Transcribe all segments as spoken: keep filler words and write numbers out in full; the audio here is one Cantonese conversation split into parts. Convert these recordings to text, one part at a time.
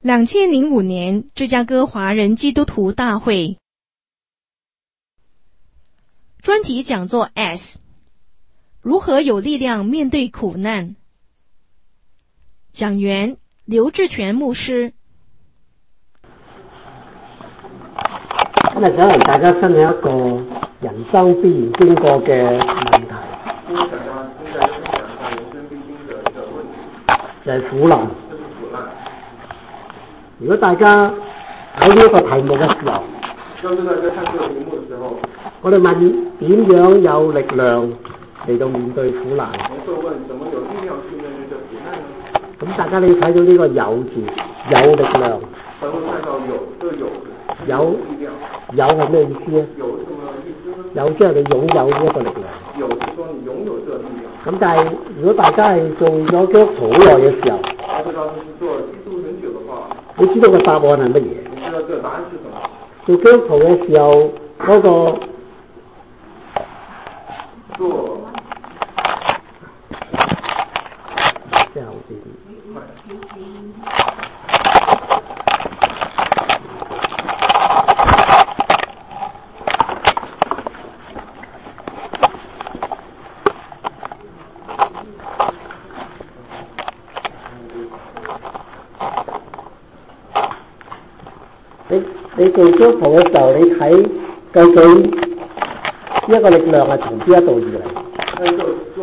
两千零五年芝加哥华人基督徒大会专题讲座 S 如何有力量面对苦难。讲员刘志全牧師。 今日想同大家分享一個人生必然經過嘅問題，就係苦難。如果大家睇呢一個題目嘅時候，我哋問點樣有力量嚟到面對苦難？咁大家你睇到呢個有字，有力量。有有係咩意思咧？有即係你擁有呢一個力量。咁但係如果大家係做咗基督徒好耐嘅時候，你知道個答案係乜嘢？做基督徒嘅時候嗰、那個即係好啲啲。你你做基督徒嘅時候，你睇究竟呢一個力量係從邊一度而嚟？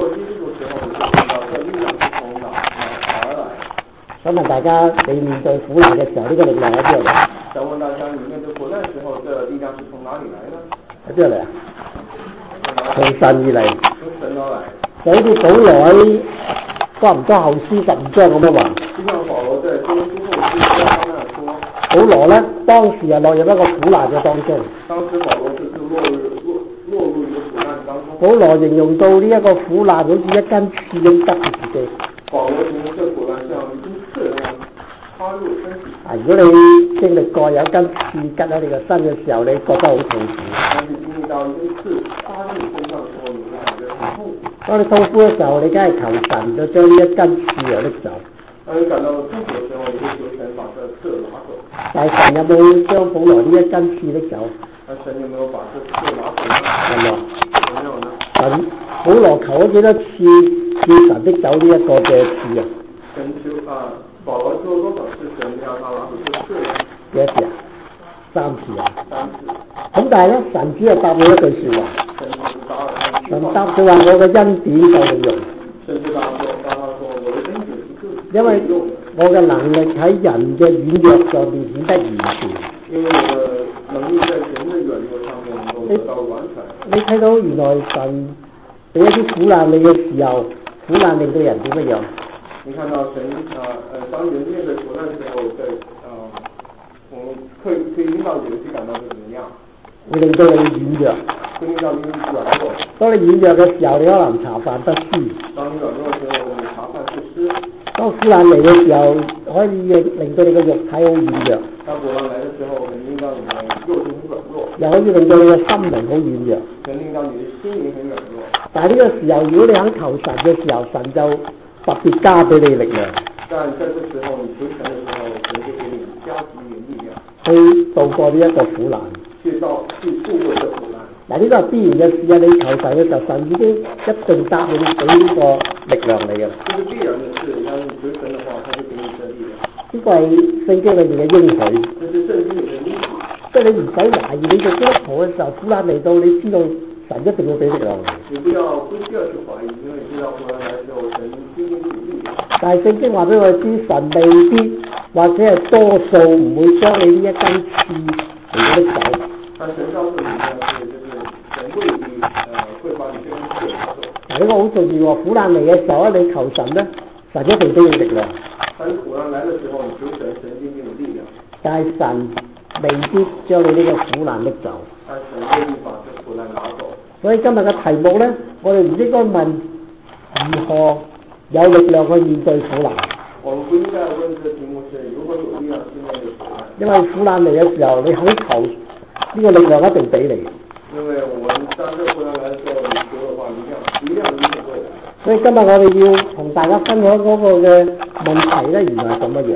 想問大家，你面對苦難嘅時候，呢、這個力量喺邊度嚟？想問大家，你面對苦難嘅時候，這力量是從哪裡來呢？喺邊度嚟啊？從神而嚟。從神而來。就好似保羅喺哥林多後書十二章咁樣話。就像保羅在哥林多後書十二章咁樣說。保羅咧，當時係落入一個苦難嘅當中。當時保羅就是落入落落入一個苦難當中。保羅形容到呢一個苦難好似一根刺咁拮住自己。保羅形容這苦難像一根刺咁插入身體。啊，如果你經歷過有一根刺拮喺你個身嘅時候，你覺得好痛苦。當你經歷到一根刺插入身上嘅時候，你會感覺很痛苦。當你痛苦嘅時候，你梗係求神就將呢一根刺嚟拎走。當你感到痛苦嘅時候，你會求神把這刺拿走。但係神有冇將保羅呢一根刺拎走？神有冇把這刺拿走呢？有冇呢？神保羅求咗幾多次叫神拎走呢一個嘅刺啊？神求啊，保羅求多少次神要他拿走這刺？幾多次啊？三次啊？三次。咁但係咧，神只係答你一句説話。神答佢話：我嘅恩典夠你用。神就答我，答他說：我嘅恩典因為我嘅能力喺人嘅軟弱上面顯得完全。因為我嘅能力在人嘅軟弱上面能夠得到完全。你睇到原來神俾一啲苦難你嘅時候，苦難令到人點樣？你看到神啊，誒，當人面對苦難嘅時候，對啊，我可以可以令到人去感到怎麼樣？會令到你軟弱。會令到你軟弱。當你軟弱嘅時候，你可能茶飯不思。當你軟弱嘅時候，你茶飯不思。當苦難嚟嘅時候，可以令到你個肉體好軟弱。當苦難嚟嘅時候，可以令到你嘅肉體很軟弱。又可以令到你嘅心靈好軟弱。能令到你嘅心靈很軟弱。但係呢個時候，如果你肯求神嘅時候，神就特別加俾你力量。但係在這時候，你求神嘅時候，神就給你加給你力量，去度過呢一個苦難。去到去度過呢個苦難。嗱，呢個係必然嘅事啊！你求神嘅時候，神已經一定答應俾呢個力量你嘅。呢個必然嘅事，當你求神嘅話，他就給你這力量。呢個係聖經裏面嘅應許。這是聖經裏面嘅應許。即係你唔使懷疑，你做基督徒嘅時候，苦難嚟到，你知道神一定會俾力量你。你不要不需要去懷疑，因為你知道苦難來嘅時候，神一定會給力量。但係聖經話俾我哋知，神未必或者係多數唔會將你呢一根刺嚟拎走。但神告訴你嘅是，就是神未必誒會把你這根刺拿走。嗱，呢個好重要喎！苦難嚟嘅時候咧，你求神咧，神一定都要力量。當苦難來嘅時候，你求神，神一定有力量。但係神未必將你呢個苦難拎走。但神未必把這苦難拿走。所以今日嘅題目咧，我哋唔應該問如何有力量去面對苦難。我們不應該問這個題目是如何有力量去面對苦難。因為苦難嚟嘅時候，你肯求，呢個力量一定俾你。因為我們當這個苦難來的時候，你求的話，力量力量一定會來。所以今日我哋要同大家分享嗰個嘅問題咧，原來係咁樣樣。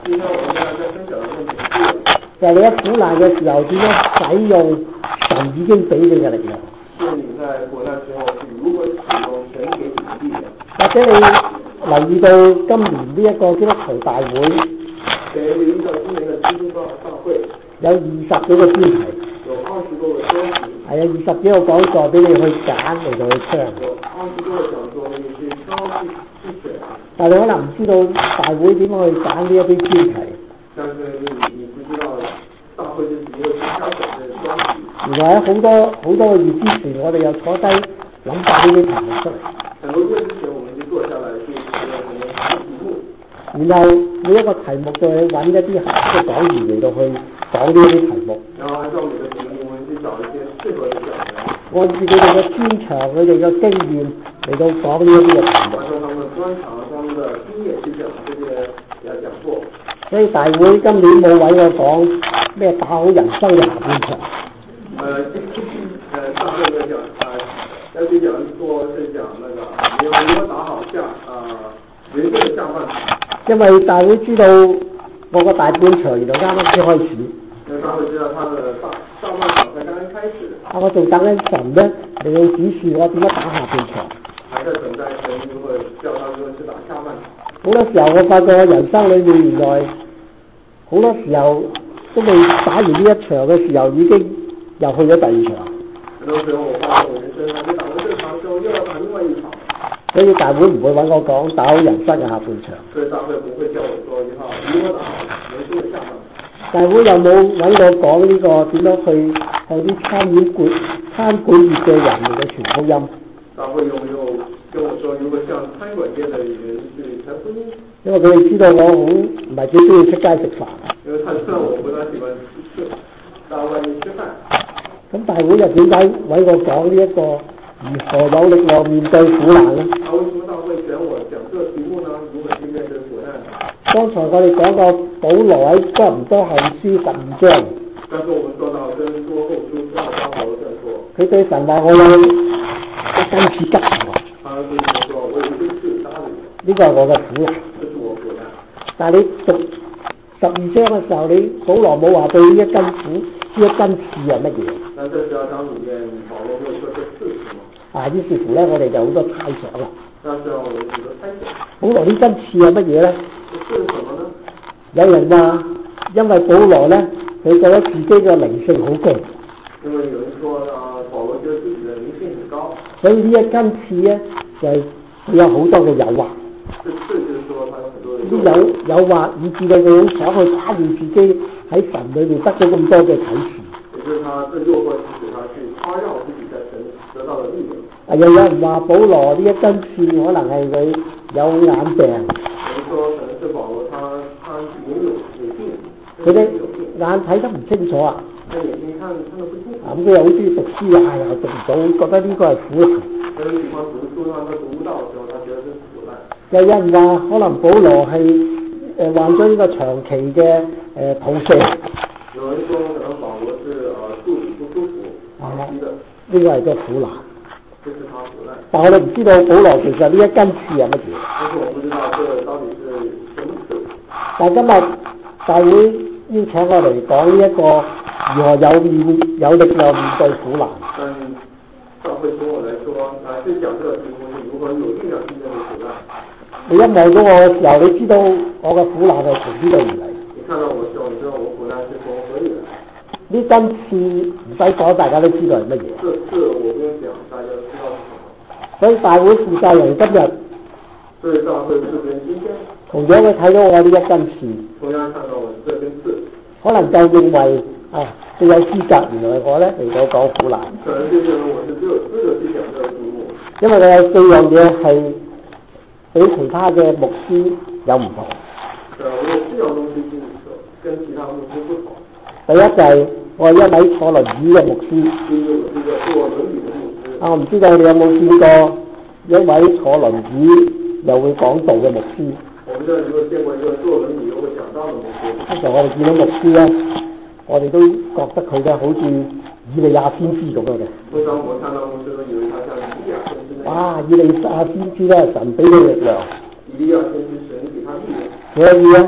今天我們現在在分享的問題是， 就係你喺苦難嘅時候點樣使用神已經俾你嘅力量。 是你在苦難時候是如何使用神給你的力量。 或者你留意到今年呢一個基督徒大會， 誒留意到今年嘅基督教大會有二十幾個專題， 有二十多個專題， 係啊，二十幾個講座俾你去揀嚟到去聽。 有二十多個講座俾你去挑去去選。 但係你可能唔知道大會點樣去揀呢一啲專題。 但是你你不知道大會是點樣去挑選呢個專題。 原來喺好多好多個月之前，我哋又坐低諗晒呢啲題目出嚟。 很多月之前，我們就坐下來去討論我們的題目。 然後每一個題目就去揾一啲合適嘅講員嚟到去講呢啲題目。 然後按照每個題目，我們去找一些適合嘅講員。 按照佢哋嘅專長、佢哋嘅經驗嚟到講呢一啲嘅題目。 按照他們嘅專長、他們嘅經驗去講這些誒講座。 所以大會今年冇位我講咩打好人生嘅下半場。 誒，誒大會嘅講啊，有啲講說是講那個你要如何打好下啊人生嘅下半場。 因為大會知道我個大半場原來啱啱先開始。 因為大會知道他的大上半場才剛剛開始。 啊，我仲等緊神咧嚟到指示我點樣打下半場。 還在等待神就會叫他如何去打下半場。 好多時候我發覺我人生裏面原來好多時候都未打完呢一場嘅時候，已經又去咗第二場。 很多時候我發現我人生還沒打完這場之後，又要打另外一場。 所以大會唔會揾我講打好人生嘅下半場。 所以大會唔會叫我說以後如何打好人生嘅下半場。 大會有冇揾我講呢個點樣去向啲餐飲館、餐館業嘅人嚟嘅傳福音？ 大會有沒有跟我說如果向餐館業嘅人去傳福音？ 因為佢哋知道我好唔係幾中意出街食飯。 因為他知道我不太喜歡吃到外面吃飯。咁大會又點解揾我講呢一個如何有力量面對苦難呢？ 啊，為什麼大會選我講這個題目呢？如何去面對苦難？ 剛才我哋講過保羅喺哥林多後書十二章。 但是我們說到跟多後書十二章保羅這樣說。 佢對神話我有一根刺吉我。 他對神說：我有一根刺扎你。 呢個係我嘅苦難。 這是我苦難。 但係你讀十二章嘅時候，你保羅冇話對呢一根苦、呢一根刺係乜嘢？ 那這十二章裡面，保羅沒有說這刺是什麼？ 啊，於是乎咧，我哋就好多猜想啦。 那時候我哋好多猜想。 保羅呢根刺係乜嘢咧？ 刺係什麼呢？ 有人話，因為保羅咧，佢覺得自己嘅靈性好高。 因為有人說啊，保羅覺得自己嘅靈性很高。 所以呢一根刺咧，就係佢有好多嘅誘惑。 這刺就是說，他有很多嘅啲誘誘惑，以至到佢想去打亂自己喺神裏面得到咁多嘅啟示。 也就是他這誘惑使他去誇耀自己在神得到的力量。 啊，又有人話保羅呢一根刺可能係佢有眼病。 有人說可能是保羅他他擁有眼病， 佢啲眼睇得唔清楚啊。 佢眼睛看看得不清楚。 咁佢又好中意讀書啊，又讀唔到，覺得呢個係苦難。 佢喜歡讀書，他讀唔到嘅時候，他覺得是苦難。 又有人話可能保羅係誒患咗呢個長期嘅誒肚瀉。 有人說可能保羅是誒肚子不舒服，長期的。 呢個係個苦難。 這是他苦難。 但我哋唔知道保羅其實呢一根刺係乜嘢。 但是我不知道這到底是什麼刺。 但今日大會邀請我嚟講呢一個如何有面有力量面對苦難。 但大會請我來說，啊，是講這個題目是如何有力量去面對苦難。 你一望到我嘅時候，你知道我嘅苦難係從呢度而嚟。 你看到我嘅時候，你知道我苦難是從何裡來？ 呢根刺唔使講，大家都知道係乜嘢。 這次我不用講，大家都知道是什麼。 所以大會負責人今日， 所以大會這邊今天， 同樣佢睇到我呢一根刺， 同樣看到我這根刺， 可能就認為啊，最有資格，原來我咧嚟到講苦難。 可能就認為我是最有資格去講這個題目。 因為佢有四樣嘢係比其他嘅牧師有唔同。 誒，我有四樣東西是跟其他牧師不同。 第一就係我係一位坐輪椅嘅牧師。 第一個是一個坐輪椅嘅牧師。 啊，我唔知道你有冇見過一位坐輪椅又會講道嘅牧師？ 我唔知道你有冇見過一個坐輪椅又會講道嘅牧師？ 通常我哋見到牧師咧，我哋都覺得佢咧好似以利亞先知咁樣嘅。 通常我看到牧師都以為他像以利亞先知。 哇！以利亞先知咧，神俾佢力量。 以利亞先知神給他力量。 所以咧，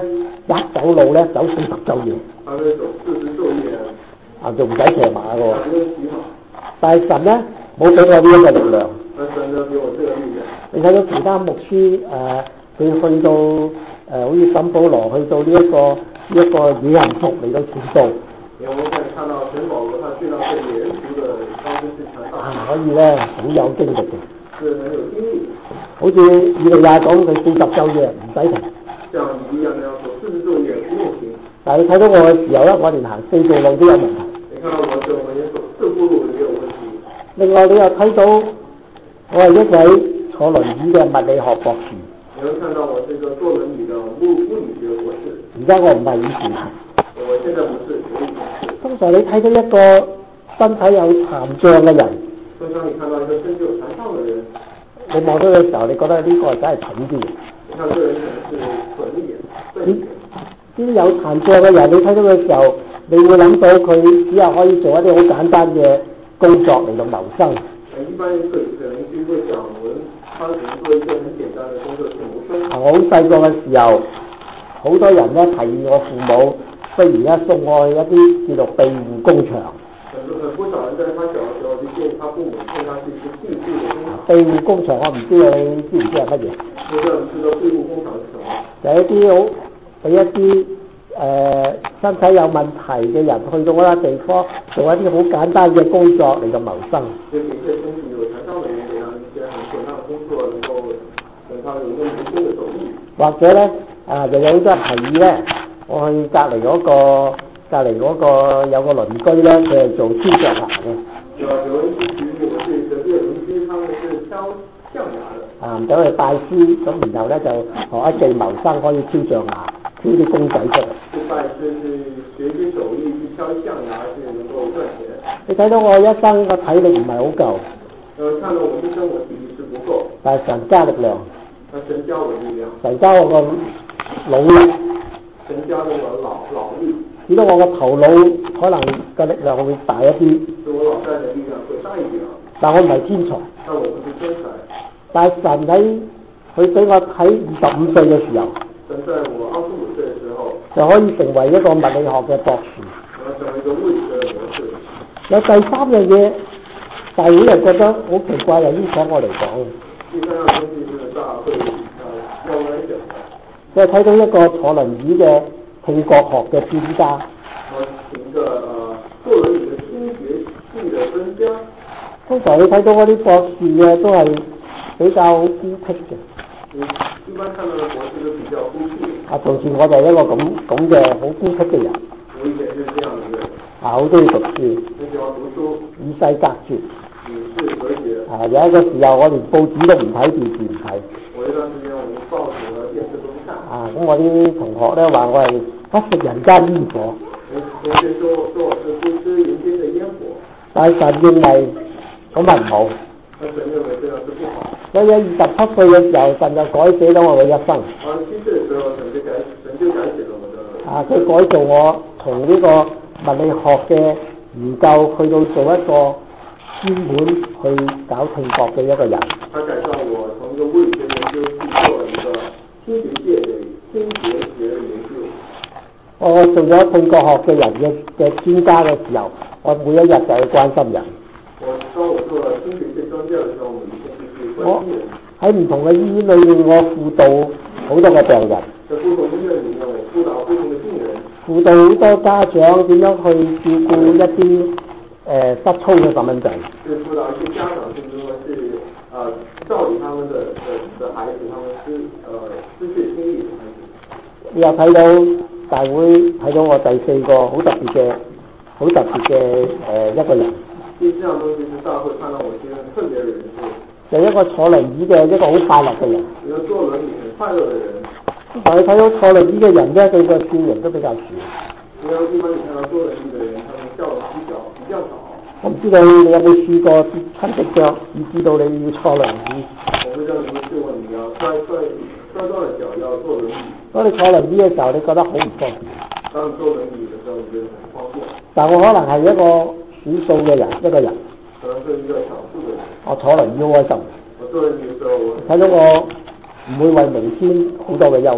一走路咧走四十晝夜。 他會走四十晝夜。 啊，就唔使騎馬嘅喎。 唔用騎馬。 但係神咧冇俾我呢一個力量。 神就俾我這個力量。 你睇到其他牧師誒，佢、呃、去到誒、呃，好似沈保羅去到呢、這、一個呢一、這個野人族嚟到傳道。 我們可以看到沈保羅，他去到這野人族的高中去傳道。啊， 可以咧，好有經歷嘅。 是很有經歷。 好似以利亞講，佢四十晝夜唔使停。像以利亞那樣做四十晝夜不用停。 但係你睇到我嘅時候咧，我連行四步路都有問題。 你看到我嘅時候，我連走四步路都有問題。 另外你又睇到我係一位坐輪椅嘅物理學博士。 你會看到我這個坐輪椅嘅物物理學博士。 而家我唔係以前係。 我現在不是，我以前是。 通常你睇到一個身體有殘障嘅人。 通常你看到一個身體有殘障嘅人。 你望到嘅時候，你覺得呢個真係蠢啲嘅。 你看這個人可能是蠢一點，笨一點。 呢啲有殘障嘅人，你睇到嘅時候，你會諗到佢只係可以做一啲好簡單嘅工作嚟到謀生。 一般人可能就會想，我他只能做一些很簡單的工作去謀生。 我好細個嘅時候，好多人咧提議我父母，不如咧送我去一啲叫做庇護工場。 很不少人在他小嘅時候就建議他父母送他去去庇護嘅工場。 庇護工場我唔知你知唔知係乜嘢？ 我知道你知道庇護工場係什麼？ 就係一啲好俾一啲誒、呃、身體有問題嘅人去到嗰笪地方做一啲好簡單嘅工作嚟到謀生。 就給一些身體有殘障嘅人，給他一些很簡單嘅工作，能夠讓他有一個明星嘅手藝。或者咧啊，又有好多人提議咧，我去隔離嗰個隔離嗰個有個鄰居咧，佢係做雕像牙嘅。有有人提議我去隔壁鄰居，他們是挑象牙嘅。啊，走去拜師，咁然後咧就學一技謀生，可以挑象牙，挑啲公仔出嚟。去拜師是學啲手藝，去挑象牙是能夠賺錢。你睇到我一生個體力唔係好夠。誒，看到我一生我體力是不夠。但係神加力量。神加我力量。神加我個努力。神加我個勞勞力。使到我個頭腦可能個力量會大一啲。對我腦袋嘅力量會大一點。但我唔係天才。但我唔係天才。但係神喺佢俾我睇二十五歲嘅時候。神在我二十五歲嘅時候。就可以成為一個物理學嘅博士。我成為一個物理學嘅博士。有第三樣嘢，大會人覺得好奇怪，又應講我嚟講。第三樣東西係大會誒要我嚟講。即係睇到一個坐輪椅嘅聽覺學嘅專家。我請個誒坐輪椅嘅聽覺系嘅專家。通常你睇到嗰啲博士嘅都係比較孤僻嘅。嗯，一般看到嘅博士都比較孤僻。啊，從前我就係一個咁咁嘅好孤僻嘅人。我以前係這樣嘅人。啊，好中意讀書。你喜歡讀書。與世隔絕。與世隔絕。啊，有一個時候我連報紙都唔睇，電視唔睇。我呢段時間我連報紙和電視都唔看。啊，咁我啲同學咧話我係不食人間煙火。同學說說我是不食人間嘅煙火。但係神認為咁咪唔好。但神認為這樣是不好。所以喺二十七歲嘅時候，神就改寫咗我嘅一生。二十七歲嘅時候，神就改神就改寫咗我嘅。啊，佢改造我從呢個物理學嘅研究去到做一個專門去搞聽覺嘅一個人。他改造我從一個物理學研究去做一個聽覺界嘅聽覺學嘅研究。我做咗聽覺學嘅人嘅嘅專家嘅時候，我每一日就去關心人。我當我做聽覺界專家嘅時候，每一天就去關心人。喺唔同嘅醫院裏面，我輔導好多嘅病人。在不同醫院裏面，我輔導不同嘅病人。輔導好多家長點樣去照顧一啲誒、呃、失聰嘅細蚊仔。就輔導一些家長，就如何去呃照顧他們的的的孩子，他們失呃失去聽力嘅孩子。你又睇到大會睇到我第四個好特別嘅好特別嘅誒、呃、一個人。第四樣東西是大會看到我一個特別嘅人士。就一個坐輪椅嘅一個好快樂嘅人。一個坐輪椅很快樂嘅人。但係睇到坐輪椅嘅人咧，佢個笑容都比較少。因為一般你睇到坐輪椅嘅人，他們笑容比較比較少。我唔知道你有冇試過跌親隻腳，以至到你要坐輪椅。我不知道你有冇試過你要摔摔摔斷隻腳要坐輪椅。當你坐輪椅嘅時候，你覺得好唔方便。當你坐輪椅嘅時候，你覺得很方便。但我可能係一個少數嘅人，一個人。可能是一個少數嘅人。我坐輪椅好開心。我坐輪椅嘅時候，我睇到我唔會為明天好多嘅憂慮。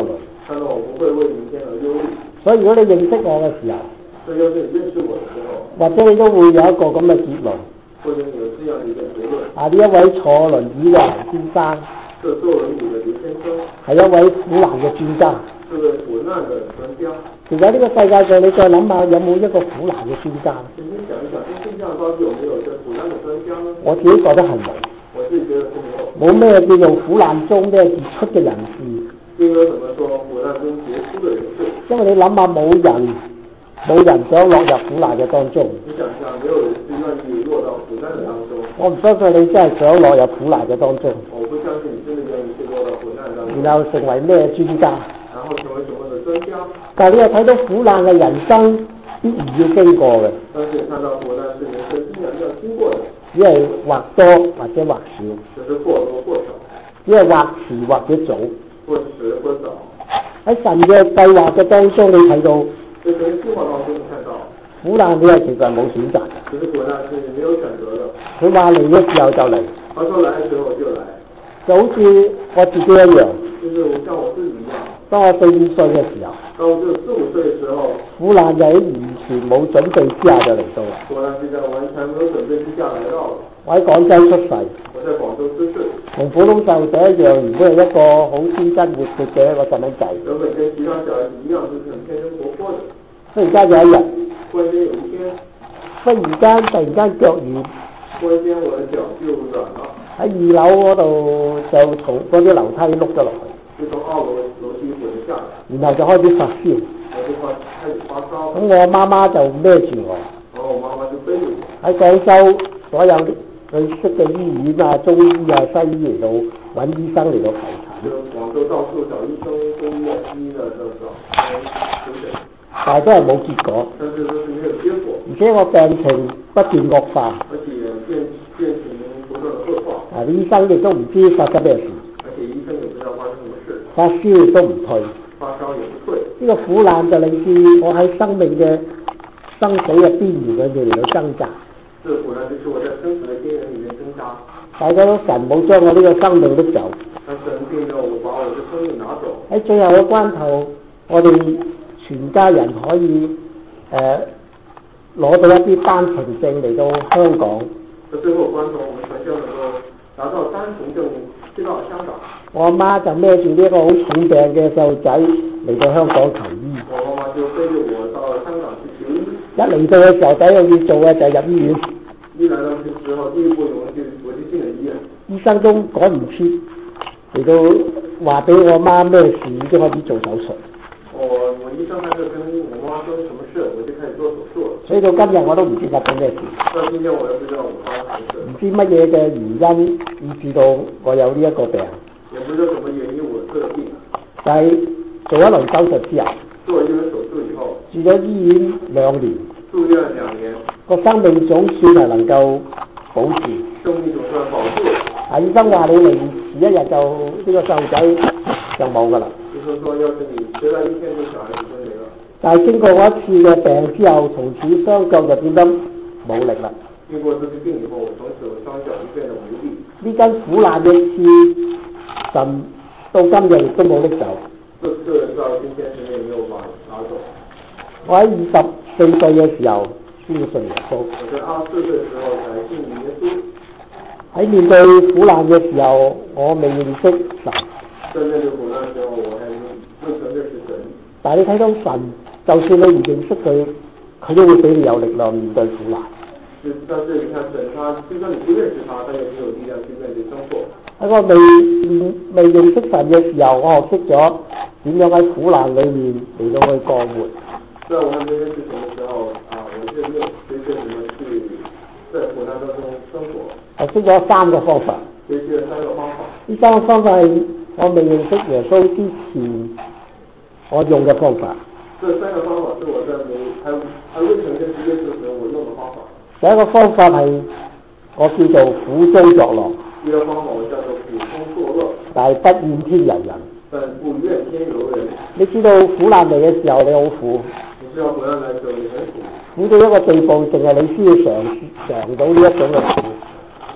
但是我不會為明天而憂慮。 所以如果你認識我嘅時候， 所以要是你認識我嘅時候， 或者你都會有一個咁嘅結論。 或者你有這樣的一個結論。 啊，呢一位坐輪椅嘅劉先生， 這坐輪椅嘅劉先生係一位苦難嘅專家。 是位苦難嘅專家。 其實呢個世界上，你再諗下，有冇一個苦難嘅專家？ 你先想一想，這世界上到底有沒有一個苦難嘅專家呢？ 我自己覺得係冇。 我自己覺得是沒有。 冇咩叫做苦難中咩傑出嘅人士。 應該怎麼說？苦難中傑出嘅人士。 因為你諗下，冇人冇人想落入苦難嘅當中。 你想想，沒有人是願意落到苦難嘅當中。 我唔相信你真係想落入苦難嘅當中。 我不相信你真的願意去落到苦難當中。 然後成為咩專家？ 然後成為什麼嘅專家？ 但係你又睇到苦難嘅人生必然要經過嘅。 但是看到苦難是人生必然要經過嘅。 只係或多或者或少。 就是或多或少。 只係或遲或者早。 或遲或早。 喺神嘅計劃嘅當中，你睇到。 在神計劃當中，你看到。 苦難你係其實冇選擇嘅。 其實苦難是你沒有選擇的。 佢話嚟嘅時候就嚟。 他說來嘅時候就來。 就好似我自己一樣。 就是我像我自己一樣。 當我四五歲嘅時候。 當我只有四五歲嘅時候。 苦難就喺完全冇準備之下就嚟到啦。 苦難是在完全沒有準備之下來到了。 我喺廣州出世。 我在廣州出世。同普通細路仔一樣，原本係一個好天真活潑嘅一個細蚊仔。 原本跟其他小孩子一樣，就是很天真活潑的。 忽然間有一日。 忽然間有一天。 忽然間突然間腳軟。 忽然間我的腳就軟了。喺二樓嗰度就從嗰啲樓梯碌咗落去。 就從二樓樓梯滾咗下來。 然後就開始發燒。 我就開開始發燒。 咁我媽媽就孭住我。 然後我媽媽就背住我。 喺廣州所有佢識嘅醫院啊、中醫啊、西醫嚟到揾醫生嚟到求診。 就廣州到處找醫生、中醫啊、西醫啊，就找求診。 但係都係冇結果。 但是都是沒有結果。 而且我病情不斷惡化。 而且變變情不斷的惡化。 啊！醫生亦都唔知發生咩事。 而且醫生也不知道發生什麼事。 發燒都唔退。 發燒也不退。 呢個苦難就令至我喺生命嘅生死嘅邊緣裏面嚟到掙扎。 這個苦難就是我在生死嘅邊緣裏面掙扎。 大家都神冇將我呢個生命拎走。 但神並沒有把我的生命拿走。喺最後嘅關頭，我哋全家人可以誒攞、呃、到一啲單程證嚟到香港。 在最後關頭，我們全家能夠拿到單程證飛到香港。 我阿媽就孭住呢一個好重病嘅細路仔嚟到香港求醫。 我媽媽就背住我到香港去求醫。 一嚟到嘅時候，第一樣要做嘅就係入醫院。 一來到嘅時候，第一步我就我就進了醫院。醫生都趕唔切嚟到話俾我媽咩事，已經開始做手術。 我我醫生還是跟我媽媽說什麼事，我就開始做手術。 所以到今日我都唔知發生咩事。 到今天我都不知道我發生什麼事。 唔知乜嘢嘅原因以致到我有呢一個病。 也不知道什麼原因我這個病。 但係做一輪手術之後。 做一輪手術以後。 住咗醫院兩年。 住院兩年。個生命總算係能夠保住。 生命總算保住。 啊！醫生話你嚟遲一日就呢、這個細路仔就冇㗎啦。 醫生說，要是你遲來一天，就小孩子就沒了。 但係經過我一次嘅病之後，從此雙腳就變得冇力啦。 經過這次病以後，從此我雙腳就變得無力。 呢根苦難嘅刺，神到今日亦都冇拎走。 這這到今天是沒有把拿走。 我喺二十四歲嘅時候先信耶穌。 我在二十四歲嘅時候才信耶穌。 喺面對苦難嘅時候，我未認識神。 在面對苦難嘅時候，我還未曾認識神。 但係你睇到神，就算你唔認識佢，佢都會俾你有力量面對苦難。 但是你看神，他就算你不認識他，他也沒有力量去面對生活。 喺我未未認識神嘅時候，我學識咗點樣喺苦難裏面嚟到去過活。 在我還沒認識神嘅時候，啊，我就沒有學識怎麼去在苦難當中生活。我識咗三個方法。學習了三個方法。 呢三個方法係我未認識耶穌之前我用嘅方法。 這三個方法是我在未還還未曾認識耶穌時我用嘅方法。 第一個方法係我叫做苦中作樂。 第二個方法我叫做苦中作樂。 但係不怨天尤人。 但不怨天尤人。 你知道苦難嚟嘅時候你好苦。 你知道苦難嚟嘅時候你很苦。 苦到一個地步，淨係你先要嘗嘗到呢一種嘅苦。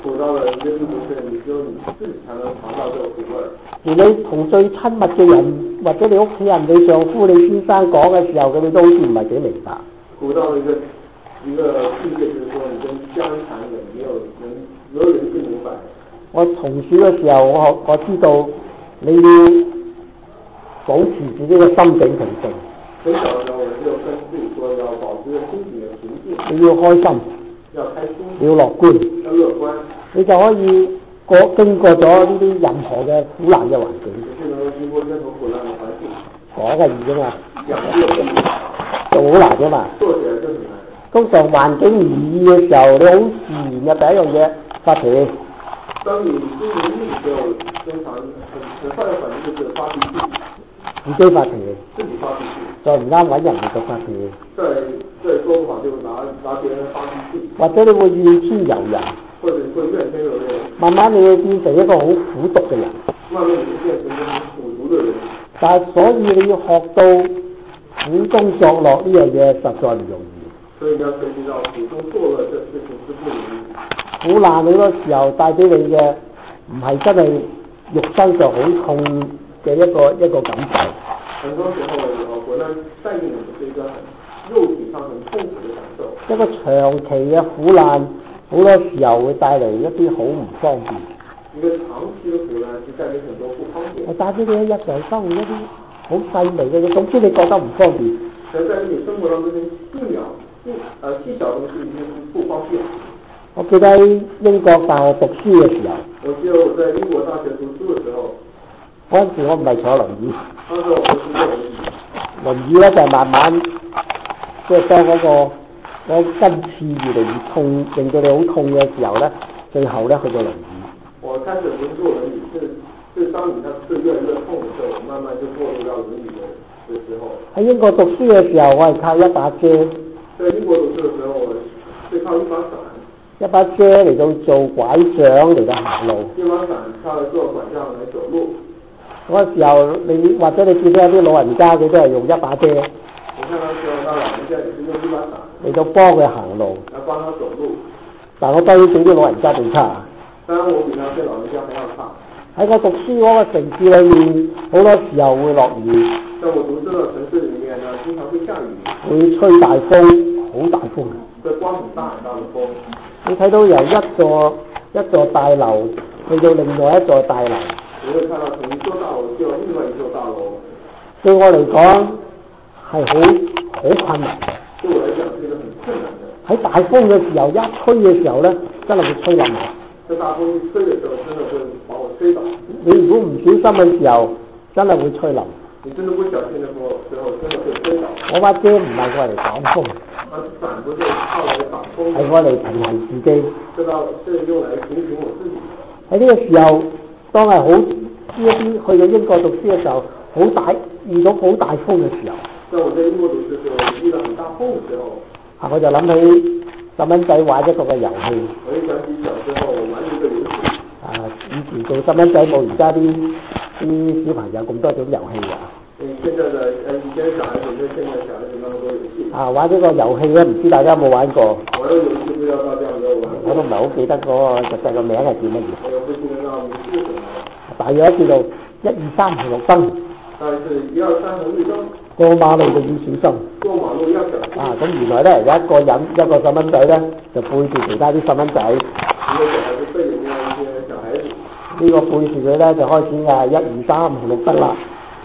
苦到了一個地步，你只有你自己才能嘗到這個苦味。 而你同最親密嘅人，或者你屋企人、你丈夫、你先生講嘅時候，佢哋都好似唔係幾明白。 苦到一個一個境界，就是說你跟家人談嘅，沒有人沒有人去明白。 我從小嘅時候，我我知道你要保持自己嘅心境平靜。 很小嘅時候，我就跟自己說要保持心情嘅平靜。 你要開心， 要開心， 你要樂觀， 要樂觀， 你就可以過經過咗呢啲任何嘅苦難嘅環境。 你就能夠經過任何苦難嘅環境。 講嘅易啫嘛， 講嘅易， 做好難啫嘛。 做起來就很難。 通常環境唔易嘅時候，你好自然嘅第一樣嘢發脾氣。 當你心情易嘅時候，通常很很快嘅反應就是發脾氣。 自己發脾氣， 自己發脾氣， 再唔啱揾人嚟就發脾氣， 再再說話就拿拿別人發脾氣， 或者你會怨天尤人， 或者你會怨天尤人， 慢慢你會變成一個好苦毒嘅人， 慢慢你會變成一個苦毒嘅人。 但係所以你要學到苦中作樂呢樣嘢實在唔容易。 所以你要學習到苦中作樂，這事情是不容易。 苦難好多時候帶俾你嘅唔係真係肉身上好痛嘅一個一個感受。 很多時候，我苦難帶給你的是一個很肉體上很痛苦嘅感受。 一個長期嘅苦難，好多時候會帶嚟一啲好唔方便。 一個長期嘅苦難是帶嚟很多不方便。 係帶俾你喺日常生活一啲好細微嘅嘢，總之你覺得唔方便。 但在你生活當中，細秒、細呃細小東西已經不方便。 我記得喺英國大學讀書嘅時候， 我記得我在英國大學讀書嘅時候。 嗰陣時我唔係坐輪椅， 嗰陣時我唔係坐輪椅， 輪椅咧就係慢慢即係當嗰個嗰根刺越嚟越痛，令到你好痛嘅時候咧，最後咧去到輪椅。 我開始唔坐輪椅，是是當你嘅刺越來越痛嘅時候，慢慢就過渡到輪椅嘅嘅時候。喺英國讀書嘅時候，我係靠一把遮。 在英國讀書嘅時候，我係靠一把傘。 一把遮嚟到做拐杖嚟到行路。 一把傘靠嚟做拐杖嚟走路。 嗰個時候，你或者你見到有啲老人家，佢都係用一把遮。 你看到時候，到老人家也是用一把傘嚟到幫佢行路。 嚟幫他走路。 但我當然比啲老人家仲差。 當然我比那些老人家還要差。 喺我讀書嗰個城市裏面，好多時候會落雨。 在我讀書嘅城市裏面呢，經常會下雨。 會吹大風，好大風。 會刮很大很大的風。 你睇到由一座一座大樓去到另外一座大樓。 你會看到從一座大樓去到另外一座大樓。 對我嚟講係好好困難。 對我嚟講係一個很困難嘅。 喺大風嘅時候，一吹嘅時候咧，真係會吹冧我。 在大風一吹嘅時候，真係會把我吹倒。 你如果唔小心嘅時候，真係會吹冧。 你真係不小心嘅時候，時候真係會吹倒。 我把遮唔係過嚟擋風。 我傘不是靠嚟擋風。 係過嚟平衡自己。 知道係用嚟平衡我自己。 喺呢個時候，當係好呢一啲去到英國讀書嘅時候，好大遇到好大風嘅時候。 在我在英國讀書嘅時候，遇到很大風嘅時候。 啊，我就諗起細蚊仔玩一個嘅遊戲。 我一想起小時候玩一個遊戲。 啊，以前做細蚊仔冇而家啲啲小朋友咁多種遊戲㗎。 嗯，現在的誒以前小孩子跟現在小孩子那麼多遊戲。啊， 玩呢個遊戲咧，唔知大家有冇玩過？ 我個遊戲不知道大家有冇玩過。 我都唔係好記得嗰個實際個名係叫乜嘢。 我又不記得那名字是什麼。 大約叫做一二三紅綠燈。 但是一二三紅綠燈。 過馬路就要小心。 過馬路要小心。啊， 咁原來咧有一個人一個細蚊仔咧，就背住其他啲細蚊仔。 一個小孩子背住另外一些小孩子。 呢個背住佢咧就開始嗌一二三紅綠燈啦。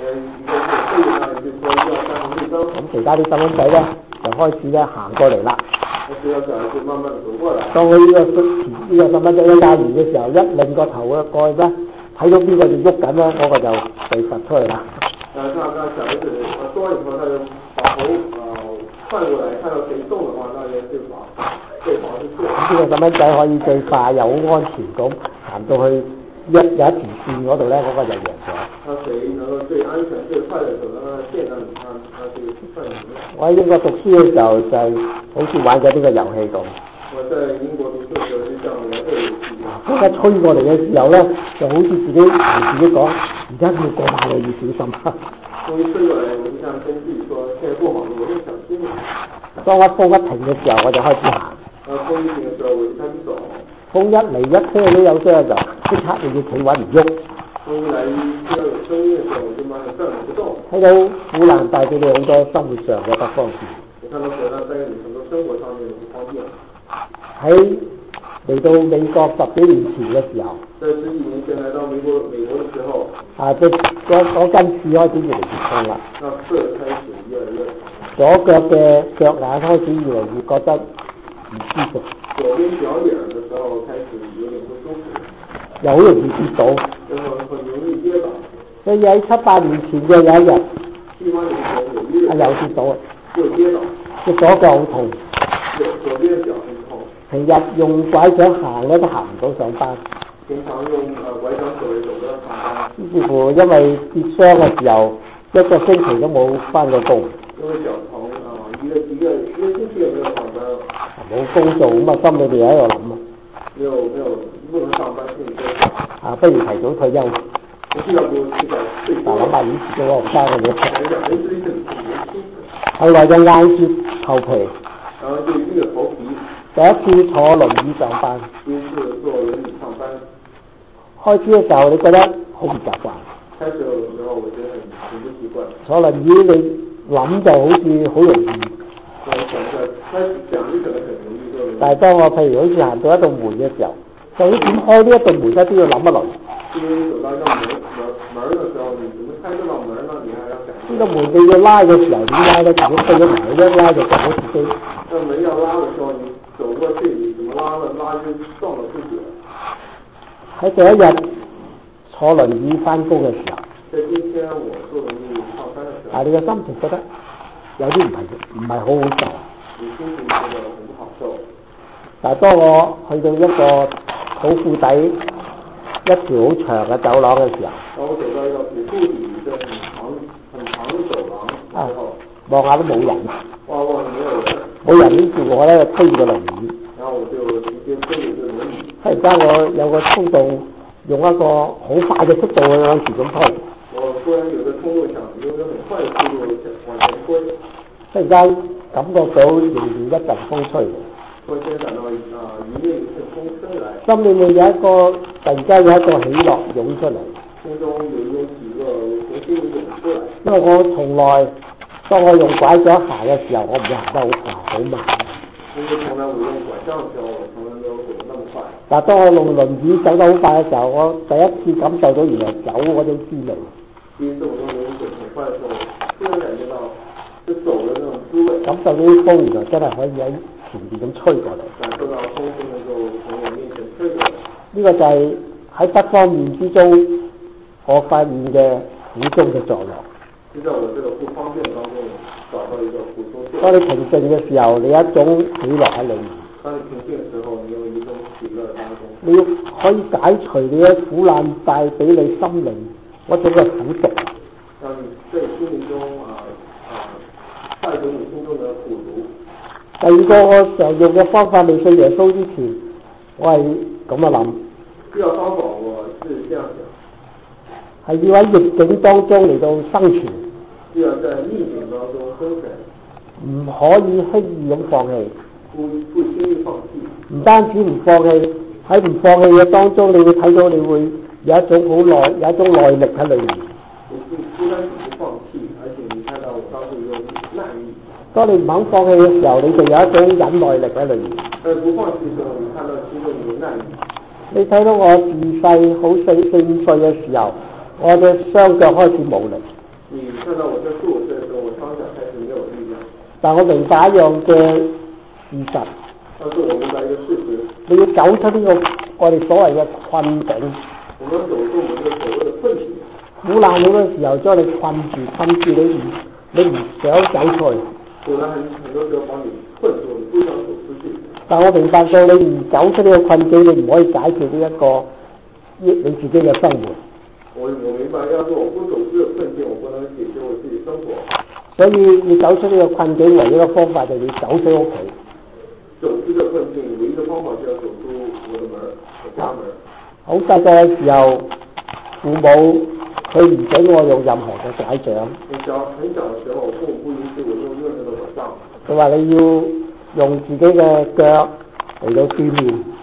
咁其他啲細蚊仔咧就開始咧行過嚟啦。當佢呢個呢個細蚊仔一嗌完嘅時候，一擰個頭啊過去咧，睇到邊個就喐緊咧，嗰個就被罰出嚟啦。誒，那那小孩子說完以後，他就把頭啊翻過來，看到誰動嘅話，那就被罰，被罰出去。呢個細蚊仔可以最快又好安全咁行到去一有一條線嗰度咧，嗰個就贏咗。那誰能夠最安全、最快地走到那個線那裡，那那就算贏了。我喺英國讀書嘅時候就係好似玩咗呢個遊戲咁。我在英國讀書嘅時候就這樣玩這個遊戲。當一吹過嚟嘅時候咧，就好似自己同自己講：而家要過馬路要小心。風一吹過嚟，我就像跟自己說：現在過馬路我要小心。當一風一停嘅時候，我就開始行。啊，風一停嘅時候，我就開始走。風風一嚟一車都有聲就即刻你要企穩唔喐。 風一嚟只要有聲音嘅時候，我就馬上站唔動。 睇到苦難帶俾你好多生活上嘅不方便。 你看到苦難帶給你很多生活上面嘅不方便。 喺嚟到美國十幾年前嘅時候， 在十幾年前來到美國美國嘅時候， 啊，即嗰嗰根刺開始越嚟越痛啦。 那刺開始越來越痛。 左腳嘅腳眼開始越嚟越覺得唔舒服。 左邊腳眼嘅時候開始有點不舒服。 又好容易跌倒。 然後很容易跌倒。 所以喺七八年前嘅有一日， 七八年前有一日， 啊又跌倒， 又跌倒。 隻左腳好痛。 左左邊腳很痛。 平日用拐杖行咧都行唔到上班。 平常用誒拐杖走嚟走到上班。 於是乎，因為跌傷嘅時候，一個星期都冇翻過工。 因為腳疼啊，一個一個一個星期也沒有上班。 冇工做咁啊，心裏邊喺度諗啊。 沒有沒有不能上班，心裏在想。 啊，不如提早退休。 我要不提早退休。 但諗下以前嘅我唔生嘅嘢。 想想人生很年輕。 後來就硬住頭皮。 然後就硬着頭皮。 第一次坐輪椅上班。 第一次坐輪椅上班。 開始嘅時候你覺得好唔習慣。 開始嘅時候我覺得很很不習慣。 坐輪椅你諗就好似好容易。 我想着開始講你可能很容易就。 但係當我譬如好似行到一道門嘅時候，究竟點開呢一道門咧都要諗一輪。 因為走到一道門門門嘅時候，你怎麼開這道門呢？你還要想。 呢個門你要拉嘅時候點拉咧？如果飛咗埋一拉就撞到自己。 這門要拉嘅時候，你走過去，你怎麼拉呢？拉就撞到自己了。喺第一日坐輪椅翻工嘅時候， 在今天我坐輪椅上班嘅時候， 啊，你嘅心情覺得有啲唔係唔係好好受。 你心情覺得很不好受。 但係當我去到一個土庫底一條好長嘅走廊嘅時候， 當我走到一個土庫底嘅很長很長嘅走廊嘅時候， 望下都冇人。 哇哇，沒有人。 冇人，於是我咧就推住個輪椅。 然後我就直接推住個輪椅。忽然間我有個衝動，用一個好快嘅速度去向前咁推。 我突然有個衝動，想用一個很快嘅速度往前推。 忽然間感覺到迎面一陣風吹。 突然間感到啊，迎面一陣風吹來。 心裏面有一個突然間有一個喜樂湧出嚟。 心中有一種喜樂從心裏湧出來。 因為我從來當我用拐杖行嘅時候，我唔會行得好快好慢。 因為從來我用拐杖嘅時候，我從來沒有走得那麼快。 但係當我用輪椅走得好快嘅時候，我第一次感受到原來走嗰種滋味。 第一次我用輪椅走很快嘅時候，突然感覺到就走嘅那種滋味。感受到啲風原來真係可以喺前面咁吹過嚟。 感受到風就能夠從我面前吹過來。 呢個就係喺不方便之中，我發現嘅苦中嘅作用。 就在我這個不方便當中找到一個苦中作用。 當你平靜嘅時候，你有一種喜樂喺裏面。 當你平靜嘅時候，你有一種喜樂當中。 你可以解除你嘅苦難帶俾你心靈嗰種嘅苦毒。 讓你在心靈中啊啊帶走你心中嘅苦毒。 第二個我常用嘅方法，未信耶穌之前，我係咁樣諗。 呢個方法我是這樣想， 係要喺逆境當中嚟到生存。 要在逆境當中生存。 唔可以輕易咁放棄。 不不輕易放棄。 唔單止唔放棄，喺唔放棄嘅當中，你會睇到你會有一種好耐，有一種耐力喺裏面。 你不單止不放棄，而且你看到我當時有耐力。 當你唔肯放棄嘅時候，你就有一種忍耐力喺裏面。 誒，不放棄嘅時候，你看到其中有耐力。 你睇到我自細好四四五歲嘅時候，我嘅雙腳開始冇力。 你看到我在四五歲嘅時候，我雙腳開始沒有力量。 但我明白一樣嘅事實。 但是我明白一個事實。 你要走出呢個我哋所謂嘅困境。 我們走出我們嘅所謂嘅困境。 苦難好多時候將你困住，困住你唔你唔想走出去。 苦難很很多時候把你困住，你不想走出去。 但我明白到你唔走出呢個困境，你唔可以解決呢一個益你自己嘅生活。 我我明白，要是我不走出呢個困境，我不能解決我自己生活。 所以要走出呢個困境，唯一嘅方法就係要走出屋企。 走出呢個困境，唯一嘅方法就要走出我的門，我家門。 好細個嘅時候，父母佢唔俾我用任何嘅拐杖。 很小很小嘅時候，父母不允許我用任何嘅拐杖。 佢話你要用自己嘅腳嚟到鍛鍊。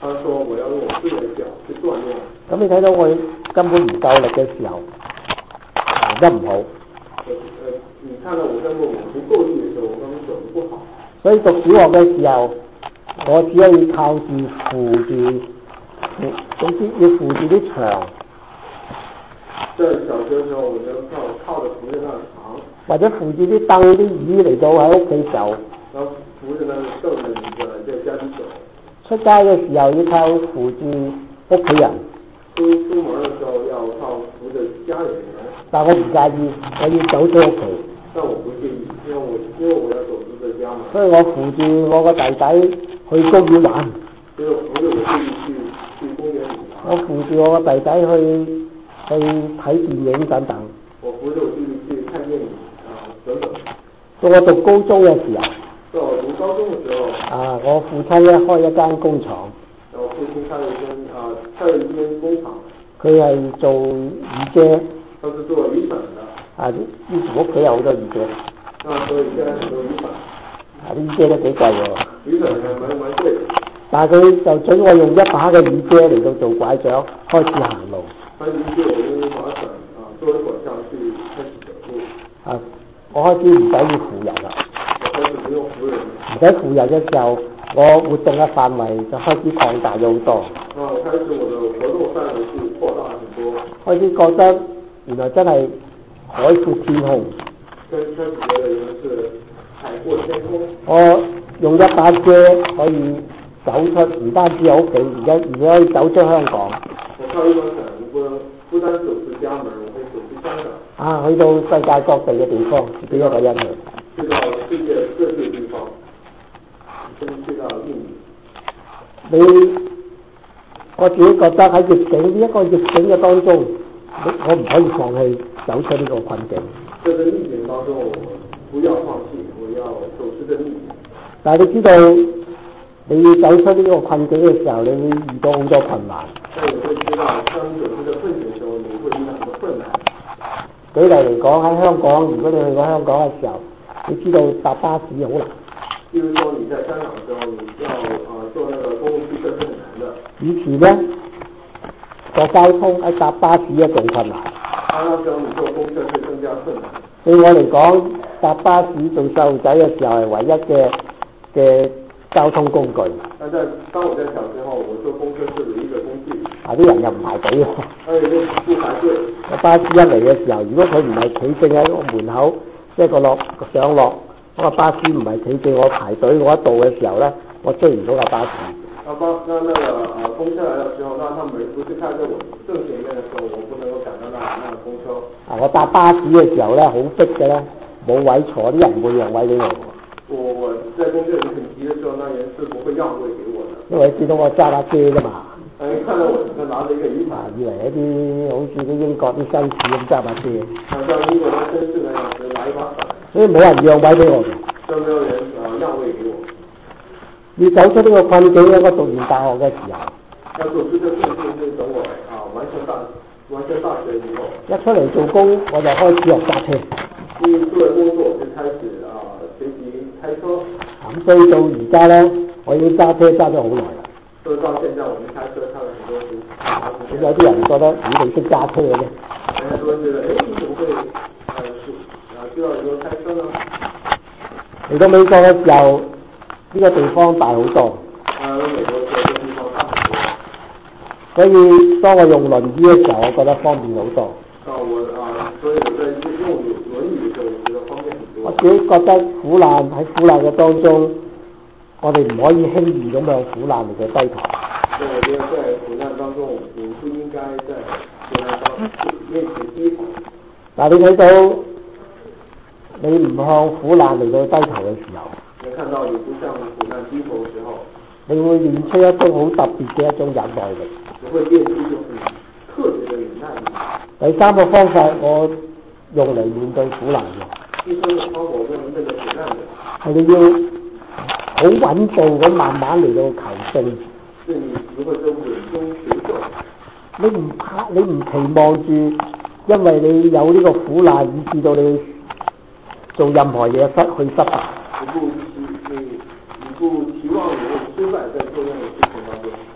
他說我要用我自己的腳去鍛鍊。 咁你睇到我根本唔夠力嘅時候，行得唔好。 呃呃，你看到我根本我不夠力嘅時候，我根本走得不好。 所以讀小學嘅時候，我只可以靠住扶住，總之要扶住啲牆。 在小學嘅時候，我就靠靠着扶着那牆， 或者扶住啲凳啲椅嚟到喺屋企走。 然後扶着那個凳子嚟在家裏走。 出街嘅時候要靠扶住屋企人。 出出門嘅時候要靠扶着家人。 但我唔介意，我要走出屋企。 但我不介意，因為我因為我要走出這家門。 所以我扶住我個弟弟去公園玩。 所以我扶着我弟弟去去公園裏玩。 我扶住我個弟弟去去睇電影等等。 我扶着我弟弟去看電影啊等等。 到我讀高中嘅時候。 到我讀高中嘅時候。 啊，我父親咧開一間工廠。 我父親開了一間啊，開了一間工廠。 佢係做雨遮。 他是做雨傘的。 啊，以前屋企有好多雨遮。 啊，所以現在很多雨傘。 啊，啲雨遮都幾貴喎。 雨傘係蠻蠻貴。 但係佢就准我用一把嘅雨遮嚟到做拐杖，開始行路。 他就借我用一把傘啊，作為拐杖去開始走路。啊， 我開始唔使要扶人啦。 我開始唔用扶人。 唔使扶人嘅時候，我活動嘅範圍就開始擴大咗好多。 啊，我開始我的活動範圍是擴大很多。 開始覺得原來真係海闊天空。 開開始覺得原來是海闊天空。 我用一把遮可以走出，唔單止喺屋企，而家而且可以走出香港。 我靠一把傘，我不能不單走出家門，我可以走出香港。 啊，去到世界各地嘅地方，自己一個人去。 去到世界各地地方，甚至去到印尼。 你，我自己覺得喺逆境呢一個逆境嘅當中，我唔可以放棄走出呢個困境。 在這逆境當中，我不要放棄，我要走出這逆境。 但係你知道，你要走出呢個困境嘅時候，你會遇到好多困難。 但係你會知道，當你走出這困境嘅時候，你會遇到很多困難。 舉例嚟講，喺香港，如果你去過香港嘅時候，你知道搭巴士好難。 譬如說你在香港嘅時候，你要啊坐那個公共汽車是很難的。 以前呢，坐交通喺搭巴士一種困難。 啊，那時候你坐公車是更加困難。 對我嚟講，搭巴士做細路仔嘅時候係唯一嘅嘅交通工具。 但在當我在小時候，我坐公車是唯一嘅工具。 啊！啲人又唔排隊喎。 誒，都不排隊。 個巴士一嚟嘅時候，如果佢唔係企正喺個門口，即係個落上落，嗰個巴士唔係企正，我排隊我一到嘅時候咧，我追唔到架巴士。 啊，巴那那個呃公車來嘅時候，那他門不是開在我正前面嘅時候，我不能夠趕到那那個公車。 啊！我搭巴士嘅時候咧，好逼嘅咧，冇位坐，啲人唔會讓位俾我。 我我在公車裏很急嘅時候，那人是不會讓位給我的。 因為知道我揸把遮㗎嘛。 誒，看到我就拿着一個雨傘。 啊，以為一啲好似啲英國啲紳士咁揸把遮。 啊，像英國啲紳士那樣子拿一把傘。 所以冇人讓位俾我。 都沒有人啊讓位給我。 要走出呢個困境咧，我讀完大學嘅時候。 要走出這個困境，就等我啊完成大完成大學以後。 一出嚟做工，我就開始學揸車。 一出嚟工作，我就開始啊學習開車。 咁所以到而家咧，我已經揸車揸咗好耐啦。 所以到現在，我們開車開了很多次。 咁有啲人覺得你哋識揸車嘅啫。 很多人覺得，誒，你怎麼會啊是啊知道如何開車呢？ 嚟到美國嘅時候，呢個地方大好多。 啊，美國這個地方大很多。 所以當我用輪椅嘅時候，我覺得方便好多。 啊，我啊，所以我在用輪椅嘅時候，我覺得方便很多。 我自己覺得苦難喺苦難嘅當中，我哋唔可以輕易咁向苦難嚟到低頭。 所以我覺得在苦難當中，你不應該在苦難當面前低頭。 但係你睇到你唔向苦難嚟到低頭嘅時候， 你看到你不向苦難低頭嘅時候， 你會練出一種好特別嘅一種忍耐力。 你會練出一種很特別嘅忍耐力。 第三個方法，我用嚟面對苦難嘅。 第三個方法，我用嚟面對苦難嘅。 係你要好穩步咁慢慢嚟到求勝。 是你如何在穩中求勝。 你唔怕，你唔期望住，因為你有呢個苦難，以致到你做任何嘢失去失敗。 你不期你你不期望你會失敗在做任何事情當中。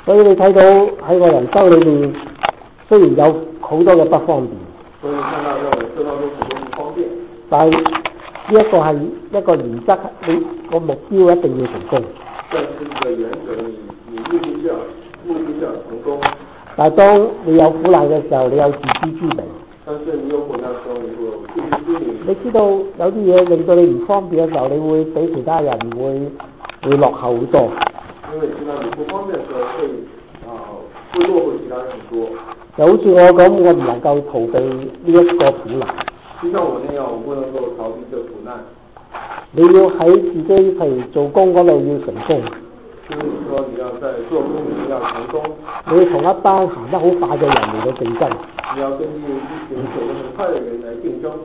所以你睇到喺我人生裏面，雖然有好多嘅不方便， 所以你看到在我人生當中很多不方便， 但係呢一個係一個原則，你個目標一定要成功。 但是呢個原則，你你目的是要目的是要成功。 但係當你有苦難嘅時候，你有自知之明。 但是你有苦難嘅時候，你會有自知之明。 你知道有啲嘢令到你唔方便嘅時候，你會比其他人會會落後好多。 因為你知道你不方便嘅時候會啊、呃、會落後其他人很多。 就好似我咁，我唔能夠逃避呢一個苦難。 就像我那樣，我不能夠逃避這苦難。 你要喺自己譬如做工嗰度要成功。 就是說你要在做工裏面要成功。 你要同一班行得好快嘅人嚟到競爭。 你要跟住一群走得很快嘅人嚟競爭。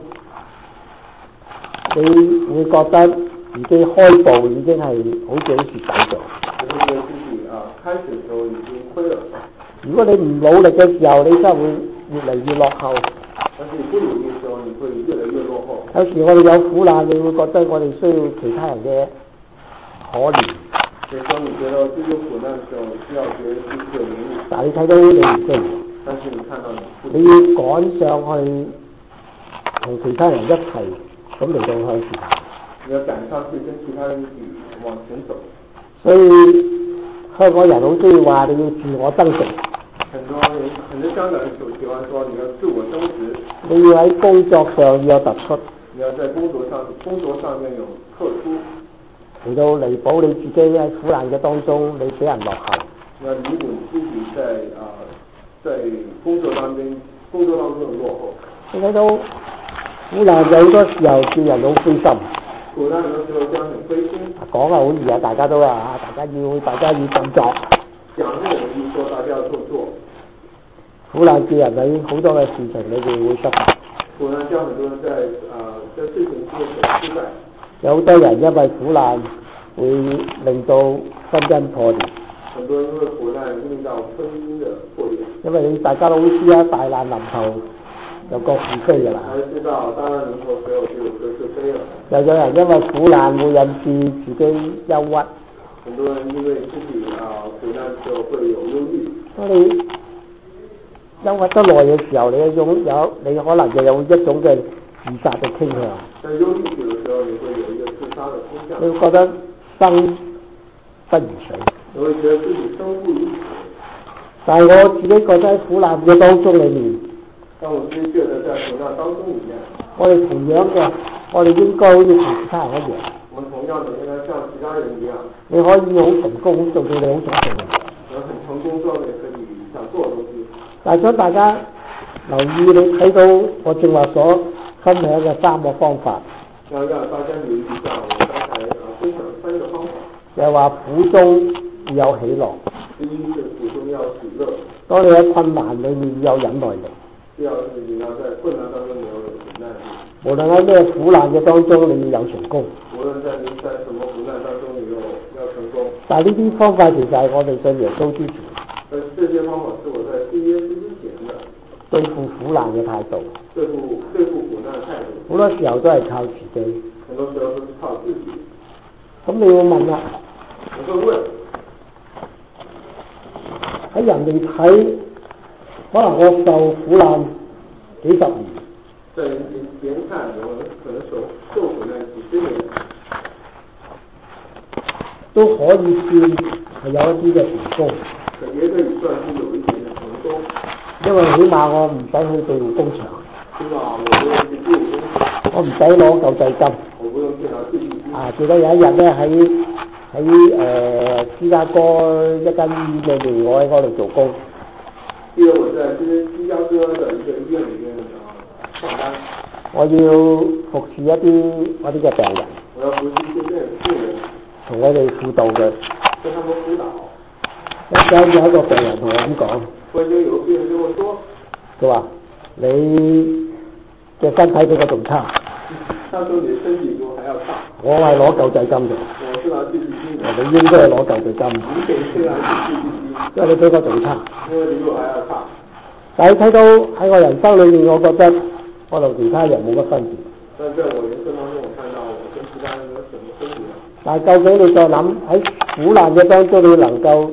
你會覺得自己開步已經係好似好蝕底咗。 你會覺得自己啊開始嘅時候已經虧了。 如果你唔努力嘅時候，你真係會越嚟越落後。 但是你不努力嘅時候，你會越嚟越落後。 有時我哋有苦難，你會覺得我哋需要其他人嘅可憐。 所以說你覺得這個苦難嘅時候需要別人去可憐你。 但係你睇到你唔需要。 但是你看到你。 你要趕上去同其他人一齊咁嚟到向前。 你要趕上去跟其他人一起往前走。 所以香港人好中意話你要自我增值。 很多人，很多香港人就喜歡說你要自我增值。 你要喺工作上要有突出。 你要在工作上，工作上面有特殊。 嚟到彌補你自己喺苦難嘅當中，你俾人落後。 你要彌補你自己在啊、呃，在工作當中，工作當中嘅落後。 你睇到苦難有好多時候叫人好灰心。 苦難有時候將人灰心。 講啊好易啊，大家都啊，大家要大家要振作。 講呢個容易，說大家要做做。 苦難叫人喺好多嘅事情裏邊會失敗。 苦難叫很多人在啊，在事情之中失敗。 有好多人因為苦難會令到婚姻破裂。 很多人因為苦難令到婚姻的破裂。 因為你大家都知啊，大難臨頭有個是非㗎啦。 大家知道大難臨頭時候就有個是非啦。 又有人因為苦難會引致自己憂鬱。 很多人因為自己啊苦難時候會有憂鬱。 當你憂鬱得耐嘅時候，你一種有你可能就有一種嘅自殺嘅傾向。 在憂鬱嘅時候，你會有一個自殺嘅傾向。 你會覺得生不如死。 你會覺得自己生不如死。 但係我自己覺得喺苦難嘅當中裏面， 但我自己覺得在苦難當中裏面， 我哋同樣嘅，我哋應該好似同其他人一樣。 我們同樣的應該像其他人一樣。 你可以好成功做到你好想做嘅嘢。 我很成功做你可以想做嘅東西。 但係想大家留意，你睇到我正話所分享嘅三個方法。 要讓大家留意一下我剛才分享三個方法。就係話苦中要有喜樂。 第一是苦中要喜樂。 當你喺困難裏面要有忍耐力。 第二是你要在困難當中你要有忍耐力。 無論喺咩苦難嘅當中，你要有成功。 無論在你在什麼苦難當中，你要要成功。 但係呢啲方法其實係我哋信耶穌之前。 但係這些方法是我在信耶穌之前的。 對付苦難嘅態度。 對付對付苦難嘅態度。 好多時候都係靠自己。 很多時候都是靠自己。 咁你要問啦。 我會問。 喺人哋睇，可能我受苦難幾十年。 在人前看，我可能受受苦難幾十年， 都可以算係有一啲嘅成功。 也可以算是有一點嘅成功。 因為起碼我唔使去庇護工場。 起碼我不用去庇護工場。 我唔使攞救濟金。 我不用去拿救濟金。 啊！記得有一日咧喺喺誒芝加哥一間醫院裏面，我喺嗰度做工。 記得我在芝芝加哥的一個醫院裏面啊上班。 我要服侍一啲我啲嘅病人。 我要服侍一啲病人。 同佢哋輔導嘅。 跟他們輔導。 一陣有一個病人同我咁講。 忽然間有個病人跟我說。佢話：你嘅身體比我仲差。 他說你身體比我還要差。 我係攞救濟金嘅。 我是拿救濟金的。 你應該係攞救濟金。 你給是拿救濟金。 因為你比我仲差。 因為你比我還要差。 但係睇到喺我人生裏面，我覺得我同其他人冇乜分別。 但在我人生當中，我看到我跟其他人有什麼分別？ 但係究竟你再諗喺苦難嘅當中，你能夠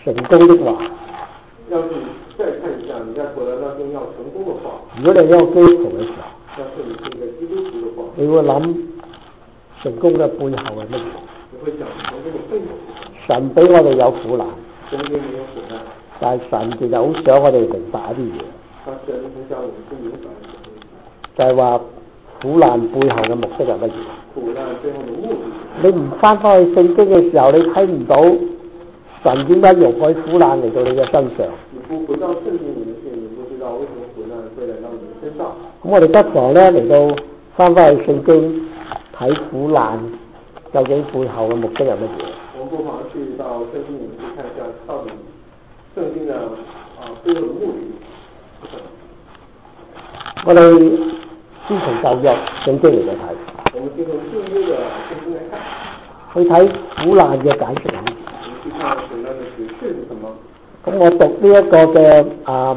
成功的話， 要是再看一下你在苦難當中要成功的話， 如果你係一個基督徒嘅時候， 要是你是一個基督徒的話， 你會諗成功嘅背後係乜嘢？ 你會想成功嘅背後。 神俾我哋有苦難， 神俾你有苦難， 但係神其實好想我哋明白一啲嘢。 但神好想我們去明白一些東西， 就係話苦難背後嘅目的係乜嘢？ 苦難背後嘅目的。 你唔翻返去聖經嘅時候，你睇唔到神點解容許苦難嚟到你嘅身上。 你不回到聖經裡面去，你不知道為什麼苦難會來到你的身上。 咁我哋不妨咧嚟到翻返去聖經睇苦難究竟背後嘅目的係乜嘢？ 我們不妨去到聖經裡面去看一下，到底聖經嘅啊背後嘅目的是什麼？ 我哋先從舊約聖經嚟到睇。 我們先從舊約嘅聖經嚟看， 去睇苦難嘅解釋。 我們去看苦難嘅解釋是什麼？ 咁我讀呢一個嘅啊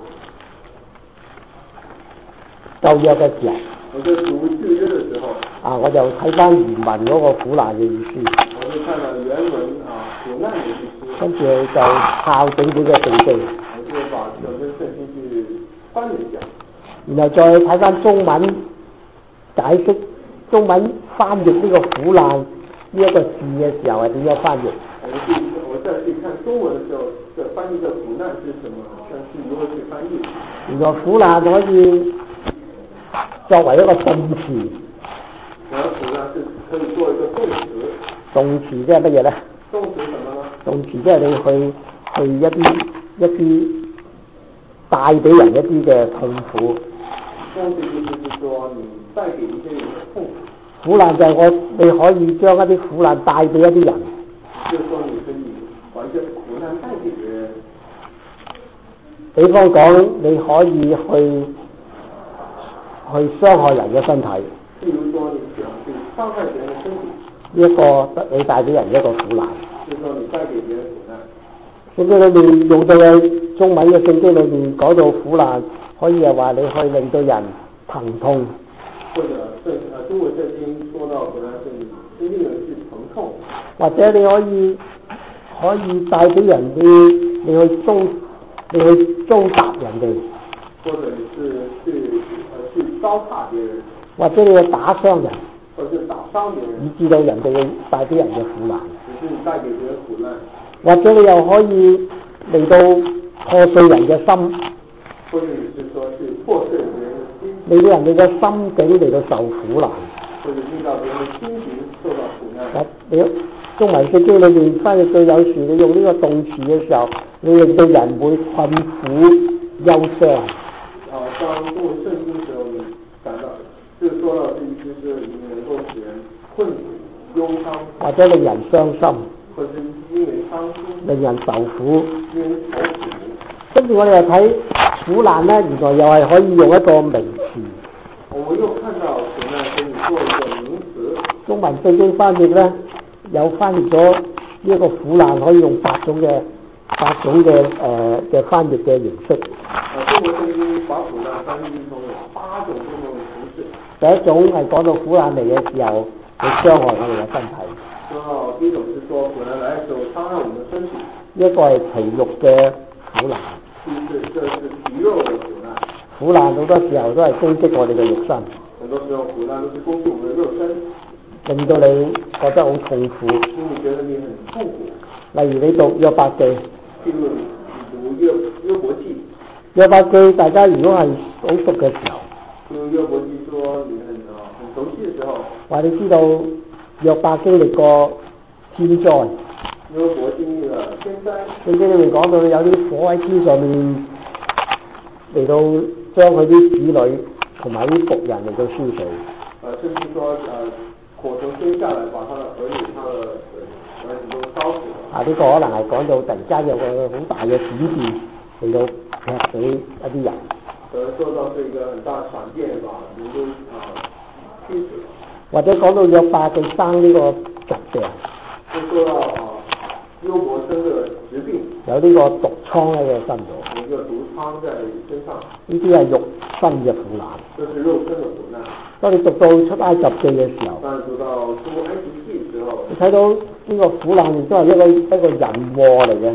舊約嘅時候， 我在讀舊約嘅時候， 啊我就睇翻原文嗰個苦難嘅意思。 我就看了原文啊苦難嘅意思。 跟住就靠整本嘅聖經。 我就把整本聖經去翻了一下。 然後再睇翻中文解釋，中文翻譯呢個苦難呢一個字嘅時候係點樣翻譯？ 我去我再去看中文嘅時候，這翻譯嘅苦難是什麼？但是如何去翻譯？ 原來苦難可以作為一個動詞。 原來苦難是可以做一個動詞。 動詞即係乜嘢咧？ 動詞什麼呢？ 動詞即係你去去一啲一啲帶俾人一啲嘅痛苦。 動詞意思是說你帶給一些人嘅痛苦。 苦難就係我你可以將一啲苦難帶俾一啲人。 就是說你可以把一些苦難帶給別人。 比方講，你可以去去傷害人嘅身體。 譬如說你想去傷害別人嘅身體。 呢一個你帶俾人一個苦難。 就是說你帶給別人苦難。 聖經裏面用到嘅中文嘅聖經裏面講到苦難，可以係話你可以令到人疼痛。 或者聖啊中文聖經說到苦難是令人去疼痛。 或者你可以可以帶俾人去你去糟你去糟蹋人哋。 或者你是去呃去糟蹋別人。 或者你去打傷人。 或者打傷別人。 以致到人哋帶俾人嘅苦難。 只是你帶給別人苦難。 或者你又可以嚟到破碎人嘅心。 或者你是說是破碎別人嘅心。 令到人哋嘅心境嚟到受苦難。 或者令到別人嘅心情受到苦難。 你中文聖經裏面翻譯到有時你用呢個動詞嘅時候，你令到人會困苦憂傷。 啊，當中文聖經嘅時候，你感到就說到這意思是你能夠使人困苦憂傷， 或者令人傷心。 或者因為傷心。令人受苦。 令人受苦。 跟住我哋又睇苦難咧，原來又係可以用一個名詞。 我們又看到苦難可以做一個名詞。中文聖經翻譯咧，有翻譯咗呢一個苦難可以用八種嘅八種嘅誒嘅翻譯嘅形式。 啊，中國聖經把苦難翻譯成八種不同嘅形式。 第一種係講到苦難嚟嘅時候，會傷害我哋嘅身體。 說到第一種是說苦難來嘅時候傷害我們嘅身體。 呢一個係皮肉嘅苦難。 就是這是皮肉嘅苦難。 苦難好多時候都係攻擊我哋嘅肉身。 很多時候苦難都是攻擊我們嘅肉身。 令到你覺得好痛苦。 令你覺得你很痛苦。 例如你讀約伯記。 譬如你讀約約伯記。 約伯記大家如果係好熟嘅時候。 用約伯記說你很啊很熟悉嘅時候。話你知道約伯經歷過天災。 約伯經歷了天災。 聖經裏面講到有啲火喺天上面嚟到將佢啲子女同埋啲僕人嚟到燒死。 啊，甚至說啊火從天下來，把他的兒女、他的兒子都燒死了。啊， 呢個可能係講到突然間有個好大嘅閃電嚟到劈死一啲人。 可能說到是一個很大的閃電，把人都啊劈死了。 或者講到約伯佢生呢個疾病。 就說到啊約伯生嘅疾病。 有呢個毒瘡喺佢身度。 有一個毒瘡在身上。 呢啲係肉身嘅苦難。 這是肉身嘅苦難。 當你讀到出埃及記嘅時候， 當你讀到出埃及記嘅時候， 你睇到呢個苦難亦都係一個一個人禍嚟嘅。 你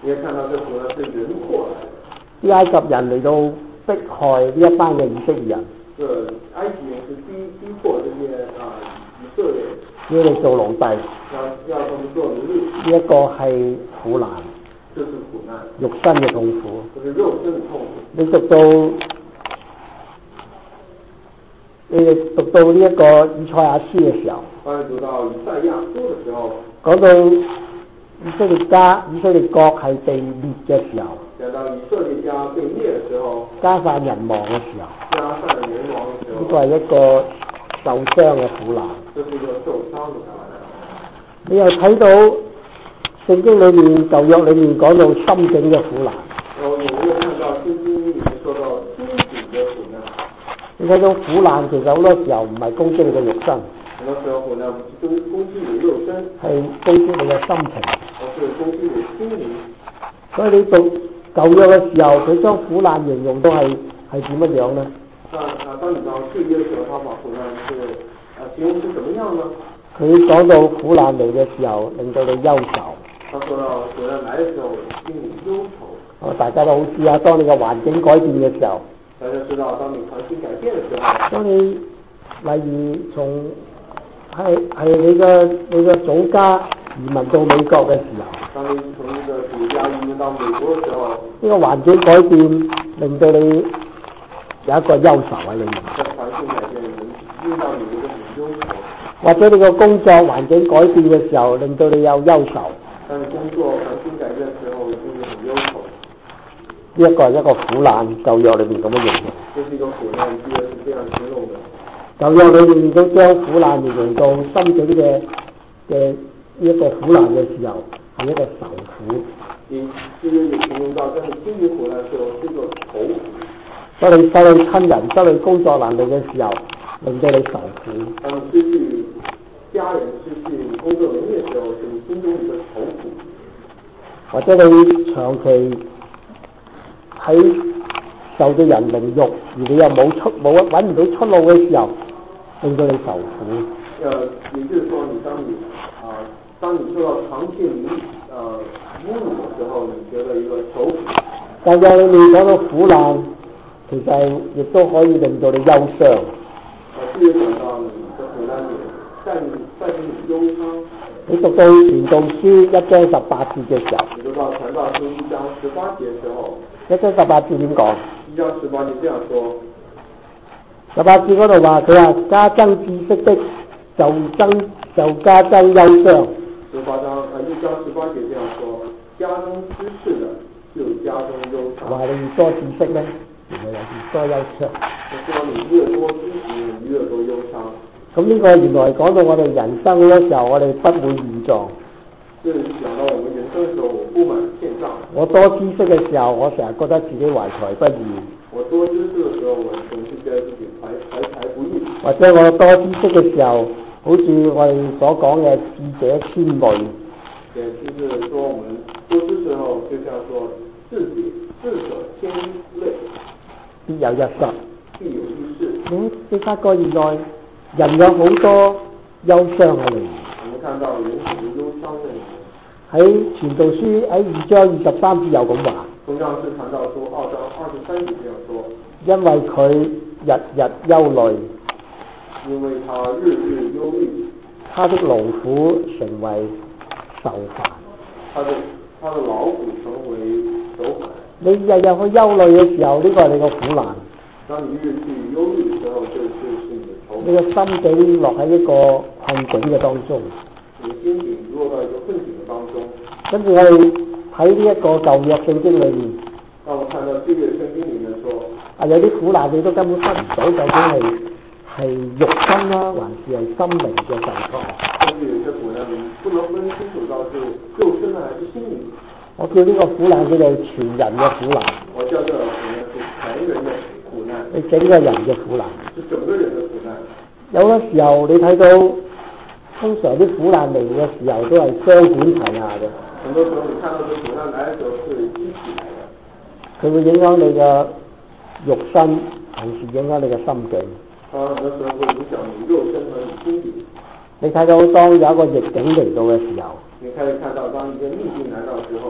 你也看到這苦呢是人禍來的。 啲埃及人嚟到迫害呢一班嘅以色列人。 這埃及人是逼逼迫這些啊以色列。 要你做奴隸。 要要他們做奴隸。 呢一個係苦難。 這是苦難。 肉身嘅痛苦。 就是肉身的痛苦。 你讀到你哋讀到呢一個以賽亞書嘅時候。 當你讀到以賽亞書嘅時候。 講到以色列家、以色列國係被滅嘅時候。 講到以色列家被滅嘅時候。 加散人亡嘅時候。 加散人亡嘅時候。 呢個係一個受傷嘅苦難。 這是一個受傷嘅苦難。 你又睇到聖經裏面舊約裏面講到心境嘅苦難。 我有沒有看到聖經裏面說到心境嘅苦難？ 你睇到苦難其實好多時候唔係攻擊你嘅肉身。 好多時候苦難唔係攻擊你肉身，係攻擊你嘅心情。 而是攻擊你心靈。 所以你讀舊約嘅時候，佢將苦難形容都係係點乜樣呢？ 啊啊！當你講舊約嘅時候，他把苦難是啊形容是怎麼樣呢？ 佢講到苦難嚟嘅時候，令到你憂愁。 他說到苦難來嘅時候，心裡憂愁。 哦，大家都好知啊，當你嘅環境改變嘅時候。 大家知道，當你環境改變嘅時候。 當你例如從係係你嘅你嘅祖家移民到美國嘅時候。 當你從一個祖家移民到美國嘅時候。 呢個環境改變令到你有一個憂愁喺裏面。 這環境改變令到你一個憂愁。 或者你個工作環境改變嘅時候，令到你有憂愁。 當你工作環境改變嘅時候，令你很憂愁。 呢一個係一個苦難，舊約裏面咁樣形容。 這是一個苦難，舊約是這樣形容的。 舊約裏面都將苦難形容到心境嘅嘅呢一個苦難嘅時候，係一個愁苦。 你舊約也形容到，當你心理苦難嘅時候，是一個愁苦。 當你失去親人、失去工作能力嘅時候，令到你愁苦。 當你失去家人、失去工作能力嘅時候，是你心中一個愁苦。 或者你長期喺受到人凌辱，而你又冇出冇揾唔到出路嘅時候，令到你愁苦。 呃，也就是說，你當你啊、呃，當你受到長期凌呃侮辱嘅時候，你覺得一個愁苦。 但係你講到苦難，其實亦都可以令到你憂傷。 我先講到你嘅苦難點，帶你帶俾你憂傷。 你讀到傳道書一章十八節嘅時候， 你讀到傳道書一章十八節嘅時候， 一章十八節點講？ 一章十八節這樣說。 十八節嗰度話佢話加增知識的就增就加增憂傷。 十八章啊，一章十八節這樣說，加增知識的就加增憂傷。 話你越多知識咧，原來越多憂傷。 我說你越多知識，你越多憂傷。 咁呢個原來講到我哋人生嗰時候，我哋不滿現狀。 即係講到我們人生嘅時候，我不滿現狀。 我多知識嘅時候，我成日覺得自己懷才不遇。 我多知識嘅時候，我總是覺得自己懷懷才不遇。 或者我多知識嘅時候，好似我哋所講嘅智者千慮。 對，就是說我們多知識後，就像說智者智者千慮， 必有一失。 必有一失。 你你發覺原來人有好多憂傷喺裏面。 我們看到人有憂傷嘅。 喺傳道書喺二章二十三節有咁話。 同樣是談到說二章二十三節這樣說。 因為佢日日憂慮。 因為他日日憂慮。 他的勞苦成為愁煩。 他的他的勞苦成為愁煩。 你日日去憂慮嘅時候，呢個係你個苦難。 當你日去憂慮嘅時候，就就是你的愁。 你個心境落喺一個困境嘅當中。 你心境落到一個困境嘅當中。 跟住我哋睇呢一個舊約聖經裏面。 當我看到舊約聖經裏面說， 啊有啲苦難你都根本分唔到，究竟係係肉身啦，還是係心靈嘅受創。 甚至有些苦難你不能分清楚到是肉身啊，還是心靈。 我叫呢個苦難叫做全人嘅苦難。 我叫這個苦難是全人嘅苦難。 你整個人嘅苦難。 是整個人嘅苦難。 有嘅時候你睇到，通常啲苦難嚟嘅時候都係雙管齊下嘅。 很多時候你看到啲苦難來嘅時候是一起來嘅。 佢會影響你嘅肉身，同時影響你嘅心境。 啊，很多時候會影響你肉身和你心境。 你睇到當有一個逆境嚟到嘅時候， 你可以看到當一個逆境來到之後，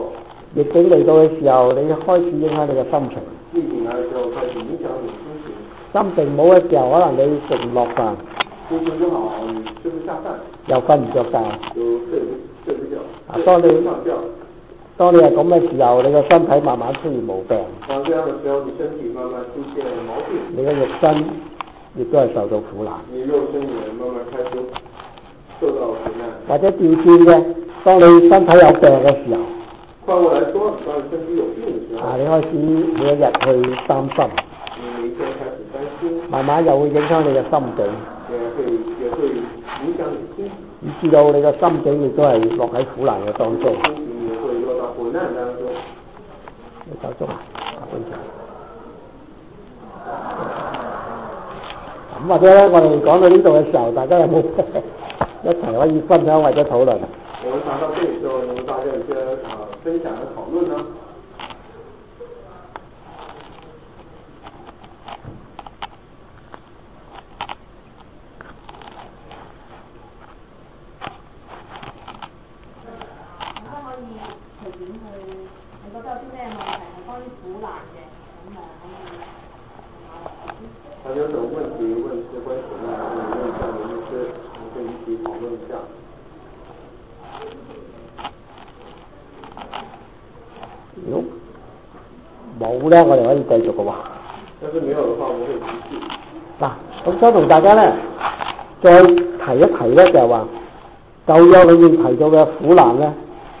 逆境嚟到嘅時候，你開始影響你嘅心情。 逆境來嘅時候開始影響你心情。 心情冇嘅時候，可能你食唔落飯。 心情不好，你吃不下飯。 又瞓唔着覺。 又睡不睡不覺。 啊，當你上覺。 當你係咁嘅時候，你個身體慢慢出現毛病。 當這樣嘅時候，你身體慢慢出現毛病。 你嘅肉身亦都係受到苦難。 你肉身也慢慢開始受到苦難。 或者調轉嘅，當你身體有病嘅時候。 換過來說，當你身體有病嘅時候。 啊，你開始每一日去擔心。 你每一天開始擔心。 慢慢又會影響你嘅心境。 也會也會影響你心情。 以至到你嘅心境亦都係落喺苦難嘅當中。 心情也會落到苦難當中。 你夠鐘啊？咁或者咧，我哋講到呢度嘅時候，大家有冇一齊可以分享或者討論？ 我們談到這裡時候，有冇大家有些啊分享和討論呢？大家有什麼問題問是關於苦難，可以問一下劉律師，我們可以一起討論一下。 如果冇咧，我哋可以繼續嘅喎。 但是沒有嘅話，我們可以繼續。 嗱，咁想同大家咧再提一提咧，就係話舊約裏面提到嘅苦難咧，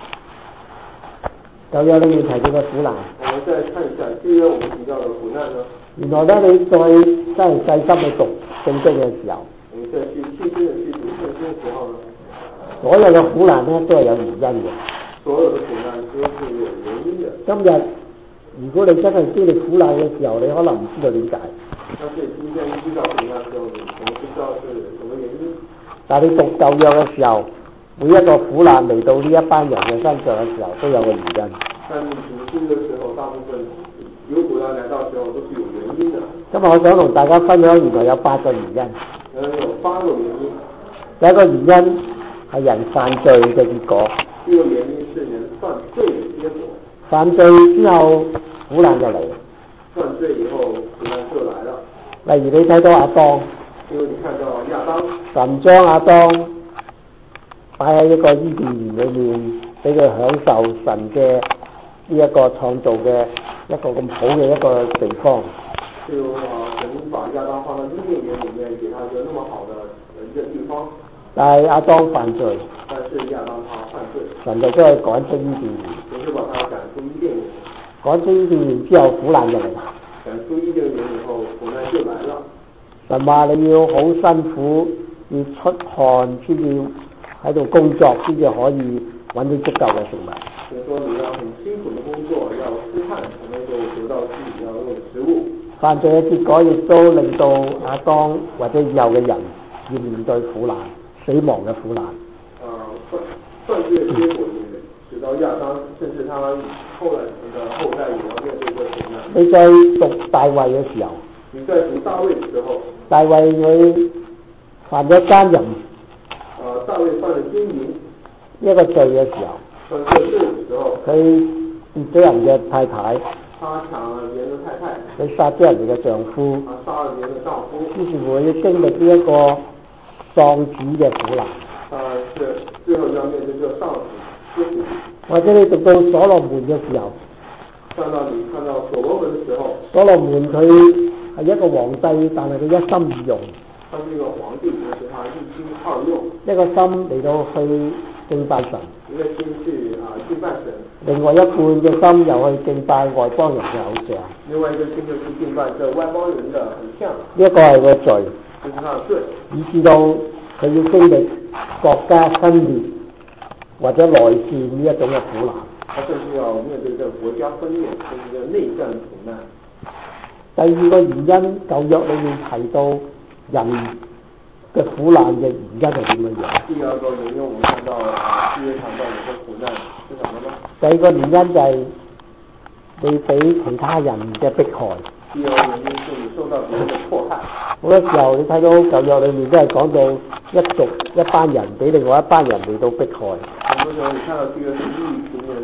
舊約裏面提到嘅苦難。 我們再看一下，舊約我們提到嘅苦難呢？ 原來咧，你再真係細心去讀聖經嘅時候， 我們再去細心地去讀聖經嘅時候呢， 所有嘅苦難咧都係有原因嘅。 所有嘅苦難都是有原因嘅。 今日如果你真係經歷苦難嘅時候，你可能唔知道點解。 但是今天遇到苦難嘅時候，我們不知道是什麼原因。 但係你讀舊約嘅時候，每一個苦難嚟到呢一班人嘅身上嘅時候，都有個原因。 但你讀經嘅時候，大部分有苦難來到嘅時候都是有原因的。 今日我想同大家分享，原來有八個原因。 原來有八個原因。 第一個原因係人犯罪嘅結果。 呢個原因是人犯罪嘅結果。 犯罪之後，苦難就嚟。 犯罪以後，苦難就來了。 例如你睇到亞當， 因為你看到亞當， 神將亞當擺喺一個伊甸園裏面，俾佢享受神嘅呢一個創造嘅一個咁好嘅一個地方。 就啊，神把亞當放到伊甸園裡面，給他一個那麼好的一個地方。 但係亞當犯罪， 但是亞當他犯罪， 神就將佢趕出伊甸園。 神就把他趕出伊甸園。 趕出伊甸園之後，苦難就嚟啦。 趕出伊甸園以後，苦難就來了。 神話你要好辛苦，要出汗先至喺度工作，先至可以揾到足夠嘅食物。 神說你要很辛苦的工作，要出汗才能夠得到自己要用的食物。犯罪嘅結果亦都令到亞當或者以後嘅人要面對苦難、死亡嘅苦難。啊，犯犯罪嘅結果也使到亞當，甚至他後來嘅後代也要面對這個苦難。你在讀大衛嘅時候，你在讀大衛嘅時候，大衛佢犯咗奸淫。啊，大衛犯咗奸淫一個罪嘅時候，犯咗罪嘅時候，佢奪咗人嘅太太。他搶了別人的太太，佢殺咗人哋嘅丈夫，他殺了別人的丈夫，於是乎要經歷呢一個喪子嘅苦難。啊，是最後要面對這個喪子之苦。或者你讀到所羅門嘅時候，看到你看到所羅門嘅時候，所羅門佢係一個皇帝，但係佢一心二用。他是一個皇帝，但是他一心二用。一個心嚟到去敬拜神，一個心去啊敬拜神。另外一半嘅心又去敬拜外邦人嘅偶像。另外一個心就去敬拜這外邦人嘅偶像。呢一個係個罪，就是他的罪，以至到佢要經歷國家分裂或者內戰呢一種嘅苦難。他甚至要面對這個國家分裂，就是個內戰苦難。第二個原因，舊約裏面提到人嘅苦難嘅原因係點樣樣？第二個原因，我們看到啊，第一談到你嘅苦難是什麼呢？第二個原因就係你俾其他人嘅迫害。第二個原因是你受到別人嘅迫害。好多時候你睇到舊約裏面都係講到一族一班人俾另外一班人嚟到迫害。很多時候你看到這個是一群人啊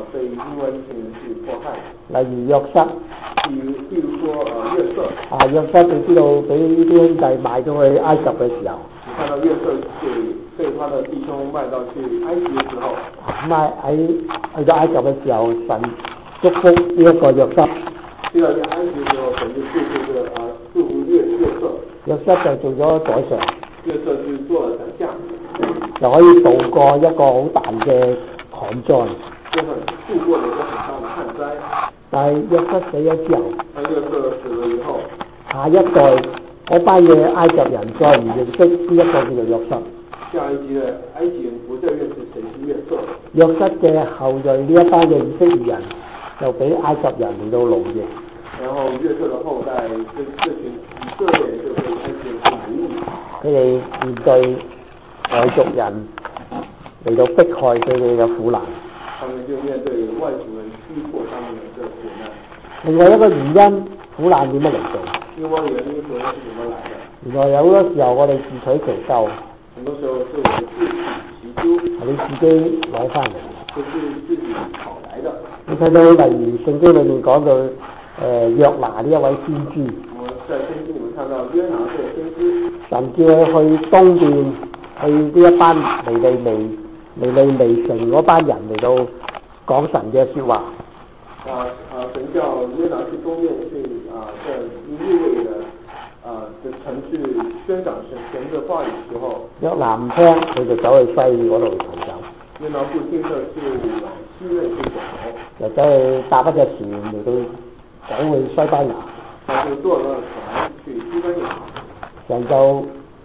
被因為一群人去迫害。 例如約瑟， 譬如譬如說誒約瑟。 啊，約瑟你知道俾啲兄弟賣咗去埃及嘅時候， 你看到約瑟被被他的弟兄賣到去埃及嘅時候， 咁啊喺去到埃及嘅時候，神祝福呢一個約瑟。 去到埃及嘅時候，神就祝福這個啊祝福約約瑟。約瑟就做咗宰相。 約瑟就做了宰相， 就可以渡過一個好大嘅旱災。 就係度過了一個很大的旱災。 但係約瑟死咗之後， 但約瑟死了以後， 下一代嗰班嘅埃及人再唔認識呢一個叫做約瑟。 下一級嘅埃及人不再認識誰是約瑟。 約瑟嘅後裔呢一班嘅以色列人就俾埃及人嚟到奴役。 然後約瑟嘅後代，這這群以色列人就被埃及人所奴役。 佢哋面對外族人嚟到迫害佢哋嘅苦難。 他們就面對外族人逼迫他們嘅苦難。 另外一個原因，苦難點樣嚟做？ 另外原因苦難是怎麼來的？ 原來有好多時候我哋自取其咎。 很多時候是我們自取其咎。 係你自己攞翻嚟。 就是自己討來的。 你睇到例如聖經裏面講到誒、呃、約拿呢一位先知。 我在聖經裡面看到約拿這個先知。神叫佢去東邊，去呢一班尼尼微、尼尼微城嗰班人嚟到講神嘅説話。 啊啊！神叫約拿去東邊去啊，在尼尼微的啊的城去宣講神神嘅話語嘅時候， 約拿唔聽，佢就走去西嗰度逃走。 約拿不聽，就往西邊去走， 就走去搭一隻船嚟到走去西班牙。 他就坐咗船去西班牙。 神就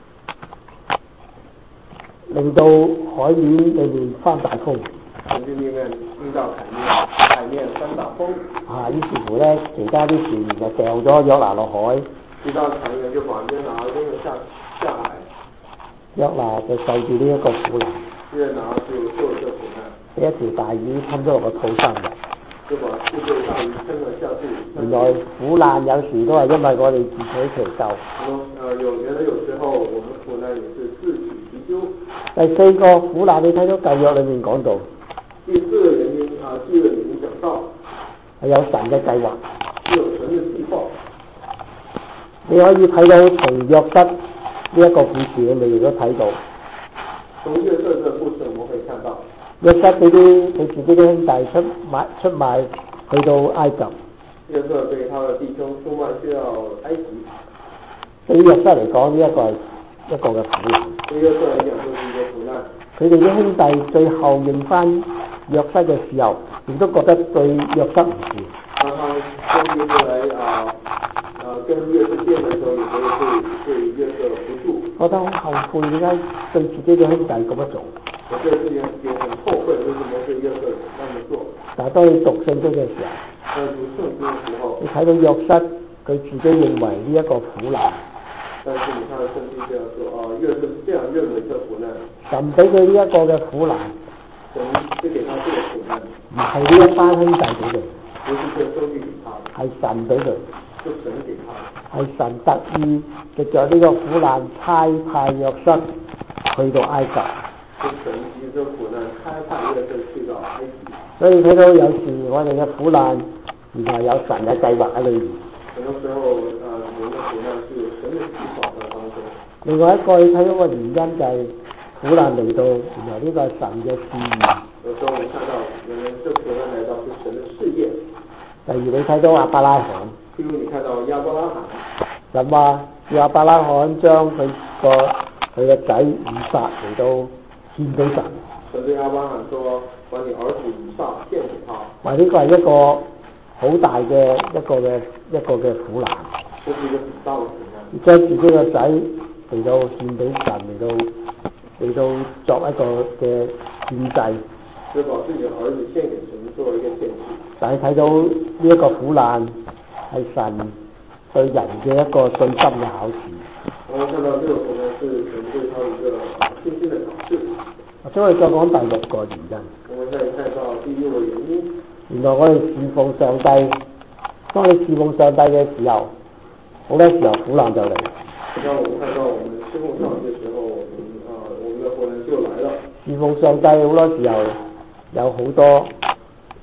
令到海面裏面翻大風。 神就令面令到海面海面翻大風。 啊！於是乎咧，其他啲船員就掉咗約拿落海。 其他船員就把約拿扔咗下下海。 約拿就受住呢一個苦難。 約拿就受這苦難。 俾一條大魚吞咗落個肚生嘅。 就把這條大魚吞咗下肚。 原來苦難有時都係因為我哋自取其咎。 呃，有原來有時候我們苦難也是自取其咎。 第四個苦難，你睇到舊約裏面講到。 第四個原因啊，舊約裏面講到係有神嘅計劃。 有神嘅計劃。 你可以睇到從約瑟呢一個故事，你亦都睇到。 從約瑟呢個故事，我們可以看到。 約瑟俾啲佢自己啲兄弟出賣出賣去到埃及。 約瑟被他的弟兄出賣去到埃及。 對於約瑟嚟講，呢一個係一個嘅苦難。 對約瑟嚟講，都係一個苦難。 佢哋啲兄弟最後認翻約瑟嘅時候，亦都覺得對約瑟唔住。 當他兄弟後來啊啊跟約瑟見嘅時候，也覺得對對約瑟不住。 覺得好後悔，點解對自己嘅兄弟咁樣做？ 我對自己也很後悔，為什麼對約瑟那麼做？ 但係當你讀聖經嘅時候， 當讀聖經嘅時候， 你睇到約瑟佢自己認為呢一個苦難。 但是你看聖經這樣說，啊，約瑟是這樣認為這苦難。 神俾佢呢一個嘅苦難， 神俾給他這個苦難， 唔係呢一班兄弟俾佢， 不是這兄弟給他的， 係神俾佢， 是神給他的， 係神特意藉着呢個苦難差派約瑟去到埃及。 是神藉着苦難差派約瑟去到埃及。 所以睇到有時我哋嘅苦難原來有神嘅計劃喺裏面。 很多時候，呃，我們的苦難是有神的計劃在當中。 另外一個你睇到個原因就係苦難嚟到，原來呢個係神嘅旨意。 有時候我們看到，原來這苦難來到是神的事業。 例如你睇到亞伯拉罕， 譬如你看到亞伯拉罕， 神話叫亞伯拉罕將佢個佢嘅仔以撒嚟到獻俾神。 神對亞伯拉罕說：把你兒子以撒獻給他。 話呢個係一個好大嘅一個嘅一個嘅苦難。 這是一個很大的苦難。 將自己嘅仔嚟到獻俾神，嚟到嚟到作一個嘅獻祭。 就把自己的兒子獻給神，作為一個獻祭。 但係睇到呢一個苦難係神對人嘅一個信心嘅考試。 我們看到這個苦難是神對他一個信心的考試。 或者我哋再講第六個原因。 我們再看到第六個原因。 原來我哋侍奉上帝，當你侍奉上帝嘅時候，好多時候苦難就嚟。 當我們看到我們侍奉上帝嘅時候，我們啊，我們的苦難就來了。 侍奉上帝好多時候有好多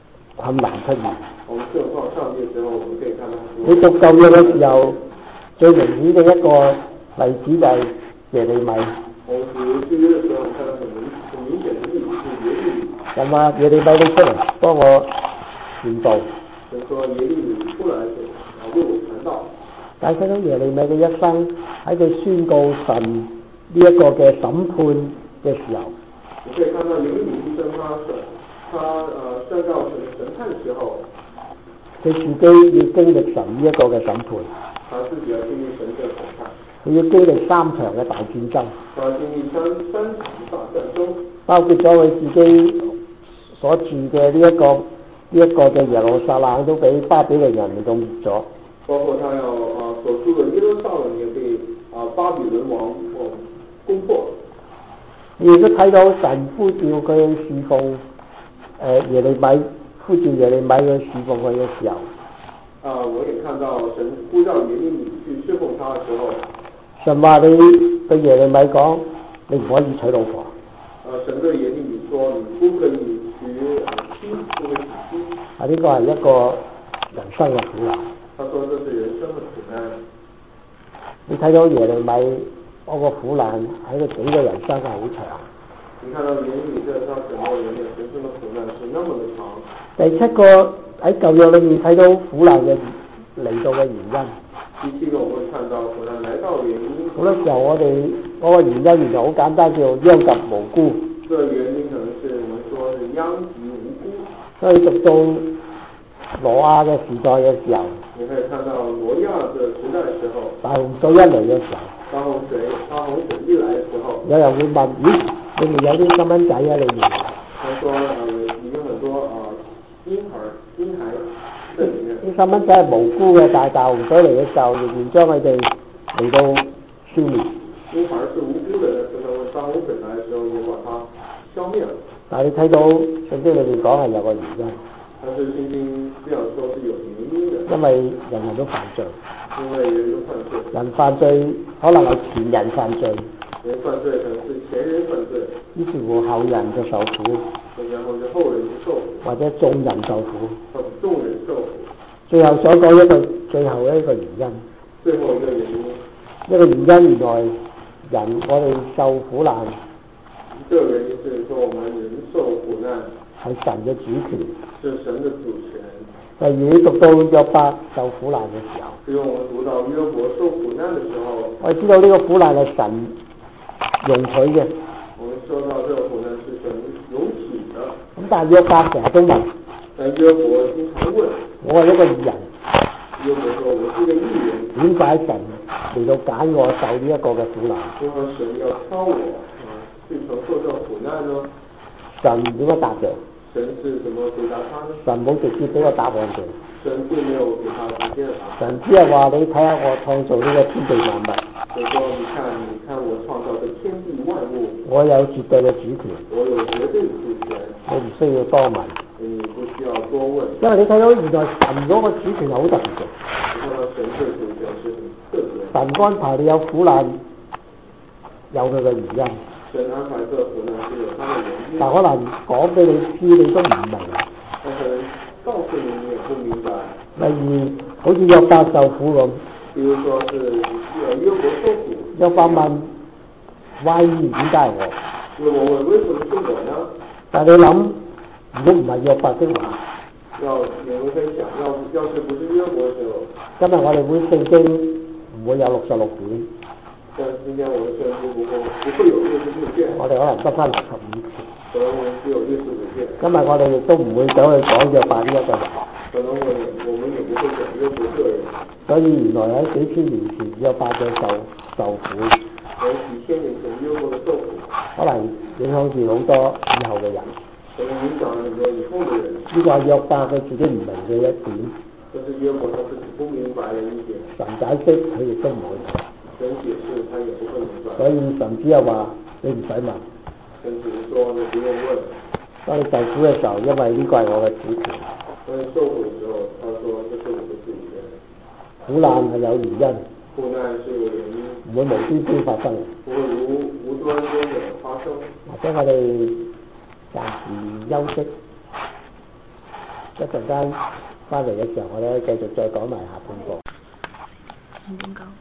困難出現。 我們順況上嘅時候，我們可以看到。 你讀舊約嘅時候，最明顯嘅一個例子就係耶利米。 我讀舊約嘅時候，看到很明很明顯嘅例子是耶利米。 咁話耶利米你出嚟幫我傳道。 就說耶利米出來就啊為我傳道。 但係睇到耶利米嘅一生喺佢宣告神呢一個嘅審判嘅時候， 你可以看到耶利米醫生他審他呃宣告神審判嘅時候， 佢自己要經歷神呢一個嘅審判。 他自己要經歷神嘅審判。 佢要經歷三場嘅大戰爭。 他要經歷三三場大戰爭。包括咗佢自己所住嘅呢一個呢一個嘅耶路撒冷都俾巴比倫人嚟到滅咗。 包括他要啊所住嘅耶路撒冷也被啊巴比倫王哦攻破。 你亦都睇到神呼召佢侍奉誒、呃、耶利米，呼召耶利米去侍奉佢嘅時候。 啊，我也看到神呼召耶利米去侍奉他嘅時候。 神話你對耶利米講，你唔可以娶老婆。 啊，神對耶利米說，你不可以娶妻，不可以娶妻。 啊，呢個係一個人生嘅苦難。 他說這是人生嘅苦難。 你睇到耶利米嗰個苦難喺佢整個人生係好長。 你看到耶利米這他整個人嘅人生嘅苦難是那麼的長。 第七個喺舊約裏面睇到苦難嘅嚟到嘅原因。 第七個我會看到苦難來到嘅原因。 好多時候我哋嗰個原因原來好簡單，叫殃及無辜。 這個原因可能是我們說是殃及無辜。 所以讀到挪亞嘅時代嘅時候， 你可以看到挪亞嘅時代嘅時候， 大洪水一嚟嘅時候， 大洪水大洪水一來嘅時候， 有人會問：咦，你咪有啲細蚊仔啊？你哋？ 他說：呃，已經很多啊嬰兒嬰孩在裡面。 啲細蚊仔係無辜嘅，但係大洪水嚟嘅時候，仍然將佢哋嚟到消滅。 嬰孩是無辜嘅，但係大洪水來嘅時候，也把它消滅了。但係你睇到聖經裏面講係有個原因。 但是聖經這樣說是有原因嘅。 因為人人都犯罪。 因為人都犯罪。 人犯罪可能係前人犯罪。 人犯罪可能是前人犯罪。 於是乎後人就受苦。 然後就後人就受苦。 或者眾人受苦。 或者眾人受苦。 最後所講一個最後一個原因。 最後一個原因。 一個原因原來人我哋受苦難。 這個原因是說我們人受苦難。係神嘅主權。 是神嘅主權。 例如你讀到約伯受苦難嘅時候。 比如我們讀到約伯受苦難嘅時候。 我哋知道呢個苦難係神容許嘅。 我們說到這個苦難是神容許的。 咁但係約伯成日都問。 但約伯經常問。 我係一個義人。 約伯說：我是一個義人。 點解神嚟到揀我受呢一個嘅苦難？ 為何神要挑我啊去承受這個苦難呢？ 神點樣答嘅？ 神是怎麼回答他呢？ 神冇直接俾個答案嘅。 神並沒有給他直接的答案。 神只係話你睇下我創造呢個天地萬物。 就說你看，你看我創造的天地萬物。我有絕對嘅主權。我有絕對主權。 你唔需要多問。 你不需要多問。 因為你睇到原來神嗰個主權係好特別嘅。 你看到神嘅主權是很特別。 神安排你有苦難，有佢嘅原因。 神安排這個苦難是有它的原因。 但可能講俾你知，你都唔明。 但是告訴你，你也不明白。 例如，好似約伯受苦咁。 比如說是約伯受苦。 約伯問：Why me？點解我？ 約伯問：為什麼是我呢？ 但係你諗，如果唔係約伯的話， 要你們可以想，要要是不是約伯嘅時候， 今日我哋會聖經唔會有六十六卷。 但係今天我哋聖經不會不會有六十六卷。我哋可能得翻六十五卷。可能我們只有六十五卷。今日我哋亦都唔會走去講約伯呢一個人。可能我我們也不會講約伯個人。所以原來喺幾千年前約伯嘅受受苦。喺幾千年前約伯嘅受苦。可能影響住好多以後嘅人。可能影響很多以後嘅人。呢個係約伯佢自己唔明嘅一點。這是約伯他自己不明白嘅一點。神解釋佢亦都唔會明。神解釋他也不會明白。所以神只係話你唔使問。神只是說你不用問。當你受苦嘅時候，因為呢個係我嘅主權。當你受苦嘅時候，他說這是我的主權。苦難係有原因。苦難是有原因。唔會無端端發生。唔會無無端端嘅發生。或者我哋暫時休息。 一陣間翻嚟嘅時候，我哋繼續再講埋下半部。 點講？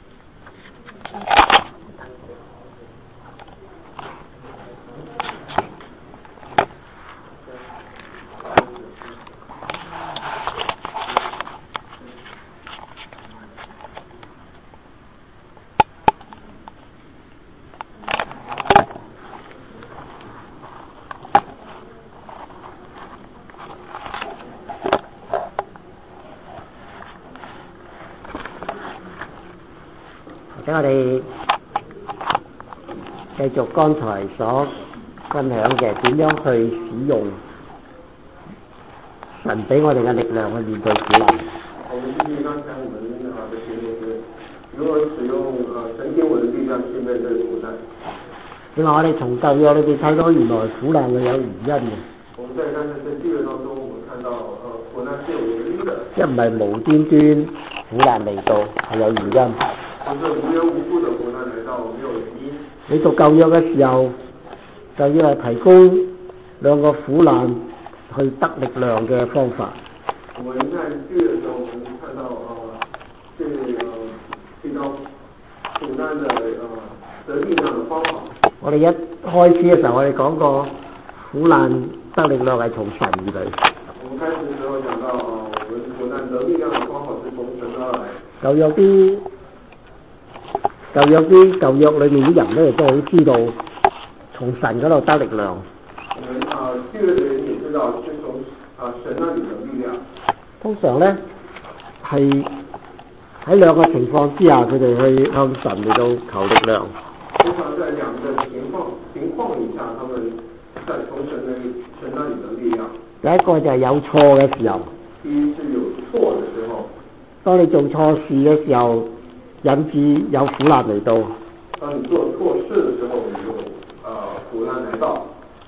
我哋繼續剛才所分享嘅點樣去使用神俾我哋嘅力量去面對苦難。 我們繼續剛才我們啊的題目是如何使用啊神給我的力量去面對苦難。 另外我哋從舊約裏邊睇到原來苦難係有原因嘅。 我們在剛才在舊約當中，我們看到呃苦難是有原因的。 即係唔係無端端苦難嚟到，係有原因。 不是無緣無故的苦難來到，沒有原因。 你讀舊約嘅時候，就要係提供兩個苦難去得力量嘅方法。 我們在舊約嘅時候，我們看到呃，這呃提到苦難的呃得力量嘅方法。 我哋一開始嘅時候，我哋講過苦難得力量係從神而嚟。 我們開始嘅時候講到啊，我們苦難得力量嘅方法是從神而來。 舊約啲舊約啲舊約裏面啲人咧，都好知道從神嗰度得力量。 我們啊，舊約嘅人也知道是從啊神那裡的力量。 通常咧係喺兩個情況之下，佢哋去向神嚟到求力量。 通常在兩個情況情況以下，他們在從神那裡神那裡的力量。 第一個就係有錯嘅時候。 第一是有錯嘅時候。 當你做錯事嘅時候，引致有苦難嚟到。 當你做錯事嘅時候，有啊苦難嚟到。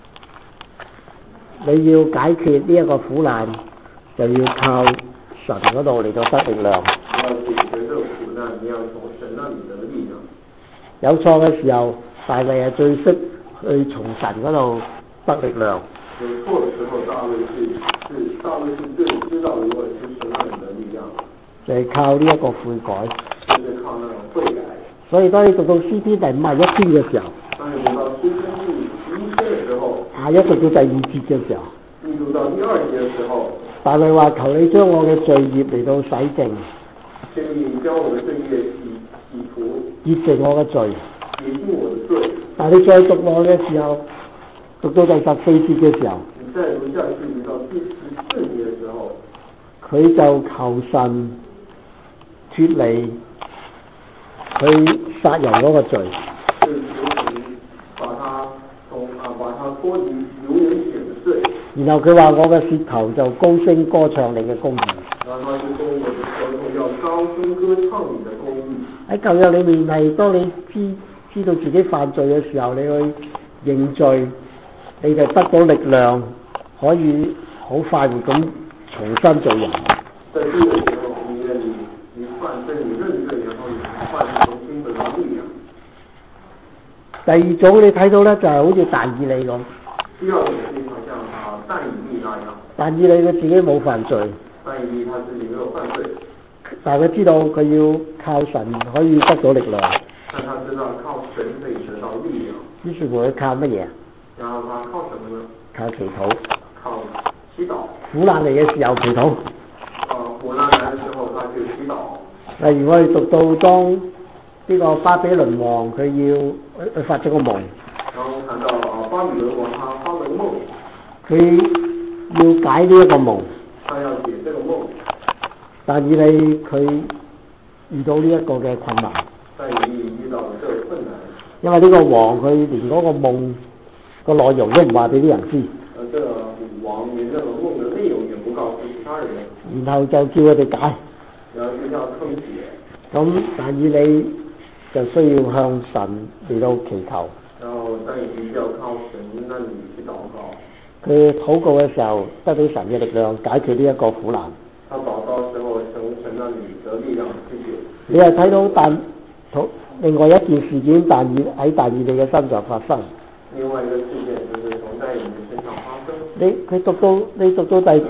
你要解決呢一個苦難，就要靠神嗰度嚟到得力量。 你要解決呢個苦難，你要從神那裡得力量。 有錯嘅時候，大衛係最識去從神嗰度得力量。 有錯嘅時候，大衛是是大衛是最知道如何從神那裡得力量。 就係靠呢一個悔改。 就是靠那種悔改。 所以當你讀到詩篇第五十一篇嘅時候， 當你讀到詩篇第五十一篇嘅時候， 下一讀到第二節嘅時候， 你讀到第二節嘅時候， 大衛話求你將我嘅罪孽嚟到洗淨。 求你將我嘅罪孽洗洗除。 潔淨我嘅罪。 潔淨我嘅罪。 但係你再讀落嘅時候，讀到第十四節嘅時候， 你再讀下去，讀到第十四節嘅時候， 佢就求神脫離佢殺人嗰個罪。 就求神把他從啊把他脫離流人血嘅罪。 然後佢話我嘅舌頭就高聲歌唱你嘅公義。 然後他就說我的舌頭要高聲歌唱你的公義。喺舊約裏面係當你知知道自己犯罪嘅時候，你去認罪，你就得到力量，可以好快活咁重新做人。 在這個時候，你你你犯罪，你認罪，然後你快重新得到力量。 第二組你睇到咧，就係好似但以理咁。 第二種就好像啊但以理那樣。 但以理佢自己冇犯罪。 但以理他自己沒有犯罪。 但係佢知道佢要靠神可以得到力量。 但他知道靠神可以得到力量。 於是乎佢靠乜嘢？ 然後他靠什麼呢？ 靠祈禱。 靠祈禱。 苦難嚟嘅時候祈禱。 啊，苦難來嘅時候，他就祈禱。 例如我哋讀到當呢個巴比倫王佢要佢發咗個夢。 然後看到啊巴比倫王他發了個夢。 佢要解呢一個夢。 他要解這個夢。 但以理佢遇到呢一個嘅困難。 但以理遇到這個困難。 因為呢個王佢連嗰個夢個內容都唔話俾啲人知。 呃，這個王連這個夢的內容也不告訴其他人。 然後就叫佢哋解。 然後就叫他們解。咁但以理就需要向神嚟到祈求。 然後但以理就要靠神那裡去禱告。 佢禱告嘅時候得到神嘅力量解決呢一個苦難。 他禱告時候從神那裡得力量去解。 你又睇到但另外一件事件但以喺但以理嘅身上發生。 另外一個事件就是從但以理身上發生。 你佢讀到你讀到第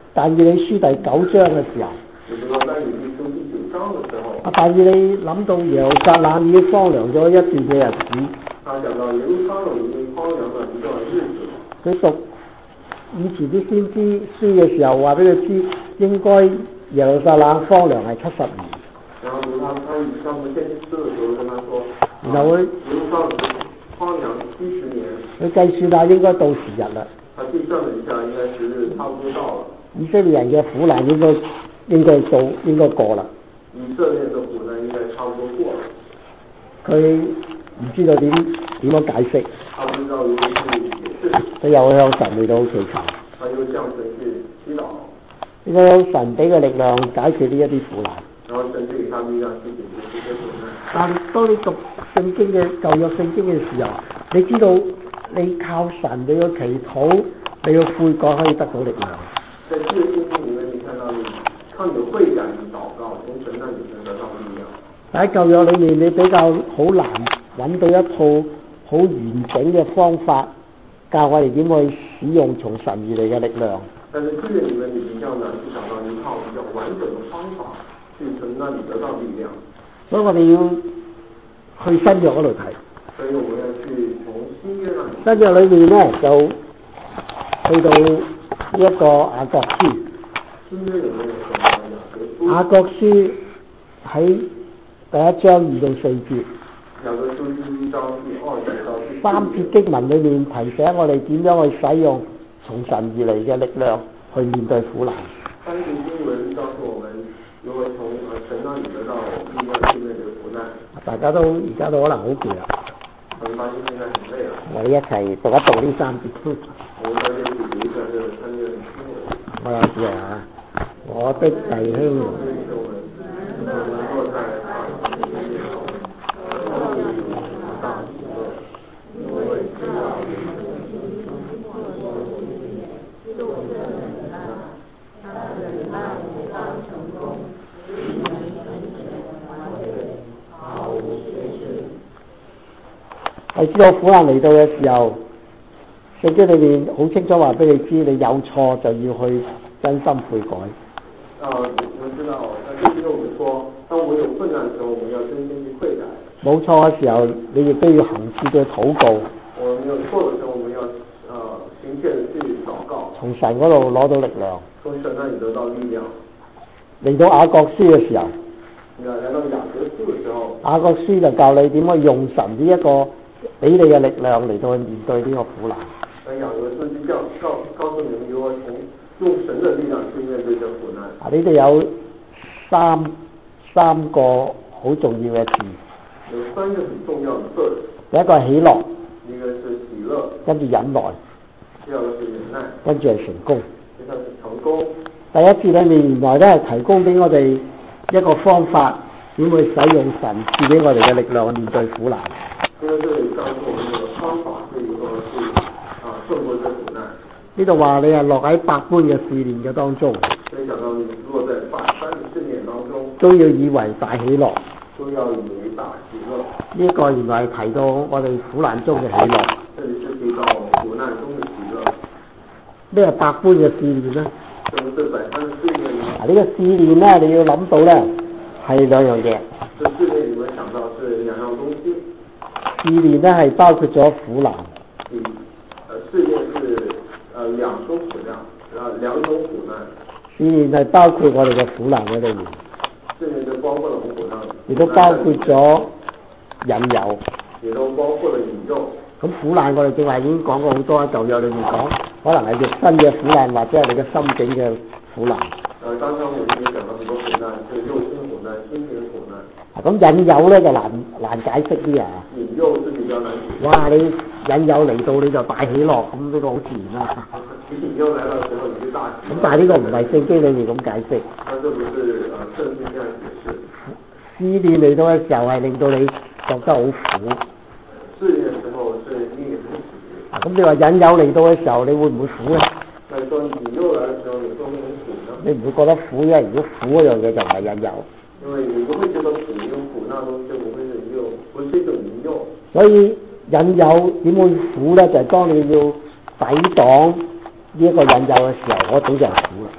但以理書第九章嘅時候，啊，但以理諗到耶路撒冷已經荒涼咗一段嘅日子。佢讀以前啲先知書嘅時候，話俾佢知應該耶路撒冷荒涼係七十年。然後他他以上嘅先知書嘅時候跟他說，然後佢耶路撒冷荒涼七十年。佢計算下應該到時日啦。他計算了一下，應該時日差不多到了。以色列人嘅苦難應該應該到應該過啦。以色列嘅苦難應該差不多過了。佢唔知道點點樣解釋。他不知道如何去解釋。佢又向神嚟到祈求。他又向神去祈禱。應該有神俾嘅力量解決呢一啲苦難。然後神俾他力量去解決呢啲苦難。但當你讀聖經嘅舊約聖經嘅時候，你知道你靠神，你要祈禱，你要悔改可以得到力量。在這個聖經裡面，你看到你靠你的悔改去禱告，從神那裡能得到力量。喺舊約裡面，你比較好難揾到一套好完整嘅方法，教我哋點去使用從神而嚟嘅力量。但是舊約裡面，你比較難去找到一套比較完整嘅方法，去從那裡得到力量。所以我哋要去新約嗰度睇。所以我們要去從新約那裡。新約裡面咧就去到呢一個雅各書。新約裡面嘅雅各書喺第一章二到四節。雅各書第一章第二節到四節。三節經文裡面提醒我哋點樣去使用從神而嚟嘅力量去面對苦難。三節經文告訴我們如何從神那裡得到力量去面對苦難。大家都而家都可能好攰啦。我哋發現現在很累了。我哋一齊讀一讀呢三節。我哋一齊讀一下呢三節經文。我有字啊！我的弟兄。係知道苦難嚟到嘅時候，聖經裏面好清楚話俾你知，你有錯就要去真心悔改。啊，我知道，但是跟我們說，當我們有困難嘅時候，我們要真心去悔改。冇錯嘅時候，你亦都要行切嘅禱告。我們有錯嘅時候，我們要啊行切地去禱告。從神嗰度攞到力量。從神那裡得到力量。嚟到雅各書嘅時候，嚟到雅各書嘅時候，雅各書就教你點樣用神呢一個俾你嘅力量嚟到去面對呢個苦難。雅各書就教告告訴你們如何從用神嘅力量去面對呢個苦難。啊，呢度有三三個好重要嘅字。有三個很重要嘅字。第一個係喜樂。一個是喜樂。跟住忍耐。第二個是忍耐。跟住係成功。第三是成功。第一節裏面原來都係提供俾我哋一個方法，點去使用神賜俾我哋嘅力量去面對苦難。呢個就係教導我哋嘅方法，係如何去啊勝過這苦難。呢度話你係落喺百般嘅試煉嘅當中。所以講到你落在百般嘅試煉當中，都要以為大喜樂。都要以為大喜樂。呢一個原來係提到我哋苦難中嘅喜樂。這裡是提到苦難中嘅喜樂。咩係百般嘅試煉呢？什麼是百般嘅試煉呢？啊，呢個試煉咧，你要諗到咧係兩樣嘢。這試煉你會想到是兩樣東西。試煉咧係包括咗苦難。嗯，誒試煉是誒兩種苦難，啊兩種苦難。試煉係包括我哋嘅苦難喺裏面。試煉就包括咗苦難。亦都包括咗引誘。亦都包括咗引誘。咁苦難我哋正話已經講過好多，舊約裏面講，可能係肉身嘅苦難，或者係你嘅心境嘅苦難。誒，剛剛我已經講咗好多苦難，即係肉身苦難、心境苦難。咁引誘咧就難難解釋啲啊！引誘是比較難解。哇！你引誘嚟到你就大喜樂，咁呢個好自然啦。引誘嚟到時候你就大喜樂。咁但係呢個唔係聖經裏面咁解釋。但係唔係誒聖經這樣解釋。試煉嚟到嘅時候係令到你覺得好苦。試煉嘅時候是令你很苦。咁你話引誘嚟到嘅時候，你會唔會苦咧？係當引誘嚟嘅時候，你會唔會苦呢？你唔會覺得苦嘅，如果苦嗰樣嘢就唔係引誘。因為你不會覺得苦，因為苦那東西就不會引誘，不是一種引誘。所以引誘點會苦咧？就係、是、當你要抵擋呢一個引誘嘅時候，嗰種就係苦啦。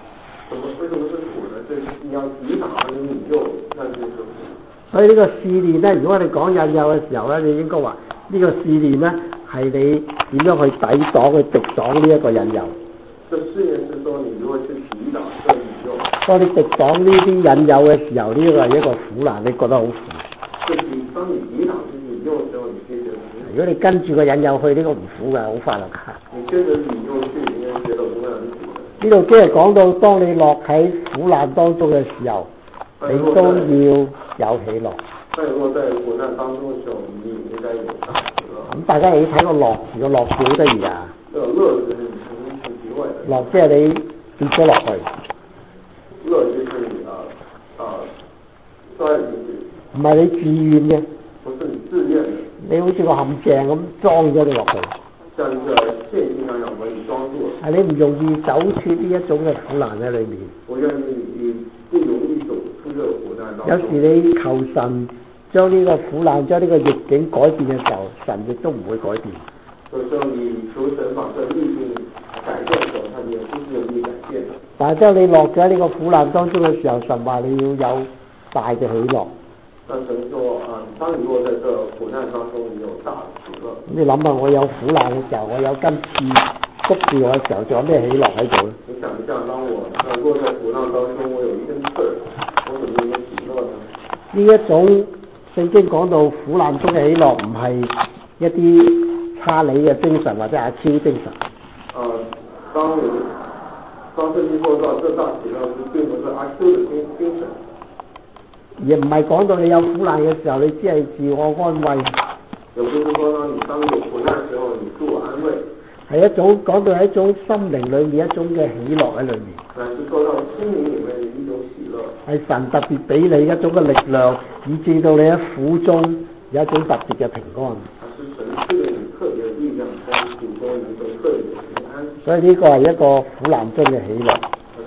怎麼為什麼是苦呢？這你要抵擋和引誘，那就是苦。 所以呢個試煉咧，如果我哋講引誘嘅時候咧，你應該話呢個試煉咧係你點樣去抵擋去敵擋呢一個引誘。 這試驗是說你如何去抵擋這引誘。 當你敵擋呢啲引誘嘅時候，呢、這個係一個苦難，你覺得好苦。 就是當你抵擋這引誘嘅時候，你會覺得苦。 如果你跟住個引誘去，呢、這個唔苦嘅，好快樂㗎。 你跟着引誘去，你應該覺得不會很苦。 呢度即係講到，當你落喺苦難當中嘅時候，你都要有喜樂。 但如果在苦難當中嘅時候，你應該有喜樂。咁大家又要睇個樂字，個樂字好得意啊！ 這個樂字係從從題外嘅。 樂即係你跌咗落去。 樂就是你啊啊摔咗進去。唔係你自願嘅。 不是你自願嘅。 你好似個陷阱咁裝咗你落去。像一個陷阱一樣把你裝住。 係你唔容易走出呢一種嘅苦難喺裏面。 我讓你你不容易走出這個苦難當中。 有時你求神將呢個苦難、將呢個逆境改變嘅時候，神亦都唔會改變。 有時候你求神把這逆境改變嘅時候，他也不是容易改變的。但係當你落咗呢個苦難當中嘅時候，神話你要有大嘅喜樂。但神說啊，當你落在這苦難當中，你有大嘅喜樂。 你諗下，我有苦難嘅時候，我有根刺捉住我嘅時候，仲有咩喜樂喺度咧？ 你想一下，當我落在苦難當中，我有一根刺，我怎麼有喜樂呢？呢一種聖經講到苦難中嘅喜樂，唔係一啲差理嘅精神或者阿超精神。 啊，當你當聖經說到這大喜樂，是並不是阿超的精精神。 而唔係講到你有苦難嘅時候，你只係自我安慰。 有就是說呢，你當有苦難嘅時候，你自我安慰。 係一種講到係一種心靈裏面一種嘅喜樂喺裏面。 係，是說到心靈裏面嘅一種喜樂。 係神特別俾你一種嘅力量，以至到你喺苦中有一種特別嘅平安。 係神賜給你特別嘅力量，在苦中有一種特別嘅平安。 所以呢個係一個苦難中嘅喜樂。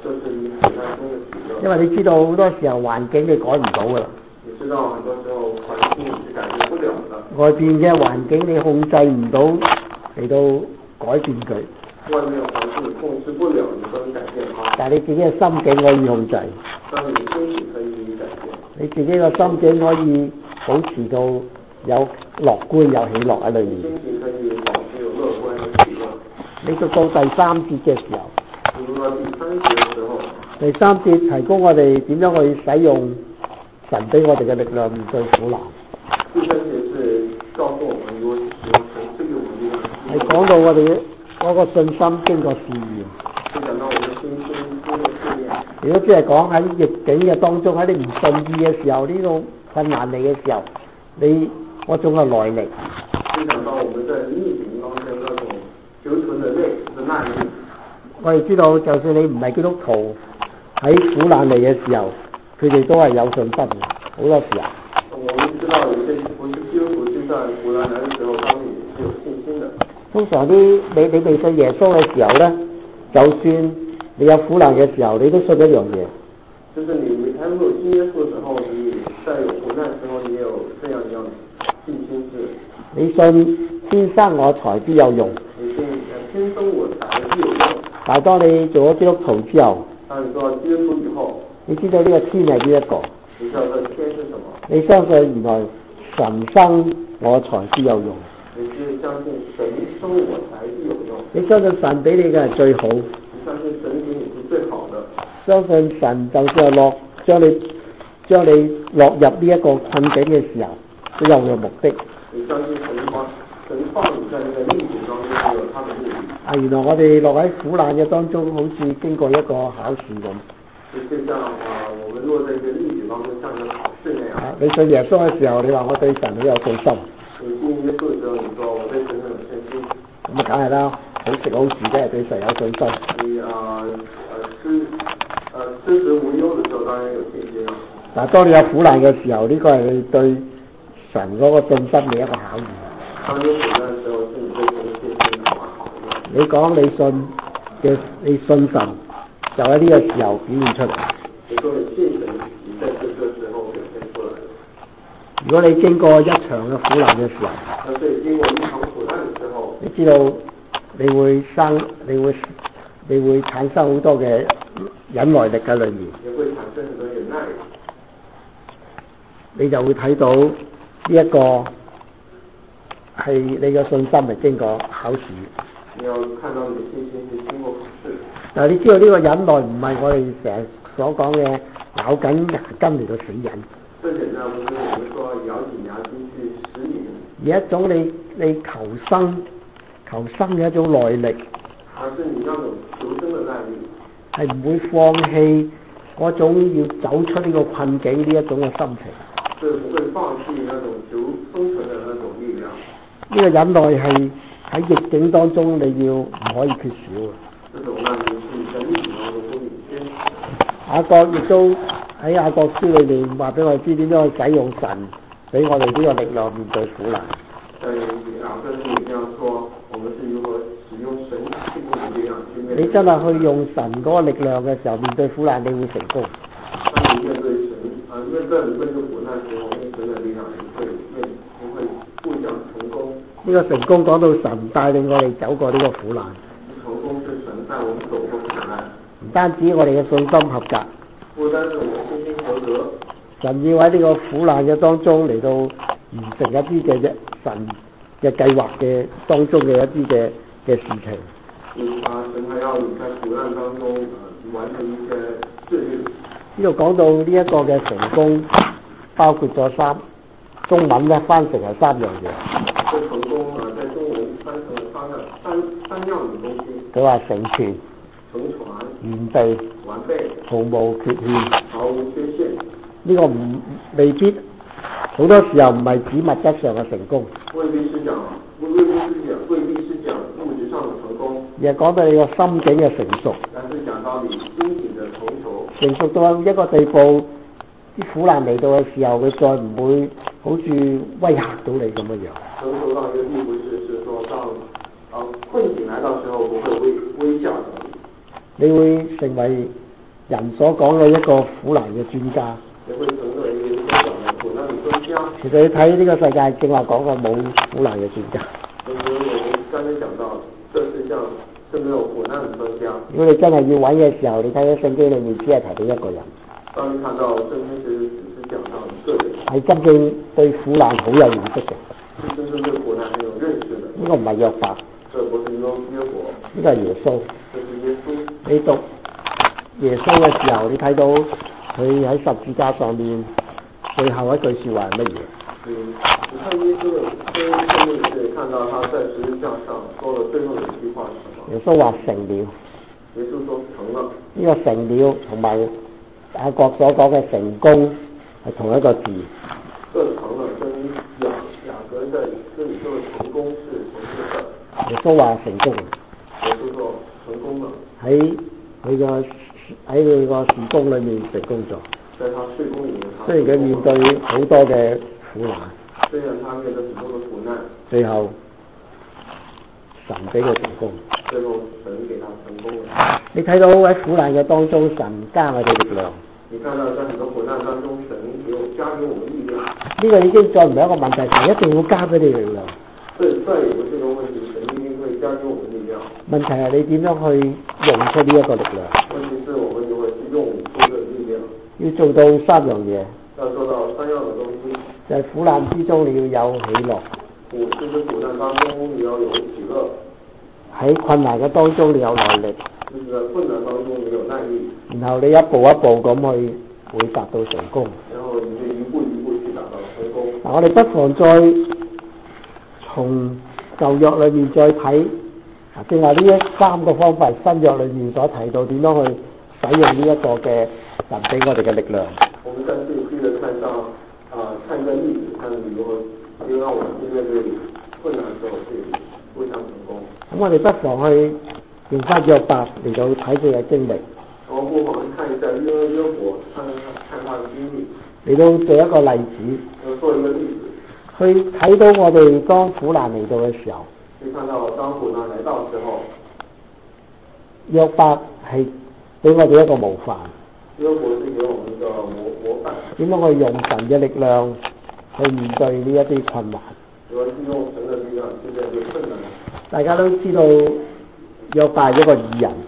因為你知道好多時候環境你改唔到噶啦。 你知道很多時候環境你改變不了的。 外邊嘅環境你控制唔到嚟到改變佢。 外面嘅環境你控制不了，你不能改變它。 但係你自己嘅心境可以控制。 但你嘅心境可以改變。 你自己嘅心境可以保持到有樂觀有喜樂喺裏面。 心境可以保持有樂觀有喜樂。 你到到第三節嘅時候。 到到第三節嘅時候。 第三節提供我哋點樣去使用神俾我哋嘅力量面對苦難。 第三節是告訴我們如何使用神賜給我們力量。 係講到我哋嗰個信心經過試驗。 係講到我哋信心經過試驗。 如果只係講喺逆境嘅當中，喺你唔順意嘅時候，呢個困難嚟嘅時候，你嗰種嘅耐力。 係講到我們在逆境當中嗰種求存嘅耐嘅耐力。 我哋知道，就算你唔係基督徒，喺苦難嚟嘅時候，佢哋都係有信心嘅，好多時候。 我們知道有些不是基督徒，就在苦難來嘅時候，當然是有信心的。通常啲你你未信耶穌嘅時候咧，就算你有苦難嘅時候，你都信一樣嘢。 就是你還沒有信耶穌嘅時候，你在有苦難嘅時候，你有這樣一樣信心是。 你信天生我材必有用。 你信天生我材必有用。 但係當你做咗基督徒之後， 當你做咗基督徒以後， 你知道呢個天係邊一個？ 你知道這天是什麼？ 你相信原來神生我材必有用。 你是相信神生我材必有用。 你相信神俾你嘅係最好。 你相信神給你是最好的。 相信神就算係落將你將你落入呢一個困境嘅時候，都有佢目的。 你相信神嗎？神放你在那個逆境當中，有他的目的。 啊，原來我哋落喺苦難嘅當中，好似經過一個考試咁。 就像啊，我們落在一個逆境當中，像一個考試那樣。 啊，你信耶穌嘅時候，你話我對神好有信心。 你信耶穌嘅時候，你說我對神很有信心。 咁啊，梗係啦，好食好住梗係對神有信心。 你啊，誒吃誒吃食無憂嘅時候，當然有信心啦。 但係當你有苦難嘅時候，呢個係你對神嗰個信心嘅一個考驗。 當你有苦難嘅時候，是你對神嘅信心嘅考驗。 你講你信嘅，你信神，就喺呢個時候表現出嚟。 你說你信神，你在這個時候表現出來。 如果你經過一場嘅苦難嘅時候， 那對經過一場苦難嘅時候， 你知道你會生，你會你會產生好多嘅忍耐力喺裏面， 也會產生很多忍耐。 你就會睇到呢一個係你嘅信心係經過考試。 你要看到你的信心是經過考試。 嗱，你知道呢個忍耐唔係我哋成日所講嘅咬緊牙根嚟到死忍。 這忍耐不是我們說咬緊牙根去死忍， 而一種你你求生求生嘅一種耐力。 而是你那種求生嘅耐力。 係唔會放棄嗰種要走出呢個困境呢一種嘅心情。 是不會放棄那種求生存的那種力量。 呢個忍耐係喺逆境當中你要唔可以缺少嘅。 這種耐力是在逆境當中不可以缺少。 雅各亦都喺雅各書裏面話俾我哋知點樣去使用神俾我哋呢個力量面對苦難。 在雅各書裏這樣說，我們是如何使用神賜給我們力量去面對。 你真係去用神嗰個力量嘅時候，面對苦難，你會成功。 當你面對神啊，面對面對苦難時候，用神的力量，你會面你會互相成功。 呢個成功講到神帶領我哋走過呢個苦難。 成功是神帶我們走過苦難。 唔單止我哋嘅信心合格， 不單是我們信心合格， 神要喺呢個苦難嘅當中嚟到完成一啲嘅神嘅計劃嘅當中嘅一啲嘅嘅事情。 嗯啊，神還要你在苦難當中啊完成一些事情。 呢度講到呢一個嘅成功，包括咗三中文咧翻成係三樣嘢。 這成功啊，在中文翻成了三樣三三樣嘅東西。 佢話成全、 成全、 完備、 完備、 毫無缺陷。 毫無缺陷。 呢個唔未必好多時候唔係指物質上嘅成功。 未必是講，未必是講，未必是講物質上嘅成功。 而係講到你個心境嘅成熟。 但是講到你心境嘅成熟。 成熟到一個地步，啲苦難嚟到嘅時候，佢再唔會好似威嚇到你咁嘅樣。 成熟到一個地步是，是說當啊困境來到時候，不會威威嚇到你。你會成為人所講嘅一個苦難嘅專家。 你會成為一個所講嘅苦難嘅專家。 其實你睇呢個世界，正話講過冇苦難嘅專家。 其實我們剛才講到，這世上是沒有苦難嘅專家。 如果你真係要揾嘅時候，你睇喺聖經裏面只係提到一個人。 當你看到聖經時，只是講到一個人。 係真正對苦難好有認識嘅。 是真正對苦難很有認識的。 呢個唔係約伯。 這不是約約伯。 呢個係耶穌。 這是耶穌。 你讀耶穌嘅時候，你睇到佢喺十字架上面最後一句說話係乜嘢？ 嗯，你看耶穌的耶穌面是看到他在十字架上說的最後的一句話是什麼？ 耶穌話成了。 耶穌說成了。呢個成了同埋雅各所講嘅成功係同一個字。 這成了跟雅雅各在這裡說的成功是同一個字。 耶穌話成功。 耶穌說成功了。 喺佢個喺佢個事工裏面成功咗。 在他事工裡面， 雖然佢面對好多嘅苦難。 雖然他面對很多嘅苦難。 最後神俾佢成功。 最後神給他成功了。 你睇到喺苦難嘅當中，神加我哋力量。 你看到在很多苦難當中，神給我加給我們力量。 呢個已經再唔係一個問題，神一定要加俾你力量。 對，再也不是個問題，神一定會加給我們力量。 問題係你點樣去用出呢一個力量？ 問題是我們如何去用出這個力量？ 要做到三樣嘢。 要做到三樣嘅東西。就係苦難之中你要有喜樂。 苦就是苦難當中你要有喜樂。 喺困難嘅當中你有耐力。 就是在困難當中你有耐力。 然後你一步一步咁去會達到成功。 然後你就一步一步去達到成功。 嗱，我哋不妨再從舊約裏面再睇，啊，正話呢一三個方法，新約裏面所提到點樣去使用呢一個嘅神俾我哋嘅力量。 我們再繼續的看上啊，看一個例子，看如何能讓我們去面對困難的時候去非常成功。 咁我哋不妨去用翻約伯嚟到睇佢嘅經歷。 我不妨看一下約約伯，看看他的經歷。 嚟到做一個例子。 要做一個例子。 去睇到我哋當苦難嚟到嘅時候。 去看到當苦難來到時候。 約伯係俾我哋一個模範。 約伯是給我們一個模模範。 點樣去用神嘅力量去面對呢一啲困難？ 如何用神嘅力量去面對困難？ 大家都知道約伯係一個義人。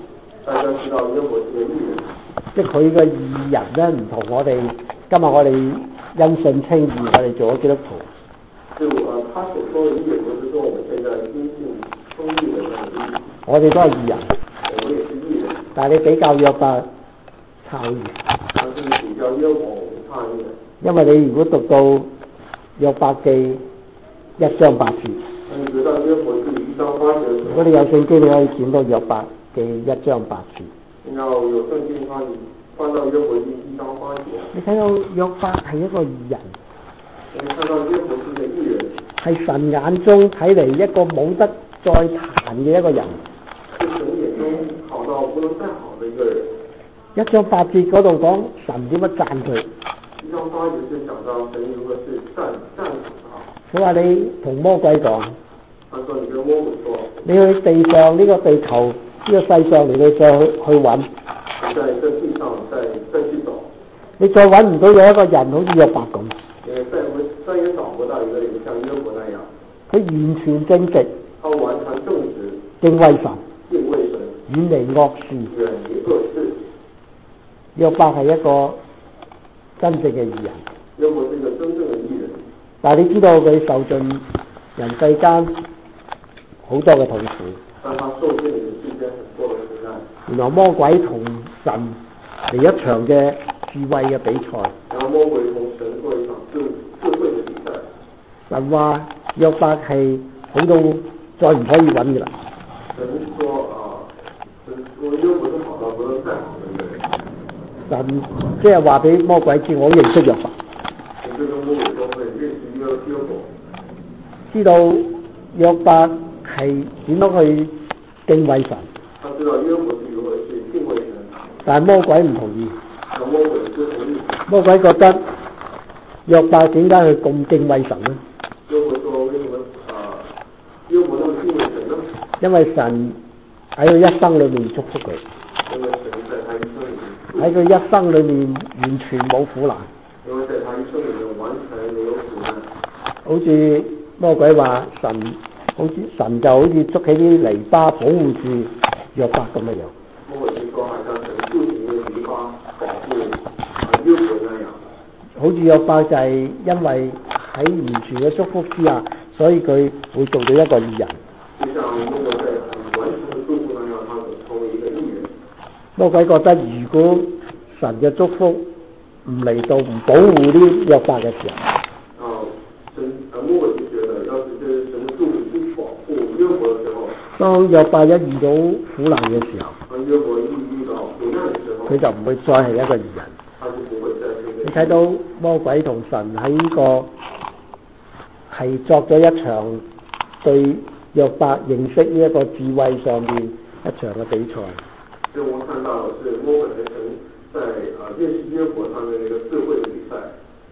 大家知道約伯是個義人， 即係佢嘅義人咧，唔同我哋今日我哋因信稱義，我哋做咗基督徒。 就啊，他所說的義人，不是說我們現在因信稱義的那個義。 我哋都係義人。 我們也是義人。 但係你比較約伯差啲。 但是你比較約伯差啲。 因為你如果讀到約伯記一章八節。 你覺得約伯記一章八節。 如果你有聖經，你可以見到約伯記一章八節。 然後有聖經翻翻到約伯記一章八節。 你睇到約伯係一個義人。 你看到約伯是個義人。 係神眼中睇嚟一個冇得再彈嘅一個人。 係神眼中好到不能再好的一個人。 一章八節嗰度講神點樣讚佢。 一章八節就講到神如何是讚讚賞他。 佢話你同魔鬼講。 他說你跟魔鬼說。 你去地上呢個地球呢個世上嚟，你再去去揾。 在這地上再再去走。 你再揾唔到有一個人好似約伯咁。 誒，再再也找不到一個人像約伯那樣。 佢完全正直。 他完全正直。 敬畏神。 敬畏神。 遠離惡事。 遠離惡事。 約伯係一個真正嘅義人。 約伯是一個真正嘅義人。 但係你知道佢受盡人世間好多嘅痛苦。 但他受盡人世間很多嘅苦難。 原來魔鬼同神嚟一場嘅智慧嘅比賽。 然後魔鬼同神做一場智智慧嘅比賽。 神話約伯係好到再唔可以揾嘅啦。 神說啊，神說約伯是好到不能再好嘅一個人。 神即係話俾魔鬼知，我認識約伯。 神就跟魔鬼說，我認識約約伯。 知道約伯係點樣去敬畏神。 他知道約伯是如何去敬畏神。 但係魔鬼唔同意。 但魔鬼不同意。 魔鬼覺得約伯點解佢咁敬畏神呢？ 約伯說：為什麼啊？約伯那麼敬畏神呢？ 因為神喺佢一生裏面祝福佢。 因為神在他一生裏面。 喺佢一生裏面完全冇苦難。 因為在他一生裏面完全沒有苦難。 好似魔鬼話神，好似神就好似捉起啲籬笆保護住約伯咁嘅樣。 魔鬼就說：好像神築起一個籬笆保護約伯那樣。 好似約伯就係因為喺完全嘅祝福之下，所以佢會做到一個義人。 就像魔鬼在很完全嘅祝福那樣，他會成為一個義人。 魔鬼覺得如果神嘅祝福唔嚟到，唔保護啲約伯嘅時候， 哦，神啊魔鬼就覺得，要是這神嘅祝福不保護約伯嘅時候， 當約伯一遇到苦難嘅時候， 當約伯一遇到苦難嘅時候， 佢就唔會再係一個義人。 他就不會再是一個義人。 你睇到魔鬼同神喺呢個係作咗一場對約伯認識呢一個智慧上面一場嘅比賽。 所以我看到是魔鬼和神在啊認識約伯上面一個智慧嘅比賽。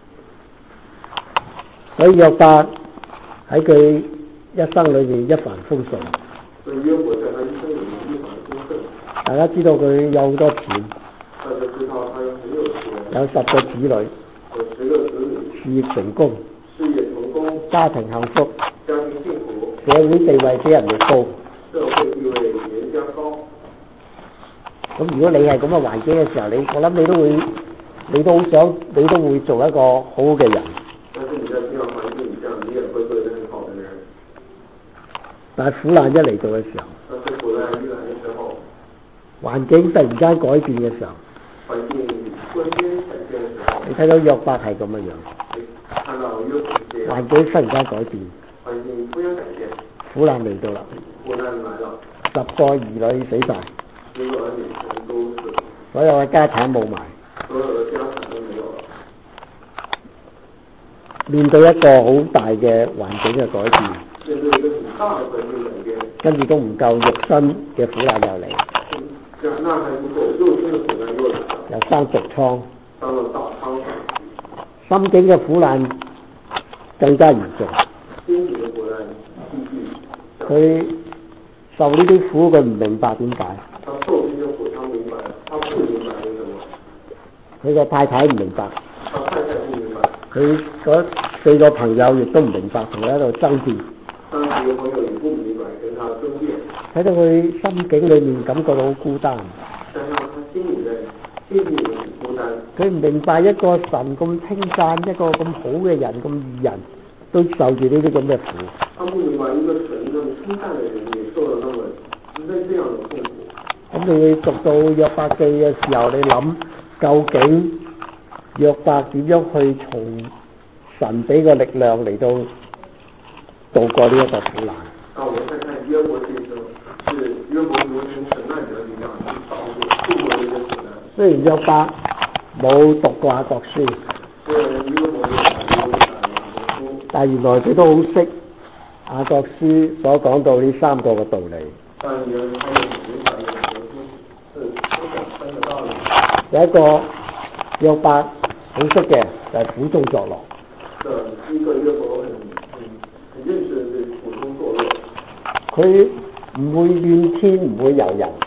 所以約伯喺佢一生裏面一帆風順。 所以約伯在他一生裏面一帆風順。 大家知道佢有好多錢。 大家知道他有很有錢。 有十個子女。 有十個子女。事業成功。 事業成功。 家庭幸福。 家庭幸福。 社會地位比人哋高。 社會地位比人家高。 咁如果你係咁嘅環境嘅時候，你我諗你都會，你都好想，你都會做一個好好嘅人。 但是你在這樣環境下，你也會做一個很好的人。 但係苦難一嚟到嘅時候， 但是苦難一來嘅時候， 環境突然間改變嘅時候， 環境突然間改變嘅時候， 你睇到約伯係咁嘅樣。 你看到約伯這樣。 環境突然間改變。 環境突然改變。 苦難嚟到啦。 苦難來了。 十個兒女死晒。 十個兒女全都死。 所有嘅家產冇埋。 所有嘅家產都沒有了。 面對一個好大嘅環境嘅改變。 面對一個很大嘅環境改變。 跟住都唔夠，肉身嘅苦難又嚟。 嗯，那還不夠，肉身嘅苦難又嚟。 又生毒瘡。 生了大瘡。 心境嘅苦難更加嚴重。 心境嘅苦難繼續。 佢受呢啲苦，佢唔明白點解。 他受呢啲苦，他明白，他不明白為什麼。 佢個太太唔明白。 他太太不明白。 佢嗰四個朋友亦都唔明白，同佢喺度爭辯。 三四個朋友也不明白，跟他爭辯。 睇到佢心境裏面感覺到好孤單。 天地人孤單。 佢唔明白一個神咁稱讚一個咁好嘅人咁義人，都受住呢啲咁嘅苦。 他不明白一個神咁稱讚嘅人也受到那麼實在這樣的痛苦。 咁你讀到約伯記嘅時候，你諗究竟約伯點樣去從神俾個力量嚟到度過呢一個苦難？ 啊，我再看約伯記嘅時候，是約伯如從神那裡的力量去度過度過呢個苦難。雖然約伯冇讀過雅各書，但係原來佢都好識雅各書所講到呢三個嘅道理。有一個約伯好識嘅就係苦中作樂。佢唔會怨天唔會尤人。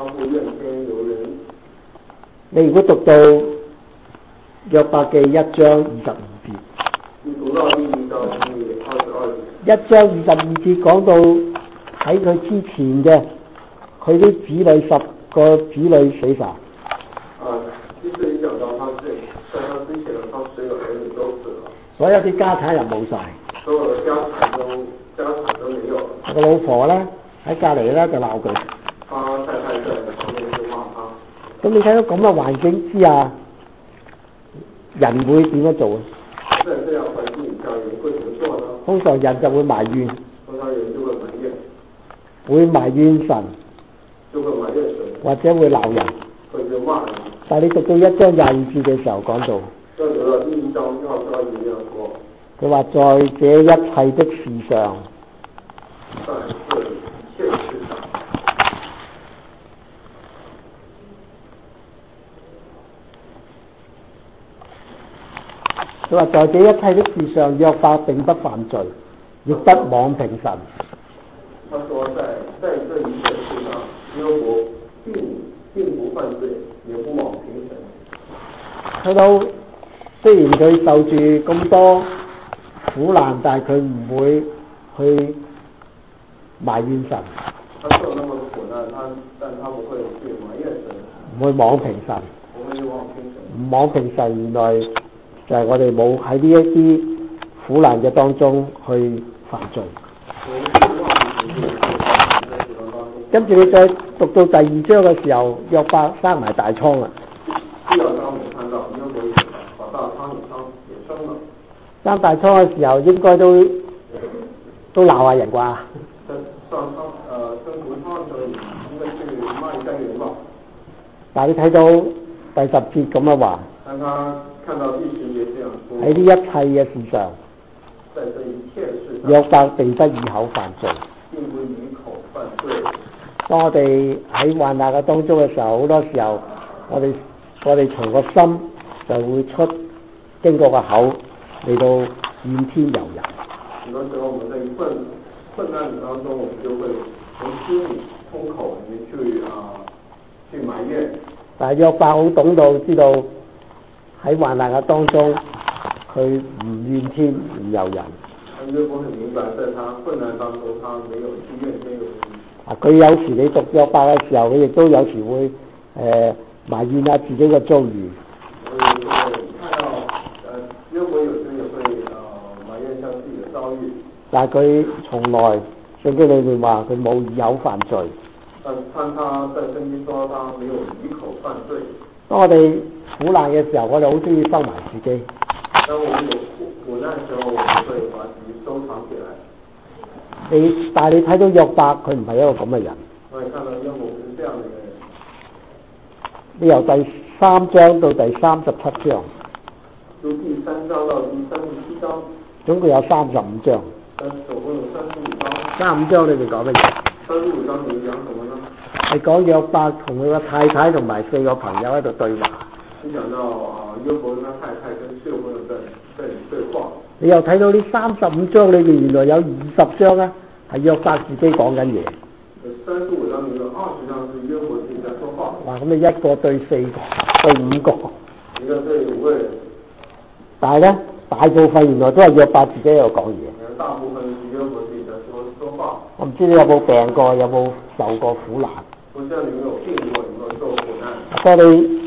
你如果讀到約伯記一章二十二節，一章二十二節講到喺佢之前嘅，佢啲子女十個子女死晒。 啊，其實你講到他是在他之前，他所有兒女都死了， 所有啲家產又冇晒， 所有嘅家產都家產都沒有。 個老婆咧喺隔離咧就鬧佢。 他太太在旁邊就罵他。 咁你睇到咁嘅環境之下，人會點樣做啊？ 在這樣環境下，人會點做呢？ 通常人就會埋怨。 通常人就會埋怨。 會埋怨神。 就會埋怨神。 或者會鬧人。 或者罵人。 但係你讀到一章廿二節嘅時候講到。 就讀到第一章就好像一樣說。 佢話在這一切的事上。 在這一切的事上。 佢話在這一切的事上，約伯並不犯罪，亦不妄評神。 他說在在這一切事上，約伯並並不犯罪，也不妄評神。睇到雖然佢受住咁多苦難，但係佢唔會去埋怨神。他受那麼苦難，他但他不會去埋怨神。 唔會妄評神。 唔會妄評神。唔妄評神，原來就係我哋冇喺呢一啲苦難嘅當中去犯罪。跟住你再讀到第二章嘅時候，約伯生埋大瘡啦。 第二章我看到約伯把大瘡也生了。 生大瘡嘅時候，應該都都鬧下人啩？ 上瘡，呃，生毒瘡嘅時候應該去罵一下人吧。 但係你睇到第十節咁樣話。 但他看到第十節這樣說。 喺呢一切嘅事上。 在這一切事上。 約伯並不以口犯罪。 並不以口犯罪。 當我哋喺患難嘅當中嘅時候，好多時候我哋我哋從個心就會出經過個口嚟到怨天尤人。 很多時候我們在困困難當中，我們就會從心裏、從口裏面去啊去埋怨。但係約伯好懂到知道喺患難嘅當中，佢唔怨天唔尤人。 約伯很明白，在他困難當中，他沒有去怨天尤人。 啊！佢有時你讀約伯嘅時候，佢亦都有時會誒、呃、埋怨下自己嘅遭遇。 嗯，看到誒約伯有時也會誒、呃、埋怨下自己嘅遭遇。但係佢從來聖經裏面話佢冇以口犯罪。但看他在聖經說他沒有以口犯罪。 當我哋苦難嘅時候，我哋好中意收埋自己。 當我們有苦苦難嘅時候，我們會把自己收藏起來。 你但係你睇到約伯，佢唔係一個咁嘅人。 我哋看到約伯是這樣嘅人。 你由第三章到第三十七章。 由第三章到第三十七章。 總共有三十五章。 總共有三十五章。 三十五章裏面講乜嘢？ 三十五章裏面講什麼呢？ 係講約伯同佢個太太同埋四個朋友喺度對話。 你講到啊，約伯跟他太太跟四個朋友在在對話。你又睇到呢三十五章裏面，原來有二十章咧係約伯自己講緊嘢。 三十五章裏面二十章是約伯自己在說話。 哇！咁你一個對四個，對五個。 一個對五個人。 但係咧，大部分原來都係約伯自己喺度講嘢。 大部分是約伯自己在說說話。 我唔知你有冇病過，有冇受過苦難？ 我知道你有冇病過，有冇受苦難？ 當你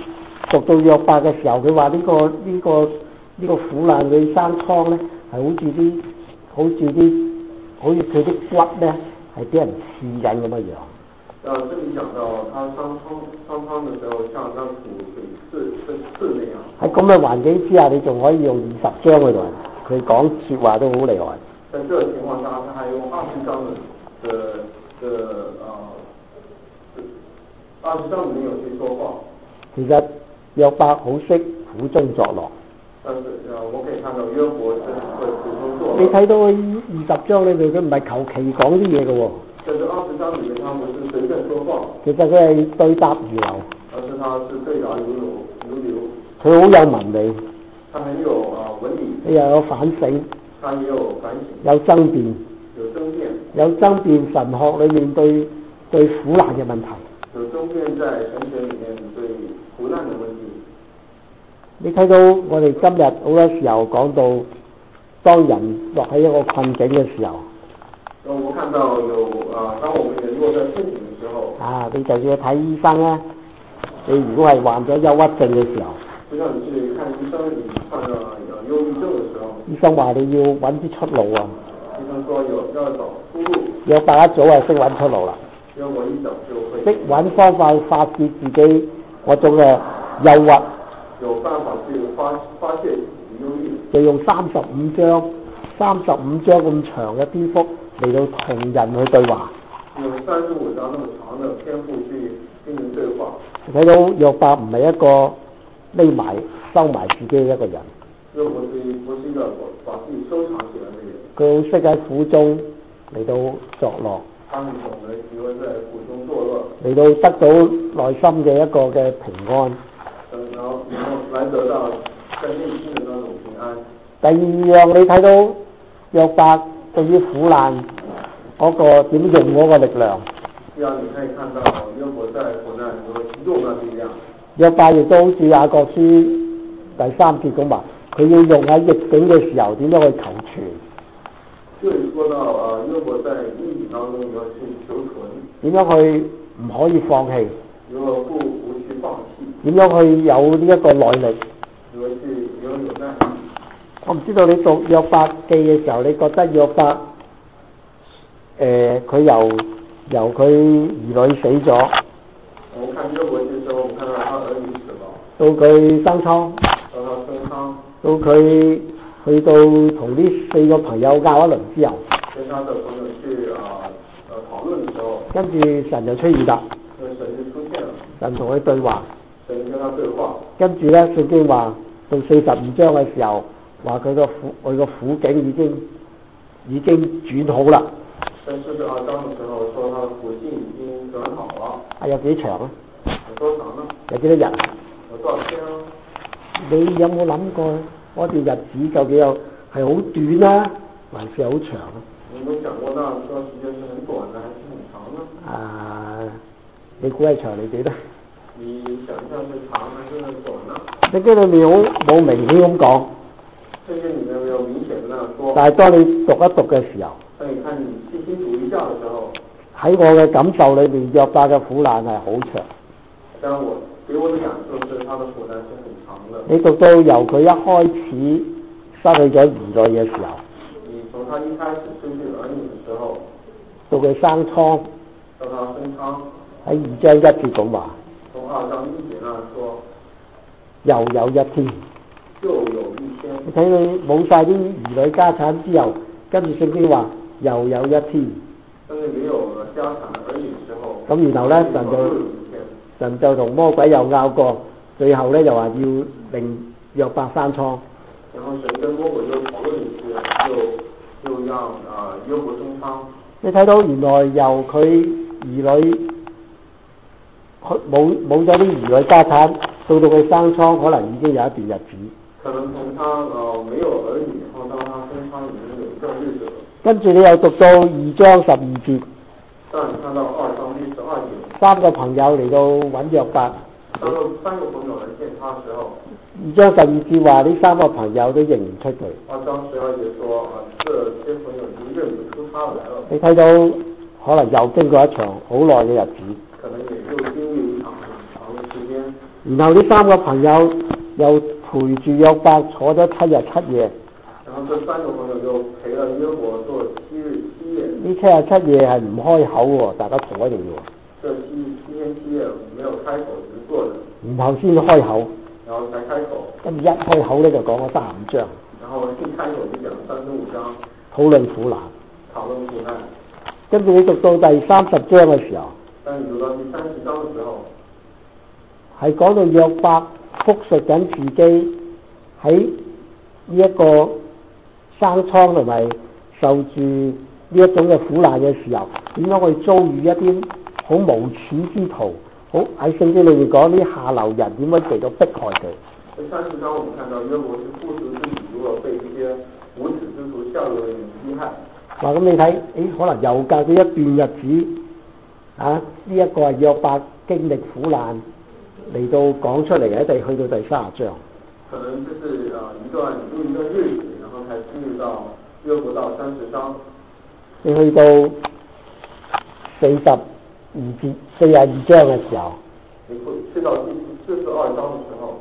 讀到約伯嘅時候，佢話呢個呢、這個呢、這個苦難佢生瘡咧，係好似啲好似啲好似佢啲骨咧係俾人刺緊咁嘅樣。 呃，這裡講到他傷瘡傷瘡嘅時候，像那土被刺被刺那樣。喺咁嘅環境之下，你仲可以用二十章去同佢講説話都好厲害。在這個情況下，他還用二十章嘅嘅嘅呃二十章裡面有去說話。 其實約伯好識苦中作樂。 但是呃，我可以看到約伯真係會苦中作樂。 你睇到二十章裏面，佢唔係求其講啲嘢嘅喎。 在這二十章裡面，他們是隨便說話。 其實佢係對答如流。 而是他是對答如流如流。 佢好有文理。 他很有啊文理。 佢又有反省。 他也有反省。 有爭辯。 有爭辯。 有爭辯神學裏面對對苦難嘅問題。 有爭辯在神學裡面對苦難嘅問題。 你睇到我哋今日好多時候講到，當人落喺一個困境嘅時候。 我看到有啊，當我們人落在困境嘅時候。啊， 你就要睇醫生咧。你如果係患咗憂鬱症嘅時候。 就像你去看醫生，你患咗憂鬱症嘅時候。 醫生話你要揾啲出路啊。 醫生說有要找出路。 約伯一早係識揾出路啦。 約伯一早就會。識揾方法發泄自己嗰種嘅憂鬱。 有辦法去發發泄憂鬱。 就用三十五章，三十五章咁長嘅篇幅嚟到同人去對話。 用三十五章那麼長嘅篇幅去進行對話。 睇到約伯唔係一個匿埋收埋自己嘅一個人。 約伯是不是一個把自己收藏起來嘅人？ 佢好識喺苦中嚟到作樂。 他們懂得喜歡在苦中作樂。 嚟到得到內心嘅一個嘅平安。 然後然後來得到在內心嘅那種平安。 第二樣你睇到約伯對於苦難嗰個點用嗰個力量。 第二，你可以看到約伯在苦難如何用那力量。約伯亦都好似雅各書第三節咁話，佢要用喺逆境嘅時候點樣去求存。 對，說到啊，約伯在逆境當中要去求存。 點樣去唔可以放棄？ 如何不不去放棄？ 點樣去有呢一個耐力？ 如何去有有耐力？ 我唔知道你讀約伯記嘅時候，你覺得約伯誒佢、呃、由由佢兒女死咗。 我看約伯嘅時候，我看到他兒女死了。 到佢生瘡。 到他生瘡。 到佢去到同呢四個朋友拗一輪之後。 跟他的朋友去啊呃討論嘅時候。 跟住神就出現啦。 神就出現了。 神同佢對話。 神跟他對話。跟住咧，聖經話到四十五章嘅時候，話佢個苦佢個苦境已經已經轉好啦。 在四十二章嘅時候，說他的苦境已經轉好了。 係有幾長啊？ 有多長呢？ 有幾多日？ 有多少天啊？ 你有冇諗過嗰段日子究竟有係好短啊，還是好長啊？ 你有冇想過那段時間是很短的，還是很長呢？ 啊，你估係長你幾多？ 你想象是長還是短呢？ 聖經裏面好冇明顯咁講。 聖經裏面沒有明顯的說。 但係當你讀一讀嘅時候， 當你看你細心讀一下嘅時候， 喺我嘅感受裏面，約伯嘅苦難係好長。 但我給我的感受是，他的苦難是很長的。 你讀到由佢一開始失去咗兒女嘅時候， 你從他一開始失去兒女嘅時候， 到佢生瘡， 到他生瘡， 喺二章一節咁話。 從二章一節那說， 又有一天， 又有一天。 你睇佢冇晒啲兒女家產之後，跟住聖經話又有一天。 當你沒有了家產兒女之後， 咁然後咧神就神就同魔鬼又拗過，最後咧又話要令約伯生瘡。 然後神跟魔鬼又討論一次，又又讓啊約伯生瘡。 你睇到原來由佢兒女。冇冇咗啲兒女家產，到到佢生瘡，可能已經有一段日子。 可能從他呃沒有兒女，然後到他生瘡已經有一段日子了。跟住你又讀到二章十二節。 但你看到二章第十二節。 三個朋友嚟到揾約伯。 三個三個朋友嚟見他嘅時候。 二章十二節話呢三個朋友都認唔出佢。 二章十二節說啊，這些朋友已經認唔出他來了。 你睇到可能又經過一場好耐嘅日子。 可能也又經歷一場很長嘅時間。 然後呢三個朋友又陪住約伯坐咗七日七夜。 然後這三個朋友就陪了約伯做七日七夜。 呢七日七夜係唔開口喎，大家坐喺度喎。 這七七天七夜沒有開口，只是坐着。 然後先開口。 然後才開口。 跟住一開口咧就講咗三十五章。 然後一開口就講三十五章。 討論苦難。 討論苦難。 跟住你讀到第三十章嘅時候。 當你讀到第三十章嘅時候。 係講到約伯復述緊自己喺呢一個生瘡同埋受住呢一種嘅苦難嘅時候，點樣去遭遇一啲好無恥之徒，好喺聖經裏面講啲下流人點樣嚟到迫害佢。 喺三十章我們看到約伯是復述自己如何被這些無恥之徒下流人譏害。嗱咁你睇，誒可能又隔咗一段日子，啊呢一、這個係約伯經歷苦難。嚟到講出嚟嘅，一定去到第三十章。可能就是啊一段又一段日子，然後才進入到約伯到三十章。你去到四十二節四十二章嘅時候，你會去到第四十二章嘅時候，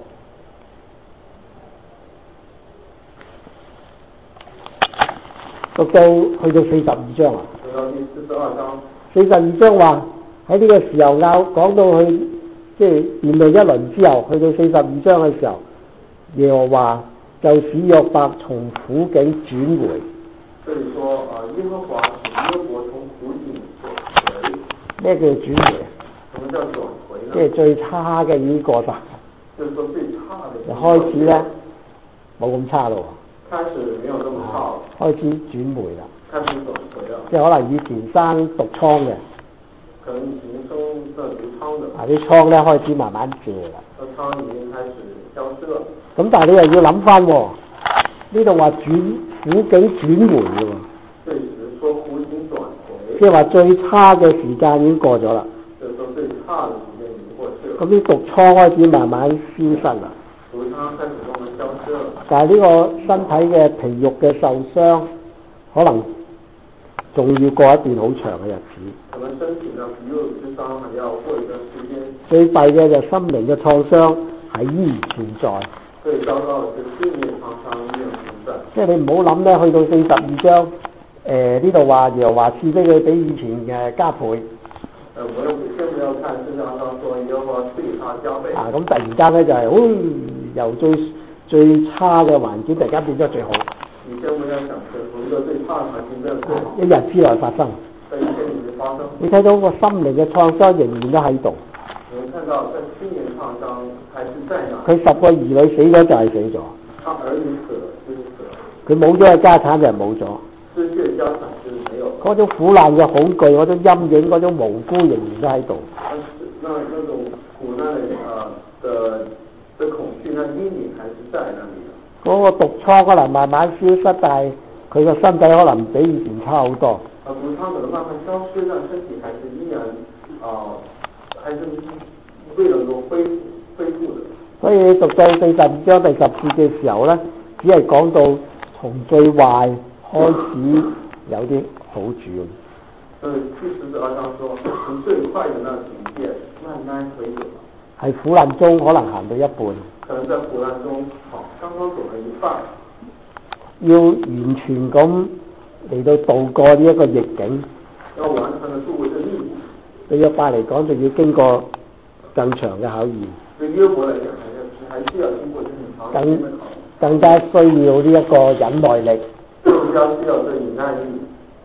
讀到去到四十二章啊。去到第四十二章。四十二章話喺呢個時候拗講到去。即係辯論一輪之後，去到四十二章嘅時候，耶和華就使約伯從苦境轉回。所以說啊，耶和華使約伯從苦境轉回。咩叫轉回？什麼叫轉回呢？即係最差嘅已經過晒。就是說最差嘅。就開始咧，冇咁差咯。開始沒有咁差。開始轉回啦。開始轉回啦。即係可能以前生毒瘡嘅。可能以前生這毒瘡的，啊啲瘡咧開始慢慢謝啦，個瘡已經開始消失啦。咁但係你又要諗翻喎，呢度話轉苦境轉回嘅喎。對時說苦境轉回。即係話最差嘅時間已經過咗啦。就係說最差嘅時間已經過去了。咁啲毒瘡開始慢慢消失啦。毒瘡開始慢慢消失啦。但係呢個身體嘅皮肉嘅受傷，可能仲要過一段好長嘅日子。可能身體嘅皮肉之傷還要過一段時間。最弊嘅就心靈嘅創傷係依然存在。最糟糕嘅係心靈創傷依然存在。即係你唔好諗咧，去到四十二章，誒呢度話耶和華賜俾佢比以前嘅加倍。誒、呃，我哋先唔要看聖經上說耶和華賜給他加倍。啊，咁突然間咧就係、是，哦，由最最差嘅環境突然間變咗最好。你先唔要想，從一個最差嘅環境變最好。一日之內發生。你睇到個心靈嘅創傷仍然都喺度。你看到在心靈創傷還是在哪？佢十個兒女死咗就係死咗。他兒女死了就是死了。佢冇咗嘅家產就係冇咗。失去嘅家產就是沒有。嗰種苦難嘅恐懼，嗰種陰影，嗰種無辜仍然都喺度。那那種苦難啊的的恐懼，那陰影還是在那裡。嗰個毒瘡可能慢慢消失，但係佢個身體可能比以前差好多。啊，毒瘡可能慢慢消失，但身體還是依然啊，還是未能夠恢復恢復的。所以讀到四十二章第十節嘅時候咧，只係講到從最壞開始有啲好轉。所以第四十二章說，從最壞嘅那境界慢慢回轉。係苦難中可能行到一半。可能在苦難中，好，剛剛走了一半。要完全咁嚟到渡過呢一個逆境，要完全嘅度過呢個逆境。對約伯嚟講，就要經過更長嘅考驗。對約伯嚟講，係還需要經過更長嘅考驗。更加需要呢一個忍耐力。更加需要對忍耐力。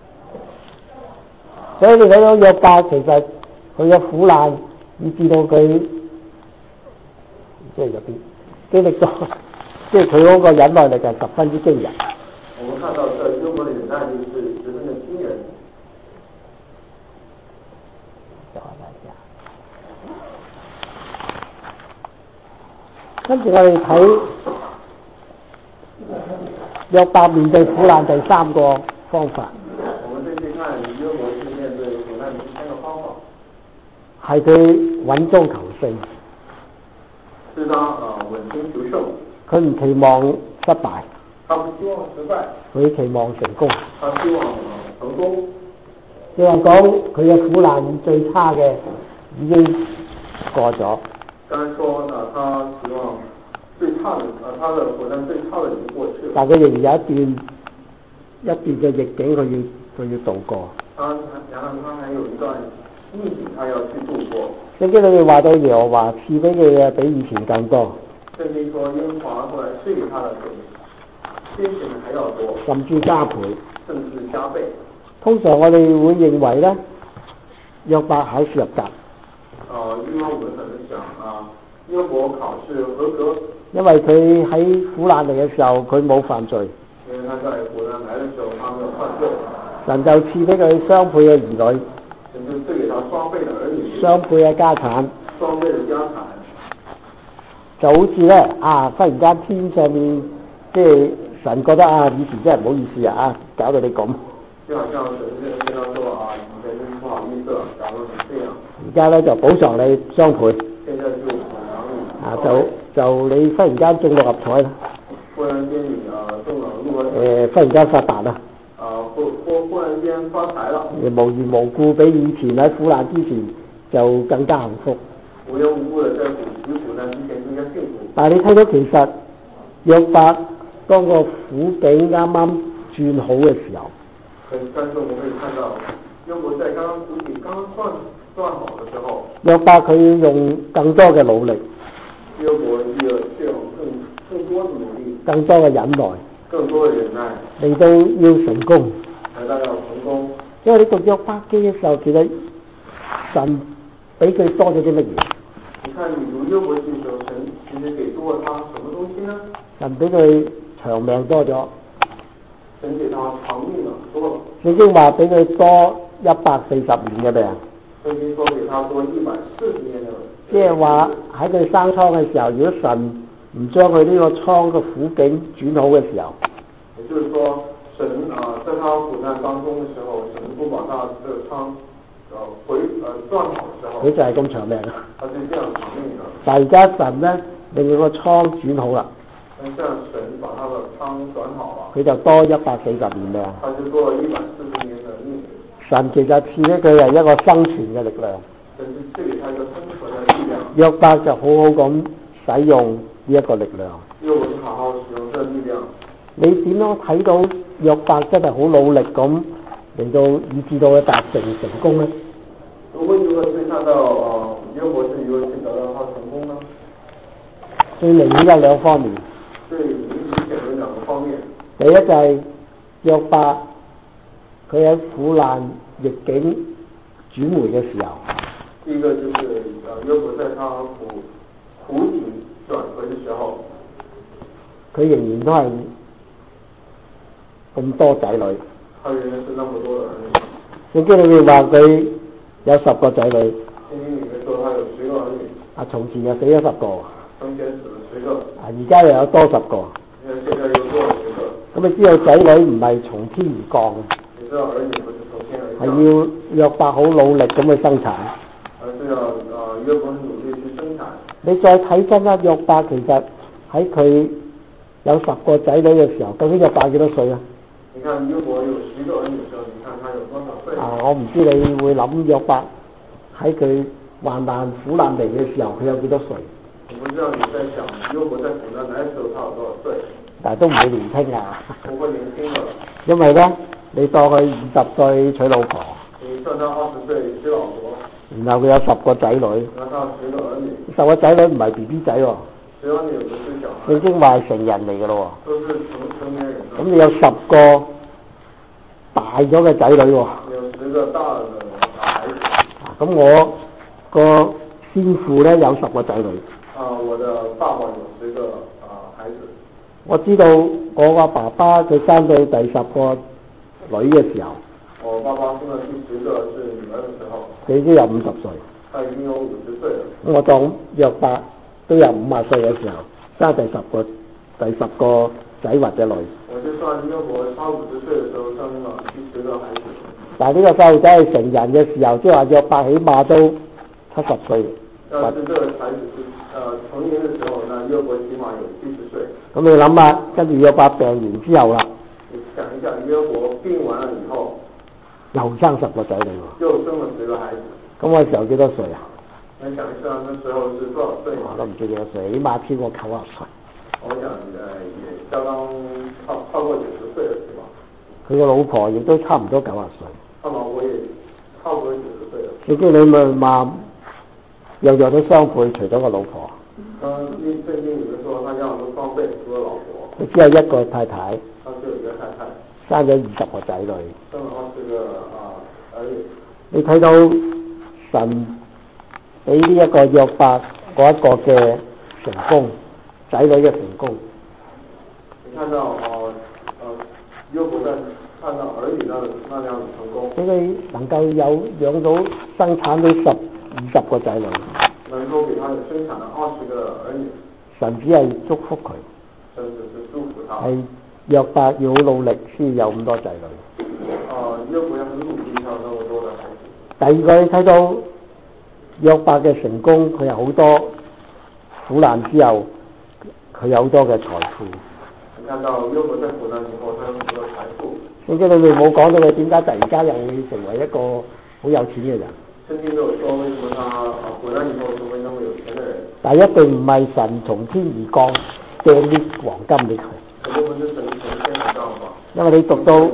所以你睇到約伯其實佢嘅苦難，以至到佢即係入邊經歷咗，即係佢嗰個忍耐力係十分之驚人。我們看到這約伯的忍耐力是十分的驚人。跟住我哋睇約伯面對苦難第三個方法。我們這次看約伯是面對苦難第三個方法，係佢穩中求勝。是他啊穩中求勝。佢唔期望失敗。他不希望失敗，佢期望成功。他希望成功。即係講佢嘅苦難最差嘅已經過咗。 當然說呢，他希望最差的，啊，他的苦難最差的已經過去了。 但佢仍然有一段一段嘅逆境，佢要佢要度過。 他然後他還有一段逆境，他要去度過。 聖經裏面話到耶和華賜俾佢嘅比以前更多。 聖經說耶和華後來賜給他的比先前的還要多， 甚至加倍。 甚至加倍。 通常我哋會認為咧，約伯考試合格。 呃，因為我們可能想啊，約伯考試合格。因為佢喺苦難嚟嘅時候，佢冇犯罪。 因為他在苦難來嘅時候，他沒有犯罪。 神就賜俾佢雙倍嘅兒女。 神就賜給他雙倍嘅兒女。 雙倍嘅家產。 雙倍嘅家產。 就好似咧啊，忽然間天上面即係神覺得啊，以前真係唔好意思啊，啊搞到你咁。 就好像神跟跟他說啊，以前真不好意思，搞到成這樣。 而家咧就補償你雙倍。 現在就補償你。 啊，就就你忽然間中六合彩啦。 忽然間你啊中了六合彩。 誒，忽然間發達啦。 啊，忽忽忽然間發財啦。 誒，無緣無故比以前喺苦難之前就更加幸福。 無緣無故的在苦苦難之前更加幸福。 但係你睇到其實約伯當個苦境啱啱轉好嘅時候， 但是我們可以看到，約伯在剛剛苦境剛剛轉轉好的時候， 約伯佢要用更多嘅努力， 約伯要需要更更多的努力， 更多嘅忍耐， 更多的忍耐， 嚟到要成功， 嚟到要成功。 因為你讀約伯記嘅時候，其實神俾佢多咗啲乜嘢？ 你看你讀約伯記嘅時候，神其實給多了他什麼東西呢？ 神俾佢長命多咗。 神給他長命了，多了。 聖經話俾佢多一百四十年嘅命。 聖經說給他多一百四十年嘅。 即係話喺佢生瘡嘅時候，如果神唔將佢呢個瘡嘅苦境轉好嘅時候， 也就是說神啊，在他苦難當中嘅時候，神不把他這個瘡呃回呃轉好嘅時候， 佢就係咁長命啊。 他就這樣長命嘅。 但係而家神咧令佢個瘡轉好啦。 咁這樣神把他的瘡轉好了， 佢就多一百四十年命。 他就多了一百四十年的命。 神其實賜俾佢係一個生存嘅力量。 神是賜給他一個生存嘅力量。 約伯就好好咁使用呢一個力量。 約伯好好使用這力量。 你點樣睇到約伯真係好努力咁嚟到以致到佢達成成功咧？ 我們如何去看到呃約伯是如何去得到他成功呢？ 最明顯有兩方面。 最明顯有兩個方面。 第一就係約伯佢喺苦難逆境轉回嘅時候。 第一個就是呃約伯在他苦苦境轉回嘅時候， 佢仍然都係咁多仔女。 他仍然是那麼多的兒女。 聖經裏面話佢有十個仔女。 聖經裏面說他有十個兒女。啊， 從前又死咗十個。 從前死了十個。 啊，而家又有多十個。 現在又多了十個。 咁你知道仔女唔係從天而降嘅。 你知道兒女不是從天而降。 係要約伯好努力咁去生產。 而是要啊約伯努力去生產。你再睇真啦，約伯其實喺佢有十個仔女嘅時候，究竟約伯幾多歲啊？ 你看約伯有十個兒女嘅時候，你看他有多少歲？ 啊，我唔知你會諗約伯喺佢患難苦難嚟嘅時候，佢有幾多歲？ 我不知道你在想約伯在苦難來嘅時候，他有多少歲？ 但係都唔會年輕啊！ 唔會年輕嘅。 因為咧，你當佢二十歲娶老婆。 你算他二十歲娶老婆。 然後佢有十個仔女。 然後十個兒女。 十個仔女唔係 B B 仔喎。 十個兒女唔係小孩。 聖經話係成人嚟嘅咯喎。 都是成成年人。咁你有十個大咗嘅仔女喎。 有十個大嘅孩子。 咁我個先父咧有十個仔女。 啊，我的爸爸有十個啊孩子。 我知道我個爸爸佢生到第十個女嘅時候。 我爸爸生到第十個是女兒嘅時候。 佢已經有五十歲。 他已經有五十歲了。 我當約伯都有五十歲嘅時候，生第十個第十個仔或者女。 我就算約伯他五十歲嘅時候生了第十個孩子。但係呢個細路仔係成人嘅時候，即係話約伯起碼都七十歲。 但是這個孩子是呃成年嘅時候，那約伯起碼有七十歲。 咁你諗下，跟住約伯病完之後啦。 你想一下，約伯病完了以後， 又生十個仔女喎。 又生了十個孩子。 咁嗰時候幾多歲啊？ 你想一下，那時候是多少歲？ 我都唔記得幾多歲，起碼超過九十歲。 我想誒，也相當超超過九十歲了，是吧？ 佢個老婆亦都差唔多九十歲。 他老婆也超過九十歲了。 聖經裏面話，樣樣都雙倍，除咗個老婆。 嗯，聖經裏面說，他樣樣都雙倍，除咗老婆。 佢只有一個太太。 他只有一個太太。 生咗二十個仔女。 生咗二十個啊兒女。 你睇到神俾呢一個約伯嗰一個嘅成功，仔女嘅成功。 你看到哦，呃，約伯在看到兒女那那樣的成功。俾佢能夠有養到生產到十二十個仔女。 能夠給他生產了二十個兒女。 神只係祝福佢。 神只是祝福他。 係約伯要好努力先有咁多仔女。 啊，約伯要很努力才有那麼多的孩子。 第二個你睇到約伯嘅成功，佢有好多苦難之後，佢有好多嘅財富。 你看到約伯在苦難之後，他有很多財富。 聖經裏面冇講到佢點解突然間又會成為一個好有錢嘅人。 聖經都有說為什麼他苦難以後成為那麼有錢的人。 但係一定唔係神從天而降掟啲黃金俾佢。 肯定不是神從天而降吧？ 因為你讀到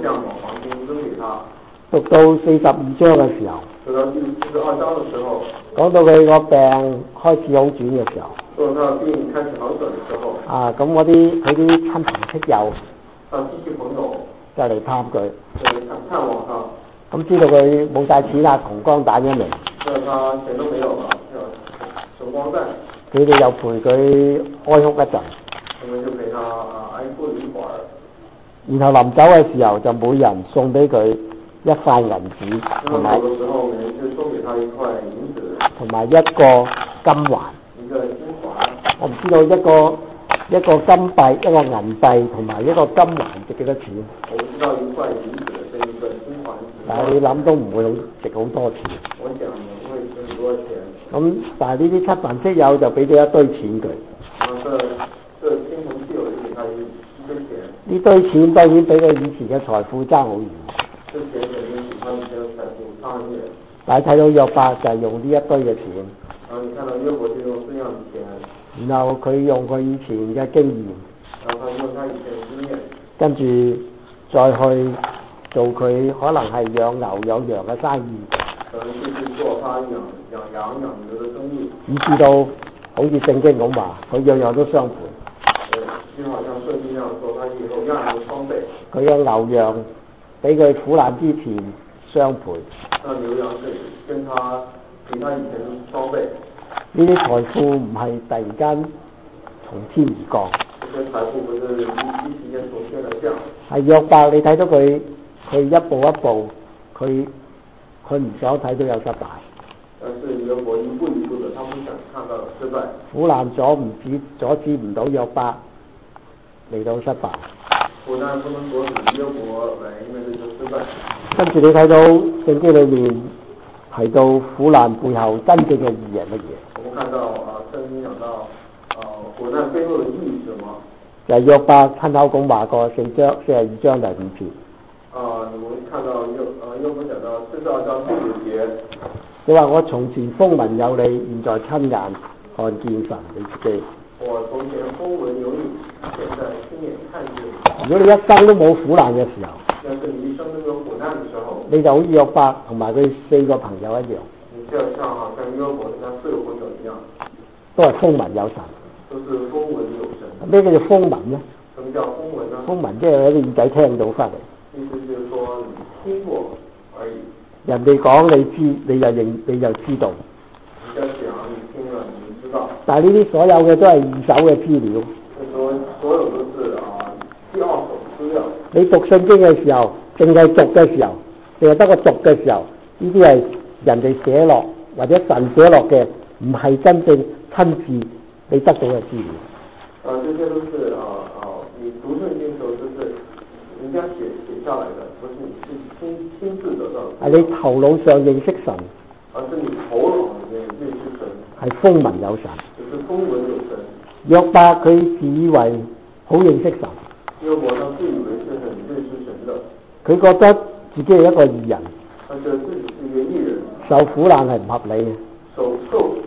讀到四十二章嘅時候， 讀到第四十二章嘅時候， 講到佢個病開始好轉嘅時候， 說他病開始好轉嘅時候， 啊咁嗰啲佢啲親朋戚友， 啊親戚朋友就嚟探佢， 嚟探探望他， 咁知道佢冇晒錢啦，窮光蛋一名， 知道他錢都沒有啦，窮光蛋， 佢哋又陪佢哀哭一陣， 我們就陪他啊哀哭一會兒。 然後臨走嘅時候就每人送俾佢一塊銀紙，同埋同埋一個金環。 一個金環。 我唔知道一個一個金幣、一個銀幣同埋一個金環值幾多錢。 我唔知道一塊銀子跟一個金環。 但係你諗都唔會好值好多錢。 我想唔會值好多錢。 咁但係呢啲親朋戚友就俾咗一堆錢佢。 啊，這這親朋戚友就給他一一堆錢。呢堆錢當然比佢以前嘅財富爭好遠。 這錢肯定比他以前嘅財富差很遠。 但係睇到約伯就係用呢一堆嘅錢。 啊，你看到約伯就用這樣嘅錢。 然後佢用佢以前嘅經驗。 然後他用他以前嘅經驗。 跟住再去做佢可能係養牛養羊嘅生意。 可能就是做他養養羊養牛嘅生意。 以至到好似聖經咁話，佢樣樣都雙倍。 就好像聖經上說，他以後樣樣都雙倍。 佢嘅牛羊俾佢苦難之前雙倍。 那牛羊是跟他比他以前雙倍。 呢啲財富唔係突然間從天而降。 這些財富不是一一時間從天而降。係約伯，你睇到佢佢一步一步，佢佢唔想睇到有失敗。 但是約伯一步一步的，他不想看到失敗。 苦難阻唔止阻止唔到約伯嚟到失敗。 苦難不能阻止約伯嚟面對咗失敗。 跟住你睇到聖經裏面提到苦難背後真正嘅意義係乜嘢？ 我們看到啊，聖經講到啊，苦難背後嘅意義是什麼？ 就係約伯親口咁話過，四章四十二章第五節。 啊，我們看到約啊約伯講到四十二章第五節。 你話我從前風聞有你，現在親眼看見神你自己。 我從前風聞有你，現在親眼看見。 如果你一生都冇苦難嘅時候， 要是你一生都沒有苦難嘅時候， 你就好似約伯同埋佢四個朋友一樣。 你就像好像約伯同他四個朋友一樣， 都係風聞有神。 都是風聞有神。 咩叫做風聞呢？ 什麼叫風聞呢？ 風聞即係喺耳仔聽到翻嚟。 意思就是說你聽過而已。人哋講你知，你就認，你就知道。 人家講你聽了，你知道。 但係呢啲所有嘅都係二手嘅資料。 所所有都是啊，第二手資料。 你讀聖經嘅時候，淨係讀嘅時候，淨係得個讀嘅時候，呢啲係人哋寫落或者神寫落嘅，唔係真正親自你得到嘅資料。 啊，這些都是啊啊，你讀聖經嘅時候，就是人家寫寫下來的，不是你親親親自得到的。 係你頭腦上認識神。 而是你頭腦裏面認識神。 係風聞有神。 就是風聞有神。 約伯佢自以為好認識神。 約伯他自以為是很認識神的。 佢覺得自己係一個義人。 他覺得自己是一個義人。 受苦難係唔合理嘅。 受受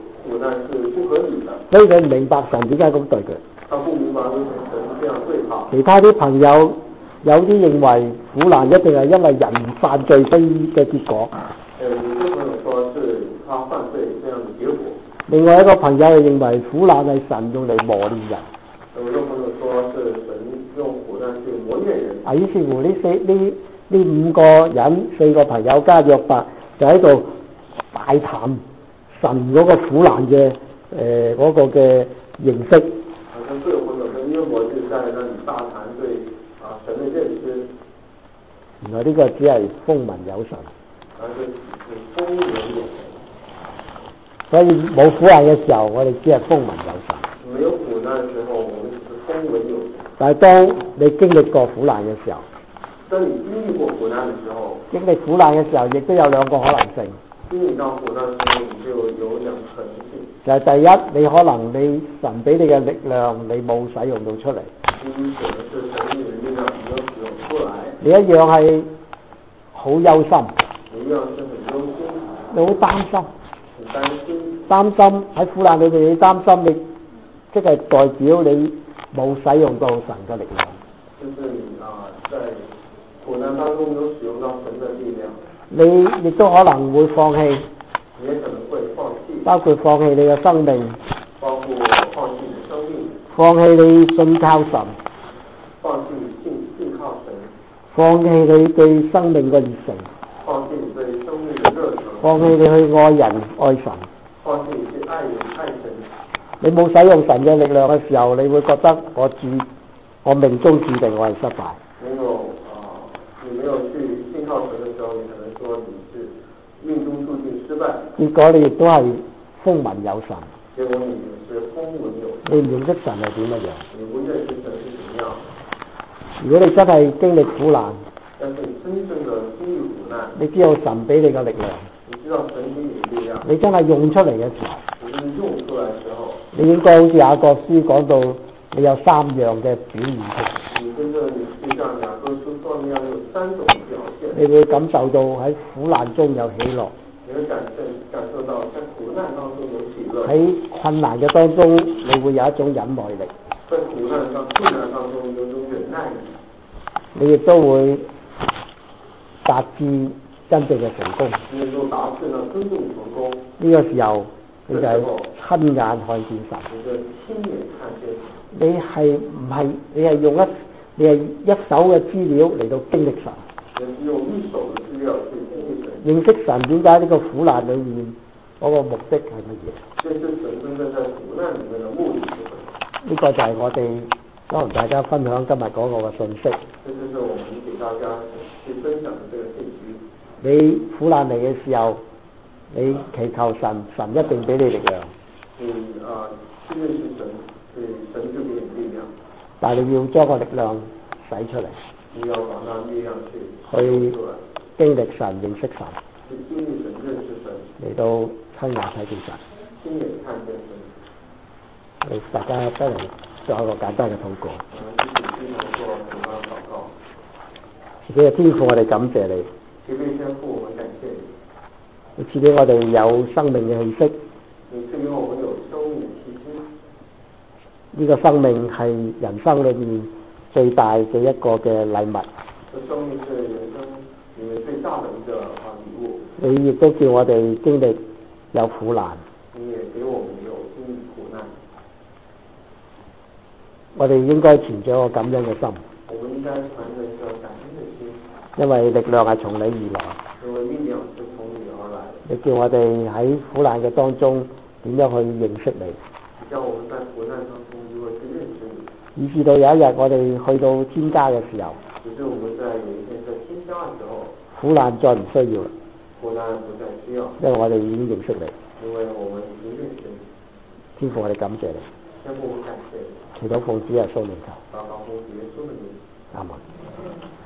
難是不合理的。 所以佢唔明白神點解咁對佢。 他不明白為什麼神這樣對他。 其他啲朋友有啲認為苦難一定係因為人犯罪非嘅結果。 誒，有啲朋友說是他犯罪這樣嘅結果。 另外一個朋友又認為苦難係神用嚟磨練人。 有一個朋友說是神用苦難去磨練人。 啊，於是乎呢四呢呢五個人四個朋友加約伯就喺度大談神嗰個苦難嘅誒嗰個嘅認識。 好像四個朋友跟約伯就在那裡大談對啊神嘅認識。 原來呢個只係風聞有神。 啊，是是風聞有神。 所以冇苦難嘅時候，我哋只係風聞有神。 沒有苦難嘅時候，我們只是風聞有神。但係當你經歷過苦難嘅時候， 當你經歷過苦難嘅時候， 經歷苦難嘅時候，亦都有兩個可能性。 經歷到苦難嘅時候，你就有兩個可能性。 就係第一，你可能你神俾你嘅力量，你冇使用到出嚟。 第一，可能是神俾你嘅力量沒有使用出來。 你一樣係好憂心。 你一樣是很憂心。 你好擔心。 很擔心。 擔心喺苦難裏邊，你擔心你，即係代表你冇使用到神嘅力量。 就是你啊，在苦難當中沒有使用到神嘅力量。 你亦都可能會放棄。 你也可能會放棄。 包括放棄你嘅生命。 包括放棄你生命。 放棄你信靠神。 放棄信信靠神。 放棄你對生命嘅熱誠。 放棄你對生命嘅熱誠。 放棄你去愛人愛神。 放棄你去愛人愛神。 你冇使用神嘅力量嘅時候，你會覺得我注我命中注定我係失敗。 沒有啊，你沒有去信靠神嘅時候，你可能說你是命中注定失敗。結果你亦都係風聞有神。 結果你是風聞有神。 你唔認識神係點乜樣？ 你不認識神是怎樣？ 如果你真係經歷苦難， 但是你真正的經歷苦難， 你知道神俾你嘅力量， 你知道神給你嘅力量， 你真係用出嚟嘅時候， 你真用出來嘅時候， 你應該好似雅各書講到，你有三樣嘅表現出。 你真正你就像雅各書說那樣有三種表現。 你會感受到喺苦難中有喜樂。 你會感受感受到在苦難當中有喜樂。 喺困難嘅當中，你會有一種忍耐力。 在苦難當困難當中有一種忍耐力。 你亦都會達至真正嘅成功。 你能夠達至了真正成功。 呢個時候，你就係親眼看見神。 你就親眼看見神。 你係唔係？你係用一你係一手嘅資料嚟到經歷神。 你用一手嘅資料去經歷神。 認識神點解呢個苦難裏面嗰個目的係乜嘢？ 認識神真正在苦難裡面嘅目的係乜嘢？ 呢個就係我哋想同大家分享今日嗰個嘅信息。 這就是我們給大家去分享的這個信息。 你苦難嚟嘅時候，你祈求神，神一定俾你力量。 你啊，去認識神，對神就給你力量。 但係你要將個力量使出嚟。 你要把那力量去去經歷神、認識神。 去經歷神、認識神。 嚟到親眼睇見神。 親眼看見神。 你大家不如做一個簡單嘅禱告。 我們一起經常做簡單嘅禱告。 自己嘅天父，我哋感謝你。 慈悲天父，我們感謝你。 你賜俾我哋有生命嘅氣息。 你賜俾我們有生命嘅氣息。 呢個生命係人生裏面最大嘅一個嘅禮物。 這生命是人生裡面最大的一個啊禮物。 你亦都叫我哋經歷有苦難。 你也給我們有經歷苦難。 我哋應該存著一個感恩嘅心。 我們應該存著一個感恩嘅心。因為力量係從你而來。 因為力量是從你而來。 你叫我哋喺苦難嘅當中點樣去認識你？ 叫我們在苦難當中如何去認識你？ 以至到有一日我哋去到天家嘅時候， 以至我們在有一天在天家嘅時候， 苦難再唔需要啦。 苦難不再需要。 因為我哋已經認識你。 因為我們已經認識你。 天父，我哋感謝你。 天父，我感謝你。 祈禱奉主耶穌名求。 禱告奉主耶穌的名。 阿門。